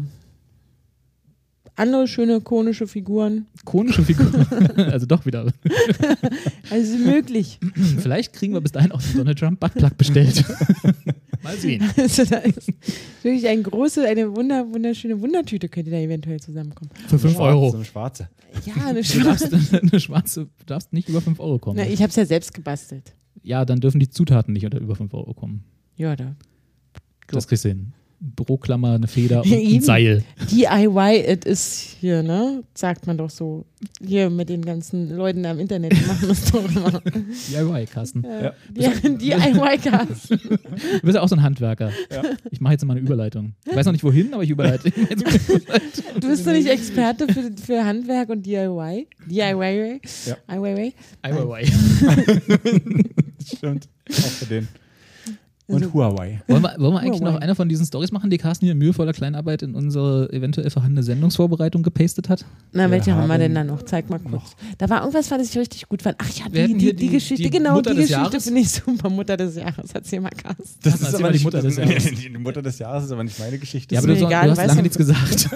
andere schöne konische Figuren. Konische Figuren. Also doch wieder. Also möglich. Vielleicht kriegen wir bis dahin auch den Donald Trump Buttplug bestellt. Mal sehen. Also da ist wirklich eine wunderschöne Wundertüte könnte da eventuell zusammenkommen. Für 5 Euro. So eine schwarze. Ja, eine Eine schwarze, du darfst nicht über 5 Euro kommen. Na, ich habe es ja selbst gebastelt. Ja, dann dürfen die Zutaten nicht unter über 5 Euro kommen. Ja, da. Das kriegst du hin. Büroklammer, eine Feder und ein Eben. Seil. DIY, it ist hier, ne? Sagt man doch so. Hier mit den ganzen Leuten da im Internet, die machen das doch immer. DIY, Carsten. Ja. DIY-Carsten. Du bist ja auch so ein Handwerker. Ja. Ich mache jetzt mal eine Überleitung. Ich weiß noch nicht wohin, aber ich überleite. Du bist doch nicht Experte für Handwerk und DIY? DIY? Ja. DIY? Stimmt. Auch für den. Und Huawei. Wollen wir eigentlich noch eine von diesen Storys machen, die Carsten hier in mühevoller Kleinarbeit in unsere eventuell vorhandene Sendungsvorbereitung gepastet hat? Na, welche haben wir denn da noch? Zeig mal kurz. Da war irgendwas, was ich richtig gut fand. Ach ja, Wir hatten hier die Geschichte, die genau, Mutter die des Geschichte Jahres. finde ich super. Mutter des Jahres, erzähl mal, Carsten. Das ist aber die Mutter des Jahres. Die Mutter des Jahres ist aber nicht meine Geschichte. Ja, aber mir du egal, hast weißt lange du- nichts gesagt.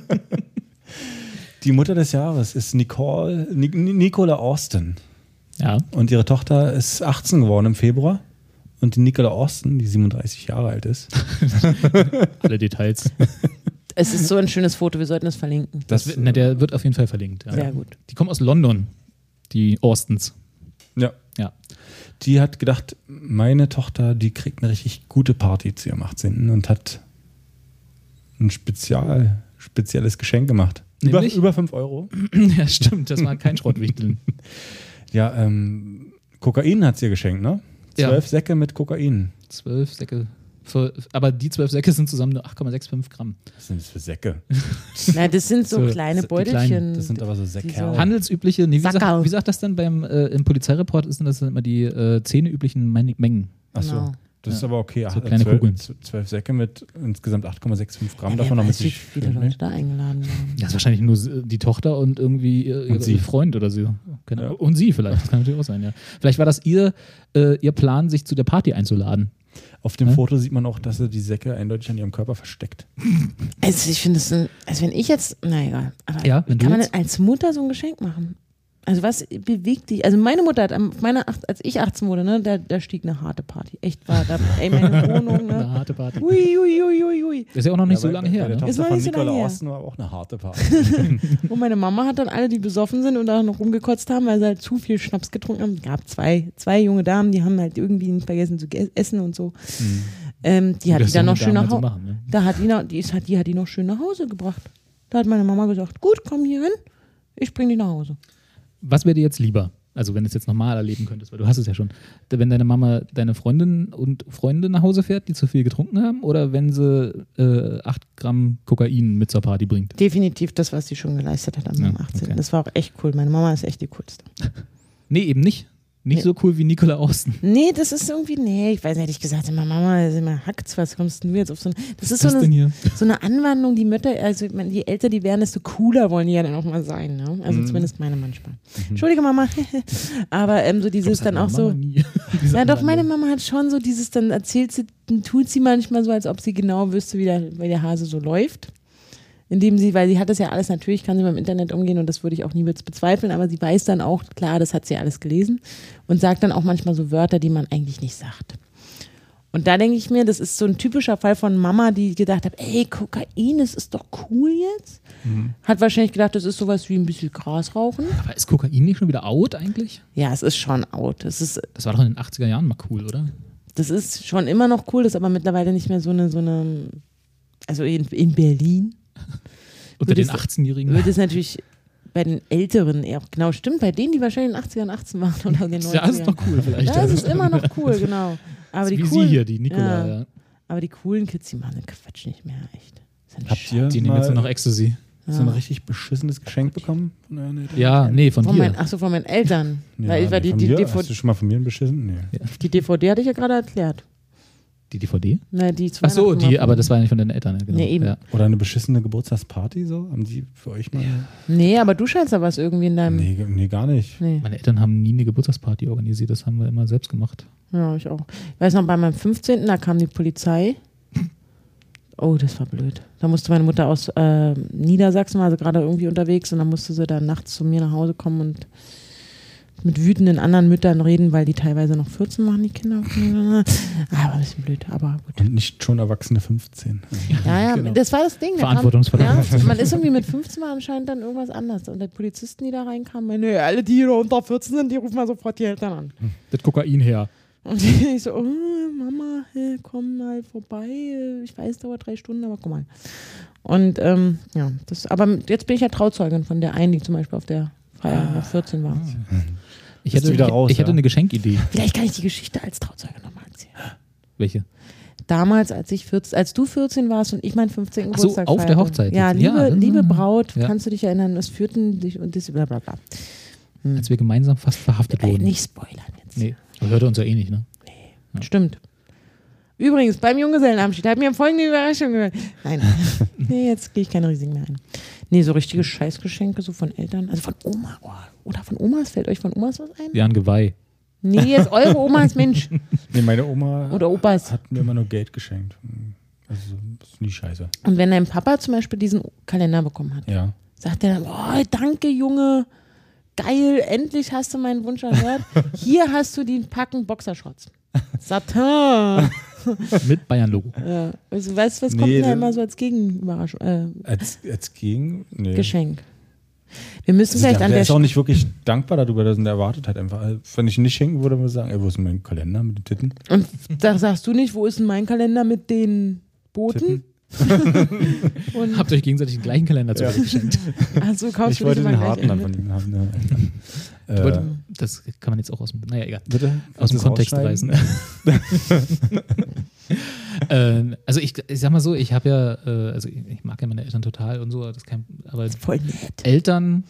Die Mutter des Jahres ist Nicola Austin. Ja. Und ihre Tochter ist 18 geworden im Februar. Und die Nicola Austin, die 37 Jahre alt ist. Alle Details. Es ist so ein schönes Foto, wir sollten es verlinken. Der wird auf jeden Fall verlinkt. Ja. Sehr gut. Die kommen aus London, die Austins. Ja. Ja. Die hat gedacht, meine Tochter, die kriegt eine richtig gute Party zu ihrem 18. und hat ein spezielles Geschenk gemacht. Nämlich? Über 5 Euro. Ja, stimmt, das war kein Schrottwichteln. Ja, Kokain hat sie ihr geschenkt, ne? 12 Säcke mit Kokain. 12 Säcke. Aber die 12 Säcke sind zusammen nur 8,65 Gramm. Was sind das für Säcke? Na, das sind so So, kleine die Beutelchen. kleinen, Das sind aber so Säcke. Diese- Handelsübliche, nee, Sackerl. wie sagt das denn im Polizeireport, ist denn das immer die zähneüblichen Mengen? Achso. Genau. Das ist aber okay. So kleine Kugeln. 12 Säcke mit insgesamt 8,65 Gramm Ja, davon noch mit wie sich. viele Leute da eingeladen waren. Das ist wahrscheinlich nur die Tochter und irgendwie ihr Freund oder so. Genau. Ja. Und sie vielleicht, das kann natürlich auch sein, ja. Vielleicht war das ihr Plan, sich zu der Party einzuladen. Auf dem Foto sieht man auch, dass sie die Säcke eindeutig an ihrem Körper versteckt. Also ich finde es, also wenn ich jetzt, na egal, aber Ja, wenn du kann man jetzt- denn als Mutter so ein Geschenk machen? Also was bewegt dich? Also meine Mutter hat, als ich 18 wurde, ne, da stieg eine harte Party. Echt war da, meine Wohnung, Eine ne? harte Party. Ui. Das ist ja auch noch nicht so lange her, Der ne? Ist Tochter noch von nicht so lange Nicola her. Osten war auch eine harte Party. Und meine Mama hat dann alle, die besoffen sind und da noch rumgekotzt haben, weil sie halt zu viel Schnaps getrunken haben. Es gab zwei junge Damen, die haben halt irgendwie vergessen zu essen und so. Die hat Das die dann noch junge schön Damen nach halt so Hause. machen, ne? Die hat die noch schön nach Hause gebracht. Da hat meine Mama gesagt, gut, komm hier hin, ich bring dich nach Hause. Was wäre dir jetzt lieber? Also wenn du es jetzt nochmal erleben könntest, weil du hast es ja schon. Wenn deine Mama deine Freundin und Freunde nach Hause fährt, die zu viel getrunken haben, oder wenn sie 8 Gramm Kokain mit zur Party bringt? Definitiv das, was sie schon geleistet hat an meinem 18. okay. Das war auch echt cool. Meine Mama ist echt die coolste. Nee, eben nicht. Nicht so cool wie Nicola Osten. Nee, das ist irgendwie, ich weiß nicht, hätte ich gesagt, immer Mama, immer hackt's, was kommst denn du jetzt auf so ein, das ist Was so denn eine, hier? so eine Anwandlung, die Mütter, also ich meine, je älter die werden, desto cooler wollen die ja dann auch mal sein, ne? Also zumindest meine manchmal. Entschuldige Mama, aber so dieses Das hat dann auch meine so, Mama nie. Diese ja doch, meine Anwandlung. Mama hat schon so dieses, dann erzählt sie, dann tut sie manchmal so, als ob sie genau wüsste, wie der Hase so läuft. Indem sie, weil sie hat das ja alles, natürlich kann sie mit dem Internet umgehen und das würde ich auch nie bezweifeln, aber sie weiß dann auch, klar, das hat sie alles gelesen und sagt dann auch manchmal so Wörter, die man eigentlich nicht sagt. Und da denke ich mir, das ist so ein typischer Fall von Mama, die gedacht hat, ey, Kokain, das ist doch cool jetzt. Hat wahrscheinlich gedacht, das ist sowas wie ein bisschen Gras rauchen. Aber ist Kokain nicht schon wieder out eigentlich? Ja, es ist schon out. Das war doch in den 80er Jahren mal cool, oder? Das ist schon immer noch cool, das ist aber mittlerweile nicht mehr so eine also in Berlin. Unter den Wird es- 18-Jährigen. Wird es natürlich bei den Älteren eher, genau, stimmt, bei denen, die wahrscheinlich in den 80ern 18 waren oder in den 90ern. Ja, das ist doch cool vielleicht. Das ist immer noch cool, genau. Aber die Wie coolen, sie hier, die Nicola. Ja. Aber die coolen Kids, die machen den Quatsch nicht mehr, echt. Das ist ein Habt ihr Die nehmen jetzt nur noch Ecstasy. so ein richtig beschissenes Geschenk bekommen von euren Eltern? Ja, nee, von dir. Von meinen Eltern. Ja, Weil nee, die von dir? Hast DVD, du schon mal von mir einen beschissen? Nee. die DVD hatte ich ja gerade erklärt. Die DVD? Na, die zu Ach so, Weihnachten aber das war ja nicht von deinen Eltern. Ja, genau. Nee, eben. Ja. Oder eine beschissene Geburtstagsparty so? Haben die für euch mal? Nee, aber du scheinst da was irgendwie in deinem. Nee, gar nicht. Nee. Meine Eltern haben nie eine Geburtstagsparty organisiert, das haben wir immer selbst gemacht. Ja, ich auch. Ich weiß noch, bei meinem 15. da kam die Polizei. Oh, das war blöd. Da musste meine Mutter aus Niedersachsen, war also gerade irgendwie unterwegs und dann musste sie dann nachts zu mir nach Hause kommen und mit wütenden anderen Müttern reden, weil die teilweise noch 14 waren, die Kinder. Aber ein bisschen blöd, aber gut. Und nicht schon erwachsene 15. Ja, Genau. das war das Ding. Da Verantwortungsvoll. ja, man ist irgendwie mit 15 war anscheinend dann irgendwas anders. Und die Polizisten, die da reinkamen, nö, alle, die hier unter 14 sind, die rufen mal sofort die Eltern an. Das Kokain her. Und ich so, Mama, komm mal vorbei. Ich weiß, dauert 3 Stunden, aber komm mal. Und ja, aber jetzt bin ich ja Trauzeugin von der einen, die zum Beispiel auf der Feier noch 14 war. Ich Bist du wieder raus, ich hätte ja? eine Geschenkidee. Vielleicht kann ich die Geschichte als Trauzeuge nochmal erzählen. Welche? Damals, als du 14 warst und ich meinen 15. Ach so, Geburtstag auf der feierte. Hochzeit Ja, jetzt. Ja, liebe Braut, ja. kannst du dich erinnern, es führten dich und das bla bla bla. Als wir gemeinsam fast verhaftet wurden. Nicht spoilern jetzt. Nee, das hörte uns ja eh nicht, ne? Stimmt. Übrigens, beim Junggesellenabschied hat mir folgende Überraschung gehört. Nein, nee, jetzt gehe ich keine Risiken mehr ein. Nee, so richtige Scheißgeschenke, so von Eltern, also von Oma. Oh, oder von Omas, fällt euch von Omas was ein? Ja, ein Geweih. Nee, jetzt eure Omas, Mensch. Nee, meine Oma Oder Opas. hat mir immer nur Geld geschenkt. Also, das ist nie scheiße. Und wenn dein Papa zum Beispiel diesen Kalender bekommen hat, Ja. sagt er dann, oh, danke Junge, geil, endlich hast du meinen Wunsch erhört. Hier hast du den Packen Boxershorts. Satin. Mit Bayern-Logo. Ja. Also, weißt du, was Nee, kommt denn da das- immer so als Gegenüberraschung? Als Gegen? Nee. Geschenk. Wir müssen Also vielleicht der an der ist auch nicht wirklich dankbar darüber, dass er erwartet hat. Einfach, wenn ich ihn nicht schenken würde, würde ich sagen, ey, wo ist denn mein Kalender mit den Titten? Und da sagst du nicht, wo ist denn mein Kalender mit den Booten? Und Habt euch gegenseitig den gleichen Kalender zu geschenkt. also kaufst Ich du wollte dich den immer harten gleich dann von ihm haben. Ne? Das kann man jetzt auch aus dem, naja, egal. Bitte? Aus dem Das Kontext rausschneiden? reißen. Also ich sag mal so, ich habe ja, also ich mag ja meine Eltern total und so, aber voll nett. Eltern,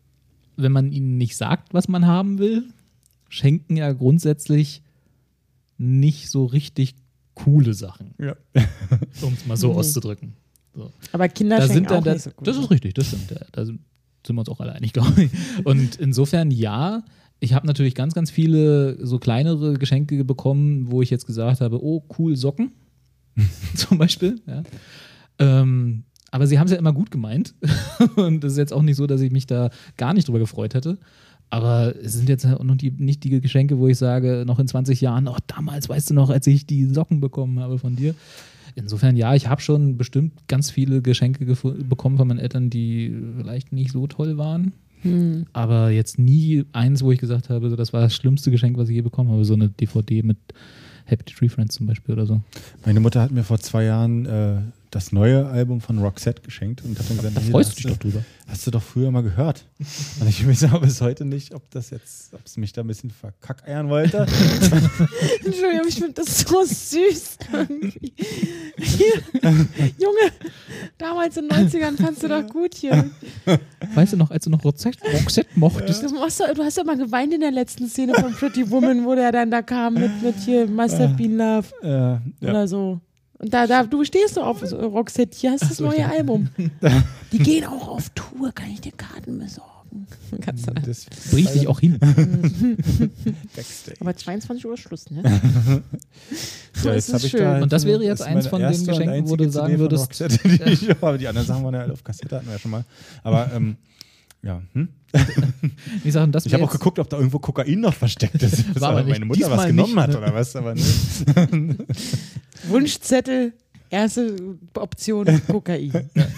wenn man ihnen nicht sagt, was man haben will, schenken ja grundsätzlich nicht so richtig coole Sachen, Ja. um es mal so auszudrücken. So. Aber Kinder Da schenken sind auch dann, nicht so gut. das ist richtig, das stimmt. Da sind wir uns auch alle einig, glaube ich. Und insofern ja, ich habe natürlich ganz, ganz viele so kleinere Geschenke bekommen, wo ich jetzt gesagt habe, oh, cool, Socken zum Beispiel. Ja. Aber sie haben es ja immer gut gemeint. Und das ist jetzt auch nicht so, dass ich mich da gar nicht drüber gefreut hätte. Aber es sind jetzt auch noch nicht die Geschenke, wo ich sage, noch in 20 Jahren, damals, weißt du noch, als ich die Socken bekommen habe von dir. Insofern ja, ich habe schon bestimmt ganz viele Geschenke bekommen von meinen Eltern, die vielleicht nicht so toll waren. Aber jetzt nie eins, wo ich gesagt habe, so, das war das schlimmste Geschenk, was ich je bekommen habe. So eine DVD mit Happy Tree Friends zum Beispiel oder so. Meine Mutter hat mir vor 2 Jahren das neue Album von Roxette geschenkt und hat dann gesagt, Da freust du dich doch drüber. Hast du doch früher mal gehört. Und ich weiß aber bis heute nicht, ob sie mich da ein bisschen verkackeiern wollte. Entschuldigung, ich finde das so süß. Irgendwie. Hier, Junge, damals in den 90ern fandst du doch gut hier. Weißt du noch, als du noch Roxette mochtest? Du hast ja mal geweint in der letzten Szene von Pretty Woman, wo der dann da kam mit hier Master Bean Love Ja. oder so. Und du stehst doch auf Roxette, hier hast du das neue Album. Die gehen auch auf Tour, kann ich dir Karten besorgen? Kannst du Das Bring dich auch hin. Backstage. Aber 22 Uhr ist Schluss, ne? Ja, jetzt hab ich da halt Und das wäre jetzt ist eins meine von den erste und Geschenken, wo einzige du sagen CD von würdest- Roxette, die ich habe. Aber die anderen Sachen waren ja alle auf Kassette, hatten wir ja schon mal. Aber ja. Ich sage, das Ich habe wär auch jetzt- geguckt, ob da irgendwo Kokain noch versteckt ist. Bis War aber aber meine nicht. Mutter was Diesmal genommen nicht, hat ne? oder was. Aber nee. Wunschzettel, erste Option, Kokain.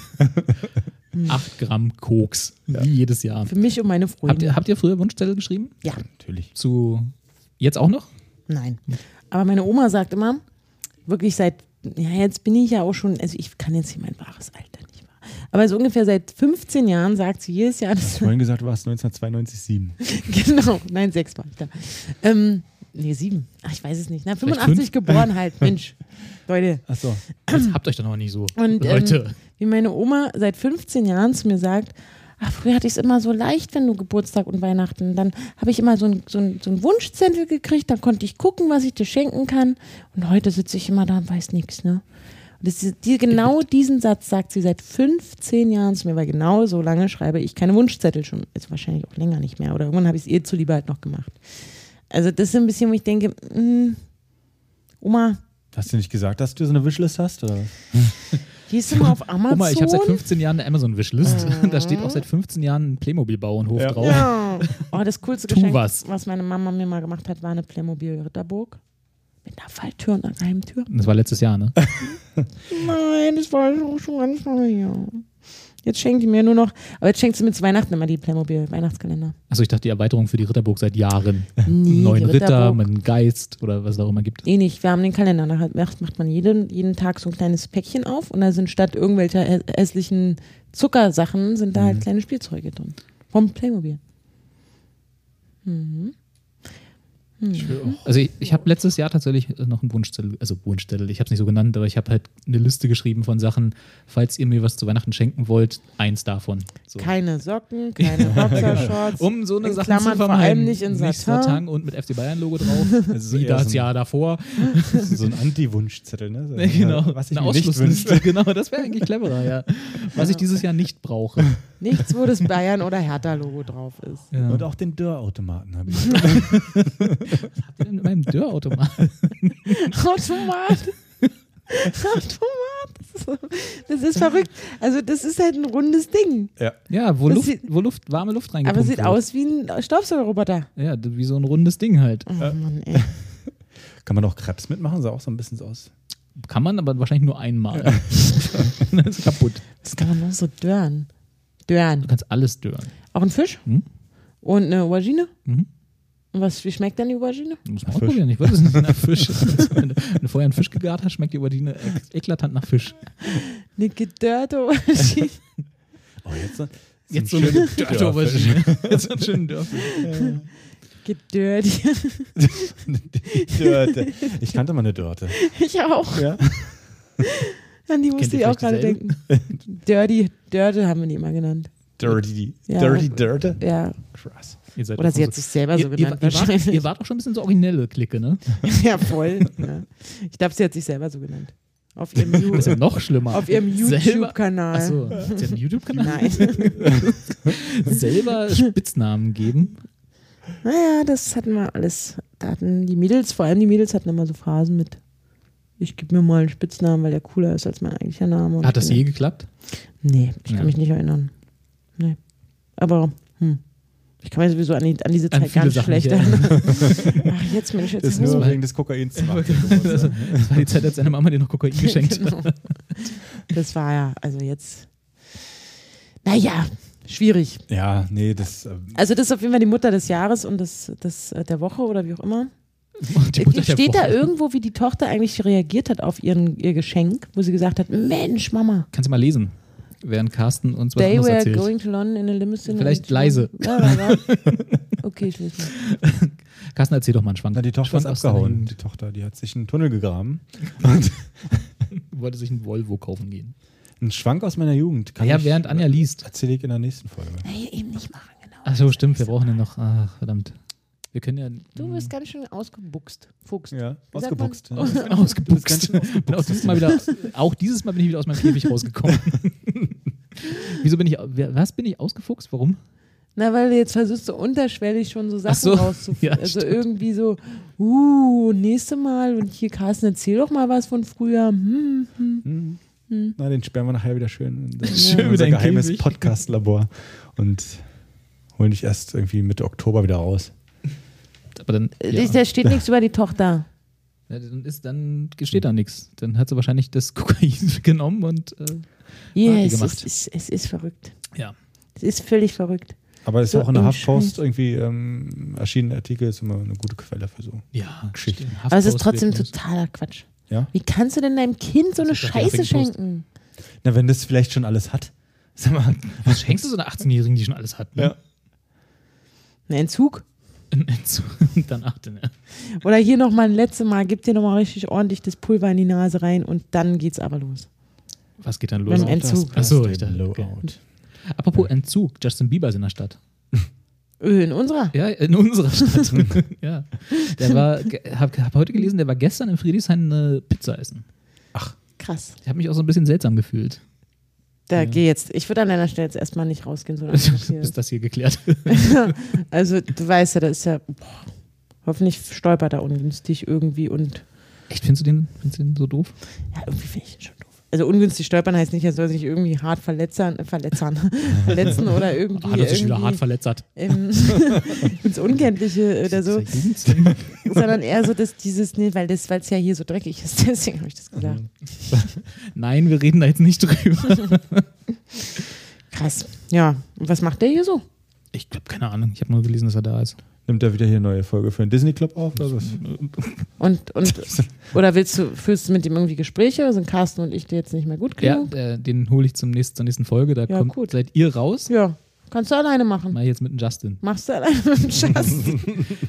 8 Gramm Koks, wie jedes Jahr. Für mich und meine Freunde. Habt ihr früher Wunschzettel geschrieben? Ja, Natürlich. Jetzt auch noch? nein. Aber meine Oma sagt immer, wirklich jetzt bin ich ja auch schon, also ich kann jetzt hier mein wahres Alter nicht wahr. Aber so ungefähr seit 15 Jahren sagt sie jedes Jahr, das Vorhin gesagt, du warst 1992, 7. genau, nein, 6 war ich da. Nee, 7. Ach, ich weiß es nicht. Na, Vielleicht 85 5? geboren halt, Mensch. Leute. Achso. Jetzt habt euch doch noch nicht so. Und Leute. wie meine Oma seit 15 Jahren zu mir sagt, ach, früher hatte ich es immer so leicht, wenn du Geburtstag und Weihnachten, dann habe ich immer so einen Wunschzettel gekriegt, dann konnte ich gucken, was ich dir schenken kann. Und heute sitze ich immer da und weiß nichts, ne? Und genau diesen Satz sagt sie seit 15 Jahren zu mir, weil genau so lange schreibe ich keine Wunschzettel schon. Ist wahrscheinlich auch länger nicht mehr. Oder irgendwann habe ich es ihr zuliebe halt noch gemacht. Also das ist ein bisschen, wo ich denke, Oma, Hast du nicht gesagt, dass du so eine Wishlist hast? Oder? gehst du mal auf Amazon? Oma, ich habe seit 15 Jahren eine Amazon-Wishlist. Da steht auch seit 15 Jahren ein Playmobil-Bauernhof Ja. drauf. Ja. Oh, das coolste Tu Geschenk, was. meine Mama mir mal gemacht hat, war eine Playmobil-Ritterburg. Mit einer Falltür und einer Geheimtür. Das war letztes Jahr, ne? Nein, das war schon ganz lange her. Jetzt schenkt die mir nur noch, aber jetzt schenkt sie mir zu Weihnachten immer die Playmobil-Weihnachtskalender. Achso, ich dachte, die Erweiterung für die Ritterburg seit Jahren. Nee, Neuen die Ritter, Ritterburg. mit einem Geist oder was es auch immer gibt. Nee, nicht. Wir haben den Kalender. Da macht man jeden Tag so ein kleines Päckchen auf und da sind statt irgendwelcher hässlichen Zuckersachen sind da halt kleine Spielzeuge drin. Vom Playmobil. Also ich habe letztes Jahr tatsächlich noch einen Wunschzettel, ich habe es nicht so genannt, aber ich habe halt eine Liste geschrieben von Sachen, falls ihr mir was zu Weihnachten schenken wollt, eins davon. So. Keine Socken, keine Boxershorts. Um so eine in Sache Klammern zu vor vermeiden. allem nicht in Satin. Satin und mit FC Bayern-Logo drauf, Also wie eher das so ein- Jahr davor. So ein Anti-Wunschzettel, ne? So, Genau, Was ich eine mir nicht Ausschlussliste, wünsche. genau, das wäre eigentlich cleverer, ja. Was ich dieses Jahr nicht brauche. Nichts, wo das Bayern- oder Hertha-Logo drauf ist. Ja. Und auch den Dörrautomaten habe ich. Habt ihr denn in meinem Dörrautomat? Automat. Das ist verrückt. Also das ist halt ein rundes Ding. Ja, wo Das warme Luft reingepumpt Aber sieht wird. aus wie ein Staubsaugerroboter. Ja, wie so ein rundes Ding halt. Oh Mann, ey. Kann man auch Krebs mitmachen? Sah auch so ein bisschen so aus. Kann man, aber wahrscheinlich nur einmal. Dann ist kaputt. Das kann man noch so dörren. Du kannst alles dörren. Auch ein Fisch? Mhm. Und eine Aubergine? Mhm. Und wie schmeckt denn die Aubergine? Muss man Fisch. ausprobieren. Ich weiß es nicht. Nach Fisch. Wenn du vorher einen Fisch gegart hast, schmeckt die Aubergine eklatant nach Fisch. Eine gedörrte Aubergine. Oh, Jetzt so eine Dörte Aubergine. Jetzt so einen schönen Dörfer. Gedörrt. Dörte. Ich kannte mal eine Dörte. Ich auch. Ja? An die Kennt musste ihr ich auch vielleicht gerade dieselbe? denken. Dörte haben wir die immer genannt. Dirty. Ja. Dirty? Ja. Krass. Ihr seid Oder doch sie hat sich selber so genannt. wahrscheinlich. ihr wart auch schon ein bisschen so originelle Clique, ne? Ja, voll. Ja. Ich glaube, sie hat sich selber so genannt. Auf ihrem, Das ist ja noch schlimmer. auf ihrem YouTube-Kanal. Achso, sie hat einen YouTube-Kanal? Nein. Selber Spitznamen geben. Naja, das hatten wir alles. Da hatten die Mädels, vor allem die Mädels, hatten immer so Phasen mit, ich gebe mir mal einen Spitznamen, weil der cooler ist als mein eigentlicher Name. Und Hat das je geklappt? Nee, ich kann mich nicht erinnern. Nee. Aber, ich kann mich sowieso an diese An Zeit viele ganz Sachen schlecht nicht erinnern. Ach, jetzt bin ich jetzt Das ist nur wegen des Kokains. Das war die Zeit, als seine Mama dir noch Kokain geschenkt hat. Genau. Das war ja, also jetzt, naja, schwierig. Ja, nee, das. Also das ist auf jeden Fall die Mutter des Jahres und das der Woche oder wie auch immer. Die Mutter der Steht da Woche. irgendwo, wie die Tochter eigentlich reagiert hat auf ihr Geschenk, wo sie gesagt hat, Mensch, Mama, Kannst du mal lesen, während Carsten uns was they anderes were erzählt. going to London in a limousine. Vielleicht und- leise. Ja. Okay, ich lese mal. Carsten, erzähl doch mal einen Schwank. Na, die Tochter ist Schwank aus deiner abgehauen. Jugend. Die Tochter, die hat sich einen Tunnel gegraben. Wollte sich einen Volvo kaufen gehen. Ein Schwank aus meiner Jugend. Kann Ja, ich- während Anja liest. Erzähle ich in der nächsten Folge. Nee, eben nicht machen, genau. Achso, stimmt, wir brauchen ja noch. Ach, verdammt. Wir können ja. Du bist ganz schön ausgebuchst. Fuchst. Ja, Wie sagt ausgebuchst. man? Ja. Ich bin ausgebuchst. Bin auch dieses Mal bin ich wieder aus meinem Käfig rausgekommen. Wieso bin ich, was bin ich ausgefuchst? Warum? Na, weil du jetzt versuchst, so unterschwellig schon so Sachen so. rauszufinden. Ja, also stimmt. irgendwie so, nächste Mal und hier, Carsten, erzähl doch mal was von früher. Na, den sperren wir nachher wieder schön in Schön unser wieder in geheimes Käfig. Podcast-Labor und holen dich erst irgendwie Mitte Oktober wieder raus. Aber dann. Ja. Da steht nichts über die Tochter. Ja, dann steht da nichts. Dann hat sie wahrscheinlich das Kokain genommen und. Ja, Party es gemacht. ist verrückt. Ja. Es ist völlig verrückt. Aber es ist So auch in der im Haftpost irgendwie erschienene Artikel, ist immer eine gute Quelle für so. Ja, Geschichten. stimmt. Aber es ist Haftpost trotzdem wird- totaler Quatsch. Ja? Wie kannst du denn deinem Kind so eine ist doch die Scheiße Huffington Post. schenken? Na, wenn das vielleicht schon alles hat. Sag mal. Was schenkst du so einer 18-Jährigen, die schon alles hat? Ne? Ja. Ein Entzug? Und dann achte, ne? Oder hier nochmal ein letztes Mal, gib dir nochmal richtig ordentlich das Pulver in die Nase rein und dann geht's aber los. Was geht dann Mit los? dem Entzug. Achso, ich dachte. Blowout. Okay. Apropos Entzug, Justin Bieber ist in der Stadt. In unserer? Ja, in unserer Stadt. Ja. Der war, hab heute gelesen, der war gestern in Friedrichshain eine Pizza essen. Krass. Ich habe mich auch so ein bisschen seltsam gefühlt. Da geh jetzt. Ich würde an deiner Stelle jetzt erstmal nicht rausgehen, solange das noch hier Bis ist. das hier geklärt. Also du weißt ja, da ist ja, hoffentlich stolpert er ungünstig irgendwie und Echt, findest du den so doof? ja, irgendwie finde ich den schon doof. Also ungünstig stolpern heißt nicht, er soll sich irgendwie hart verletzen oder irgendwie, Hat er sich wieder irgendwie hart verletzt. ins Unkenntliche oder so, Ist der Jugendzwang? sondern eher so, dass nee, weil es ja hier so dreckig ist, deswegen habe ich das gesagt. Nein, wir reden da jetzt nicht drüber. Krass. Ja, und was macht der hier so? Ich habe keine Ahnung. Ich habe nur gelesen, dass er da ist. Nimmt er wieder hier eine neue Folge für den Disney Club auf? Oder was? Und oder führst du mit ihm irgendwie Gespräche? Oder sind Carsten und ich dir jetzt nicht mehr gut Ja, genug? Den hole ich zur nächsten Folge. Da Ja, gut. seid ihr raus. Ja, kannst du alleine machen. Mal jetzt mit dem Justin. Machst du alleine mit dem Justin.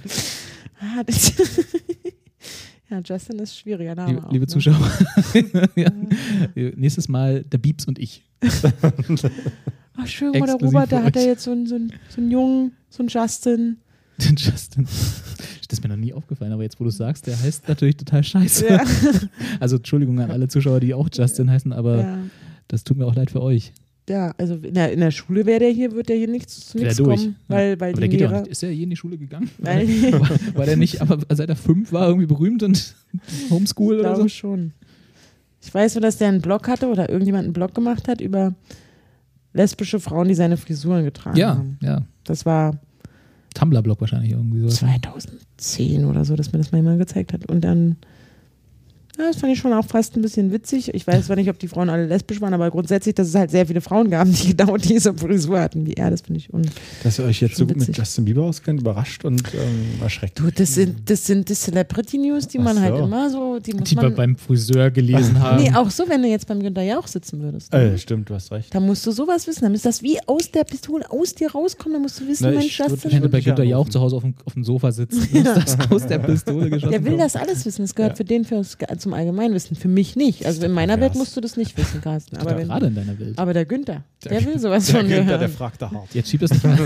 Ja, Justin ist schwieriger Name. Liebe, auch, liebe ne? Zuschauer. Ja. Nächstes Mal der Biebs und ich. Ach, schön, der Exklusiv Robert, da für hat er euch. jetzt so einen Jungen, so einen Justin. Den Justin. Das ist mir noch nie aufgefallen, aber jetzt, wo du es sagst, der heißt natürlich total scheiße. Ja. Also Entschuldigung an alle Zuschauer, die auch Justin heißen, aber Ja. das tut mir auch leid für euch. Ja, also in der Schule wird der hier nichts zu nichts Der durch. kommen, weil aber die der geht ja auch Lehrer. nicht. Ist er je in die Schule gegangen? Weil War der nicht, aber seit er 5 war, irgendwie berühmt und Homeschool ich oder glaube so? schon. Ich weiß nur, dass der einen Blog hatte oder irgendjemand einen Blog gemacht hat über lesbische Frauen, die seine Frisuren getragen Ja, haben. ja. Das war Tumblr-Blog wahrscheinlich irgendwie so. 2010 oder so, dass mir das mal jemand gezeigt hat. Und dann, ja, das fand ich schon auch fast ein bisschen witzig. Ich weiß zwar nicht, ob die Frauen alle lesbisch waren, aber grundsätzlich, dass es halt sehr viele Frauen gab, die genau diese Frisur hatten wie er. Das finde ich Dass ihr euch jetzt so Schon gut mit witzig. Justin Bieber auskennt, überrascht und erschreckt. Du, das sind die Celebrity-News, die man Ach halt so. immer so, die muss Die wir man. beim Friseur gelesen haben. Nee, auch so, wenn du jetzt beim Günther Jauch sitzen würdest. Stimmt, du hast recht. Da musst du sowas wissen. Dann müsste das wie aus der Pistole aus dir rauskommen. Da musst du wissen, Na, Mensch, ich würd- Justin. Wenn du bei dich Günther Jauch anrufen. zu Hause auf dem Sofa sitzt, ist das aus der Pistole geschossen. Der will kommt. das alles wissen. Das gehört Ja. für den zum zum Allgemeinwissen. Für mich nicht. Also in meiner Welt Ja. musst du das nicht wissen, Carsten. Aber, wenn, Gerade in deiner Welt. aber der Günther, der will sowas Der von Günther, der hören. fragt da hart. Jetzt schiebt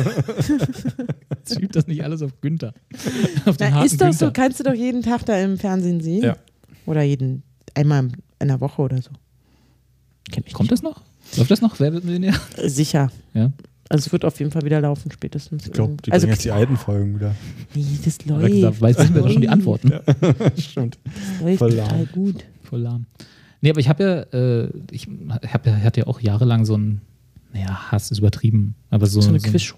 das nicht alles auf Günther. Auf den Na, harten ist doch so, Günther. kannst du doch jeden Tag da im Fernsehen sehen. Ja. Oder einmal in der Woche oder so. Kenn ich Kommt das noch? Läuft das noch? Wer wird Millionär? nicht. Sicher. Ja. Also es wird auf jeden Fall wieder laufen, spätestens. Ich glaube, die also bringen jetzt die alten Folgen wieder. nee, das Oder gesagt, läuft. weiß wir doch schon die Antworten. Stimmt. Das läuft voll total lahm. gut. Voll lahm. Nee, aber ich habe hatte ja auch jahrelang so ein, Hass ist übertrieben, aber so eine ein- Quizshow.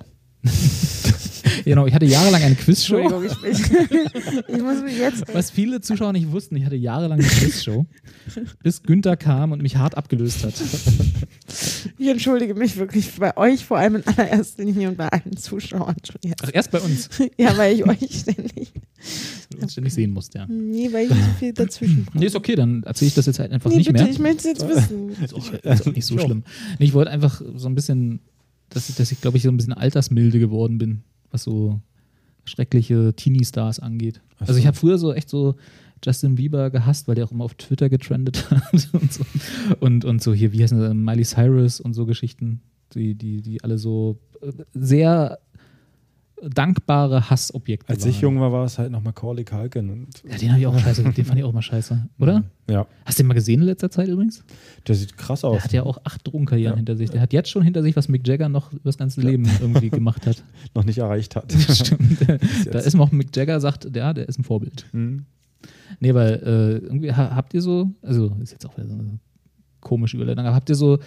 Genau, ich hatte jahrelang eine Quizshow. Entschuldigung, ich muss mich jetzt... Was viele Zuschauer nicht wussten, ich hatte jahrelang eine Quizshow, bis Günther kam und mich hart abgelöst hat. Ich entschuldige mich wirklich bei euch, vor allem in allererster Linie und bei allen Zuschauern schon jetzt. Ach, erst bei uns, Ja, weil ich euch ständig... weil du uns ständig sehen musst, ja. Nee, weil ich so viel dazwischen brauche. Nee, ist okay, dann erzähle ich das jetzt halt einfach Nee, nicht bitte, mehr. ich möchte es jetzt wissen. Ist auch nicht so schlimm. Nee, ich wollte einfach so ein bisschen, dass ich glaube ich, so ein bisschen altersmilde geworden bin, was so schreckliche Teenie-Stars angeht. Ach Also so. ich habe früher so echt so Justin Bieber gehasst, weil der auch immer auf Twitter getrendet hat und so. Und so hier, wie heißen das, Miley Cyrus und so Geschichten, die alle so sehr dankbare Hassobjekte Als waren. ich jung war es halt noch Macaulay Culkin. Und, Ja, den habe ich auch scheiße, den fand ich auch mal scheiße, oder? ja, Hast du den mal gesehen in letzter Zeit übrigens? der sieht krass Der aus. hat ja auch 8 Drogenkarrieren Ja. hinter sich. Der hat jetzt schon hinter sich, was Mick Jagger noch das ganze Leben irgendwie gemacht hat. Noch nicht erreicht hat. Stimmt. Da jetzt. ist auch Mick Jagger, sagt, der ist ein Vorbild. Hm. Nee, weil irgendwie habt ihr so, also ist jetzt auch wieder so eine komische Überleitung, aber habt ihr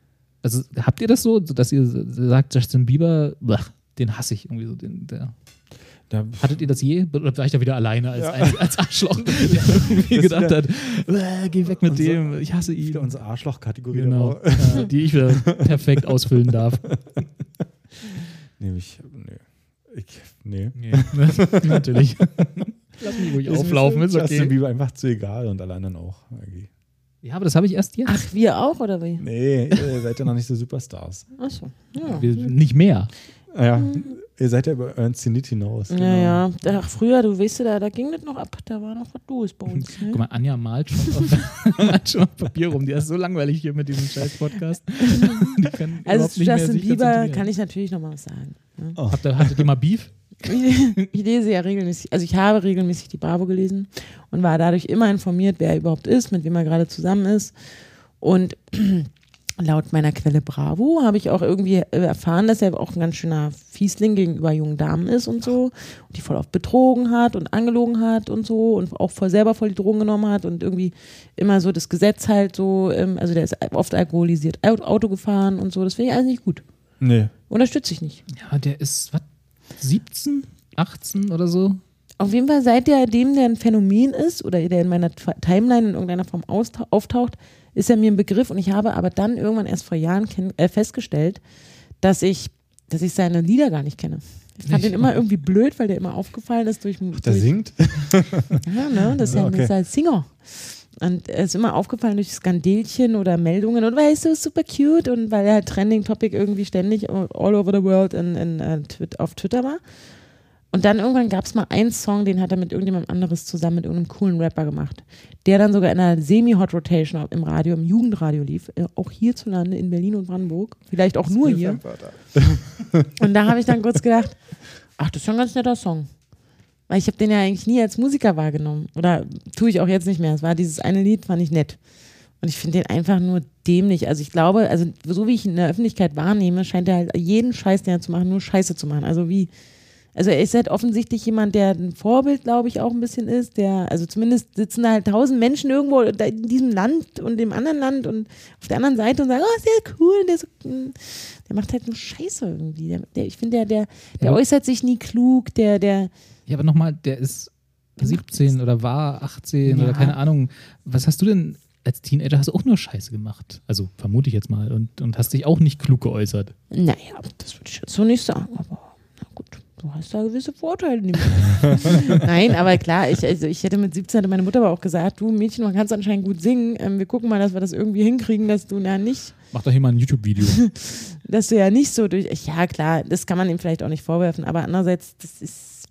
das so, dass ihr sagt, Justin Bieber, den hasse ich irgendwie so, hattet ihr das je? Oder war ich da wieder alleine als Arschloch, der irgendwie Das gedacht wieder- hat, geh weg mit dem, ich hasse ihn. Wieder unsere Arschloch-Kategorie. Genau, der Woche. ja, die ich wieder perfekt ausfüllen darf. Nee. Nee. Natürlich. Lass mich ruhig auflaufen, ist Justin okay. Bieber einfach zu egal und alle anderen auch. Irgendwie. Ja, aber das habe ich erst jetzt. Ach, wir auch, oder wie? Nee, ihr seid ja noch nicht so Superstars. Achso. Ja. Nicht mehr. Ja, ihr seid ja über Ernst Nitt hinaus. Genau. Ja. Ach, früher, du weißt, da ging das noch ab. Da war noch was los bei uns. Ne? Guck mal, Anja malt schon auf Papier rum. Die ist so langweilig hier mit diesem scheiß Podcast. Die kann Also überhaupt zu nicht mehr Justin sich Bieber konzentrieren. kann ich natürlich noch mal was sagen. Ne? Hattet ihr mal Beef? Ich lese ja regelmäßig, also ich habe regelmäßig die Bravo gelesen und war dadurch immer informiert, wer er überhaupt ist, mit wem er gerade zusammen ist. Und laut meiner Quelle Bravo habe ich auch irgendwie erfahren, dass er auch ein ganz schöner Fiesling gegenüber jungen Damen ist und so. Und die voll oft betrogen hat und angelogen hat und so und auch selber voll die Drogen genommen hat und irgendwie immer so das Gesetz halt so, also der ist oft alkoholisiert, Auto gefahren und so. Das finde ich alles nicht gut. Nee. Unterstütze ich nicht. Ja, der ist, 17, 18 oder so? Auf jeden Fall, seit der ein Phänomen ist oder der in meiner Timeline in irgendeiner Form auftaucht, ist er mir ein Begriff und ich habe aber dann irgendwann erst vor Jahren festgestellt, dass ich seine Lieder gar nicht kenne. Ich fand den immer irgendwie blöd, weil der immer aufgefallen ist durch... Der singt? Ja, ne, das ist ja Okay. das ist halt Singer. Und er ist immer aufgefallen durch Skandelchen oder Meldungen und weißt du, super cute und weil er halt Trending Topic irgendwie ständig all over the world auf Twitter war. Und dann irgendwann gab es mal einen Song, den hat er mit irgendjemand anderes zusammen mit irgendeinem coolen Rapper gemacht, der dann sogar in einer Semi-Hot Rotation im Radio, im Jugendradio lief, auch hierzulande in Berlin und Brandenburg, vielleicht auch nur hier. Und da habe ich dann kurz gedacht, ach, das ist schon ein ganz netter Song. Weil ich habe den ja eigentlich nie als Musiker wahrgenommen. Oder tue ich auch jetzt nicht mehr. Es war dieses eine Lied, fand ich nett. Und ich finde den einfach nur dämlich. Also ich glaube, also so wie ich ihn in der Öffentlichkeit wahrnehme, scheint er halt jeden Scheiß, den er zu machen, nur Scheiße zu machen. Also er ist halt offensichtlich jemand, der ein Vorbild, glaube ich, auch ein bisschen ist. Also zumindest sitzen da halt 1000 Menschen irgendwo in diesem Land und dem anderen Land und auf der anderen Seite und sagen, oh, sehr cool. Der macht halt nur Scheiße irgendwie. Ich finde, der äußert sich nie klug, Ja, aber nochmal, der ist 17 oder war 18 oder keine Ahnung. Was hast du denn als Teenager? Hast du auch nur Scheiße gemacht? Also vermute ich jetzt mal. Und hast dich auch nicht klug geäußert. Naja, das würde ich jetzt so nicht sagen, aber na gut, du hast da gewisse Vorteile. Nein, aber klar, ich hätte mit 17, hatte meine Mutter aber auch gesagt, du Mädchen, man kannst anscheinend gut singen, wir gucken mal, dass wir das irgendwie hinkriegen, dass du ja nicht, Mach doch hier mal ein YouTube-Video. dass du ja nicht so ja klar, das kann man ihm vielleicht auch nicht vorwerfen, aber andererseits, das ist,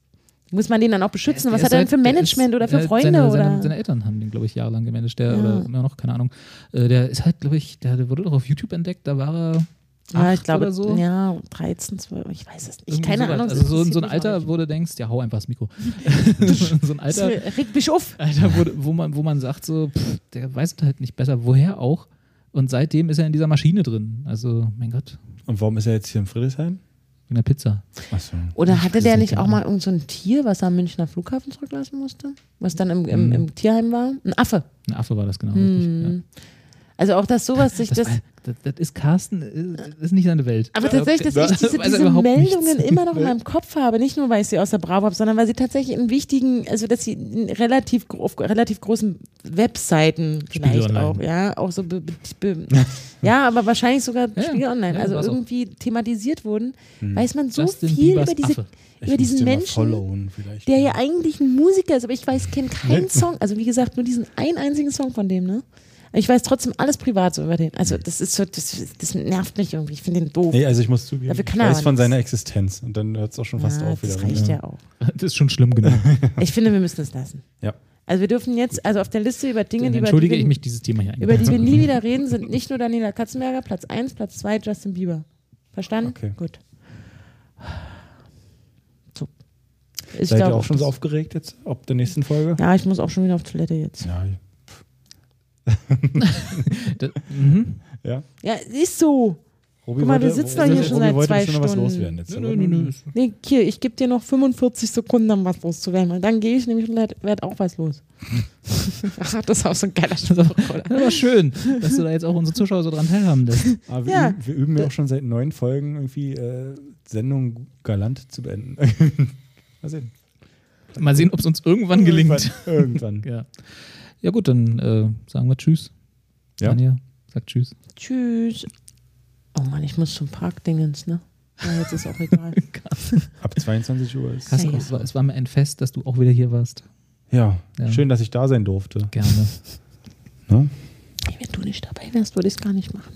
Muss man den dann auch beschützen? Was hat er denn für Management oder für Freunde? Seine Eltern haben den, glaube ich, jahrelang gemanagt. Oder immer noch, keine Ahnung. Der ist halt, glaube ich, der wurde doch auf YouTube entdeckt, da war er 8 ich glaube, oder so. Ja, 13, 12, ich weiß es nicht. Irgendwie Keine so Ahnung. Also so ein Alter, wo du denkst, ja, hau einfach das Mikro. So ein Alter, Regt mich auf. wo man sagt so, der weiß halt nicht besser, woher auch. Und seitdem ist er in dieser Maschine drin. Also, mein Gott. Und warum ist er jetzt hier in Friedrichshain? In der Pizza. Achso. Oder hatte weiß der es nicht nicht auch genau. mal irgend so ein Tier, was er am Münchner Flughafen zurücklassen musste? Was dann im Tierheim war? Ein Affe. Ein Affe war das genau. Richtig, ja. Also auch, dass sowas sich das Das ist Carsten, das ist nicht seine Welt. aber tatsächlich, dass ich Weiß er diese überhaupt Meldungen nichts. immer noch in meinem Kopf habe, nicht nur, weil ich sie aus der Bravo habe, sondern weil sie tatsächlich in wichtigen, also dass sie in auf relativ großen Webseiten vielleicht Online. auch, ja, auch so ja, aber wahrscheinlich sogar Spiegel Online, ja, also war's auch. irgendwie thematisiert wurden, weiß man so Justin viel Biebers über Affe. über diesen Menschen, Followen vielleicht. der ja eigentlich ein Musiker ist, aber ich kenne keinen Song, also wie gesagt, nur diesen einen einzigen Song von dem, ne? Ich weiß trotzdem alles privat so über den. Also das ist so, das nervt mich irgendwie. Ich finde den doof. Nee, also ich muss zugeben, Dafür ich kann er weiß aber von nichts. seiner Existenz. Und dann hört es auch schon fast auf wieder. das reicht ja auch. Das ist schon schlimm genug. Ich finde, wir müssen es lassen. Ja. Also wir dürfen jetzt, also auf der Liste über Dinge, Dann über entschuldige die ich wir, mich, dieses Thema hier über die wir eingebracht nie wieder reden, sind nicht nur Daniela Katzenberger, Platz 1, Platz 2, Justin Bieber. Verstanden? Okay. Gut. So. Seid ihr auch schon so aufgeregt jetzt, ob der nächsten Folge? Ja, ich muss auch schon wieder auf Toilette jetzt. Ja. Ja. Ja, ist so. Robi Guck mal, wir wollte- sitzen doch hier Robi schon seit wollte 2 bestimmt noch was Stunden. loswerden jetzt. oder? Nö. Nee, hier, ich gebe dir noch 45 Sekunden, um was loszuwerden. Und dann gehe ich nämlich und werde auch was los. Ach, das ist auch so ein geiler Spruch, oder? Das war schön, dass du da jetzt auch unsere Zuschauer so dran teilhaben lässt. Aber Ja. wir üben ja auch schon seit 9 Folgen irgendwie Sendung galant zu beenden. Mal sehen. Mal sehen, ob es uns irgendwann gelingt. Irgendwann. Ja gut, dann sagen wir Tschüss. Ja. Anja, sagt Tschüss. Tschüss. Oh Mann, ich muss zum Parkdingens, ne? Ja, jetzt ist auch egal. Ab 22 Uhr ist. Carsten, es war mir ein Fest, dass du auch wieder hier warst. Ja, Ja. schön, dass ich da sein durfte. Gerne. Ne? Ey, wenn du nicht dabei wärst, würde ich es gar nicht machen.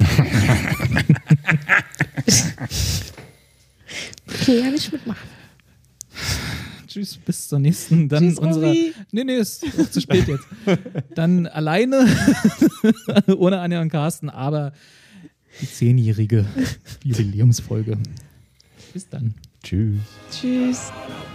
Okay, ja, nicht mitmachen. Tschüss, bis zur nächsten. Dann Tschüss, Robi. Nee, ist auch zu spät jetzt. Dann alleine, ohne Anja und Carsten, aber die 10-jährige Jubiläumsfolge. Bis dann. Tschüss. Tschüss.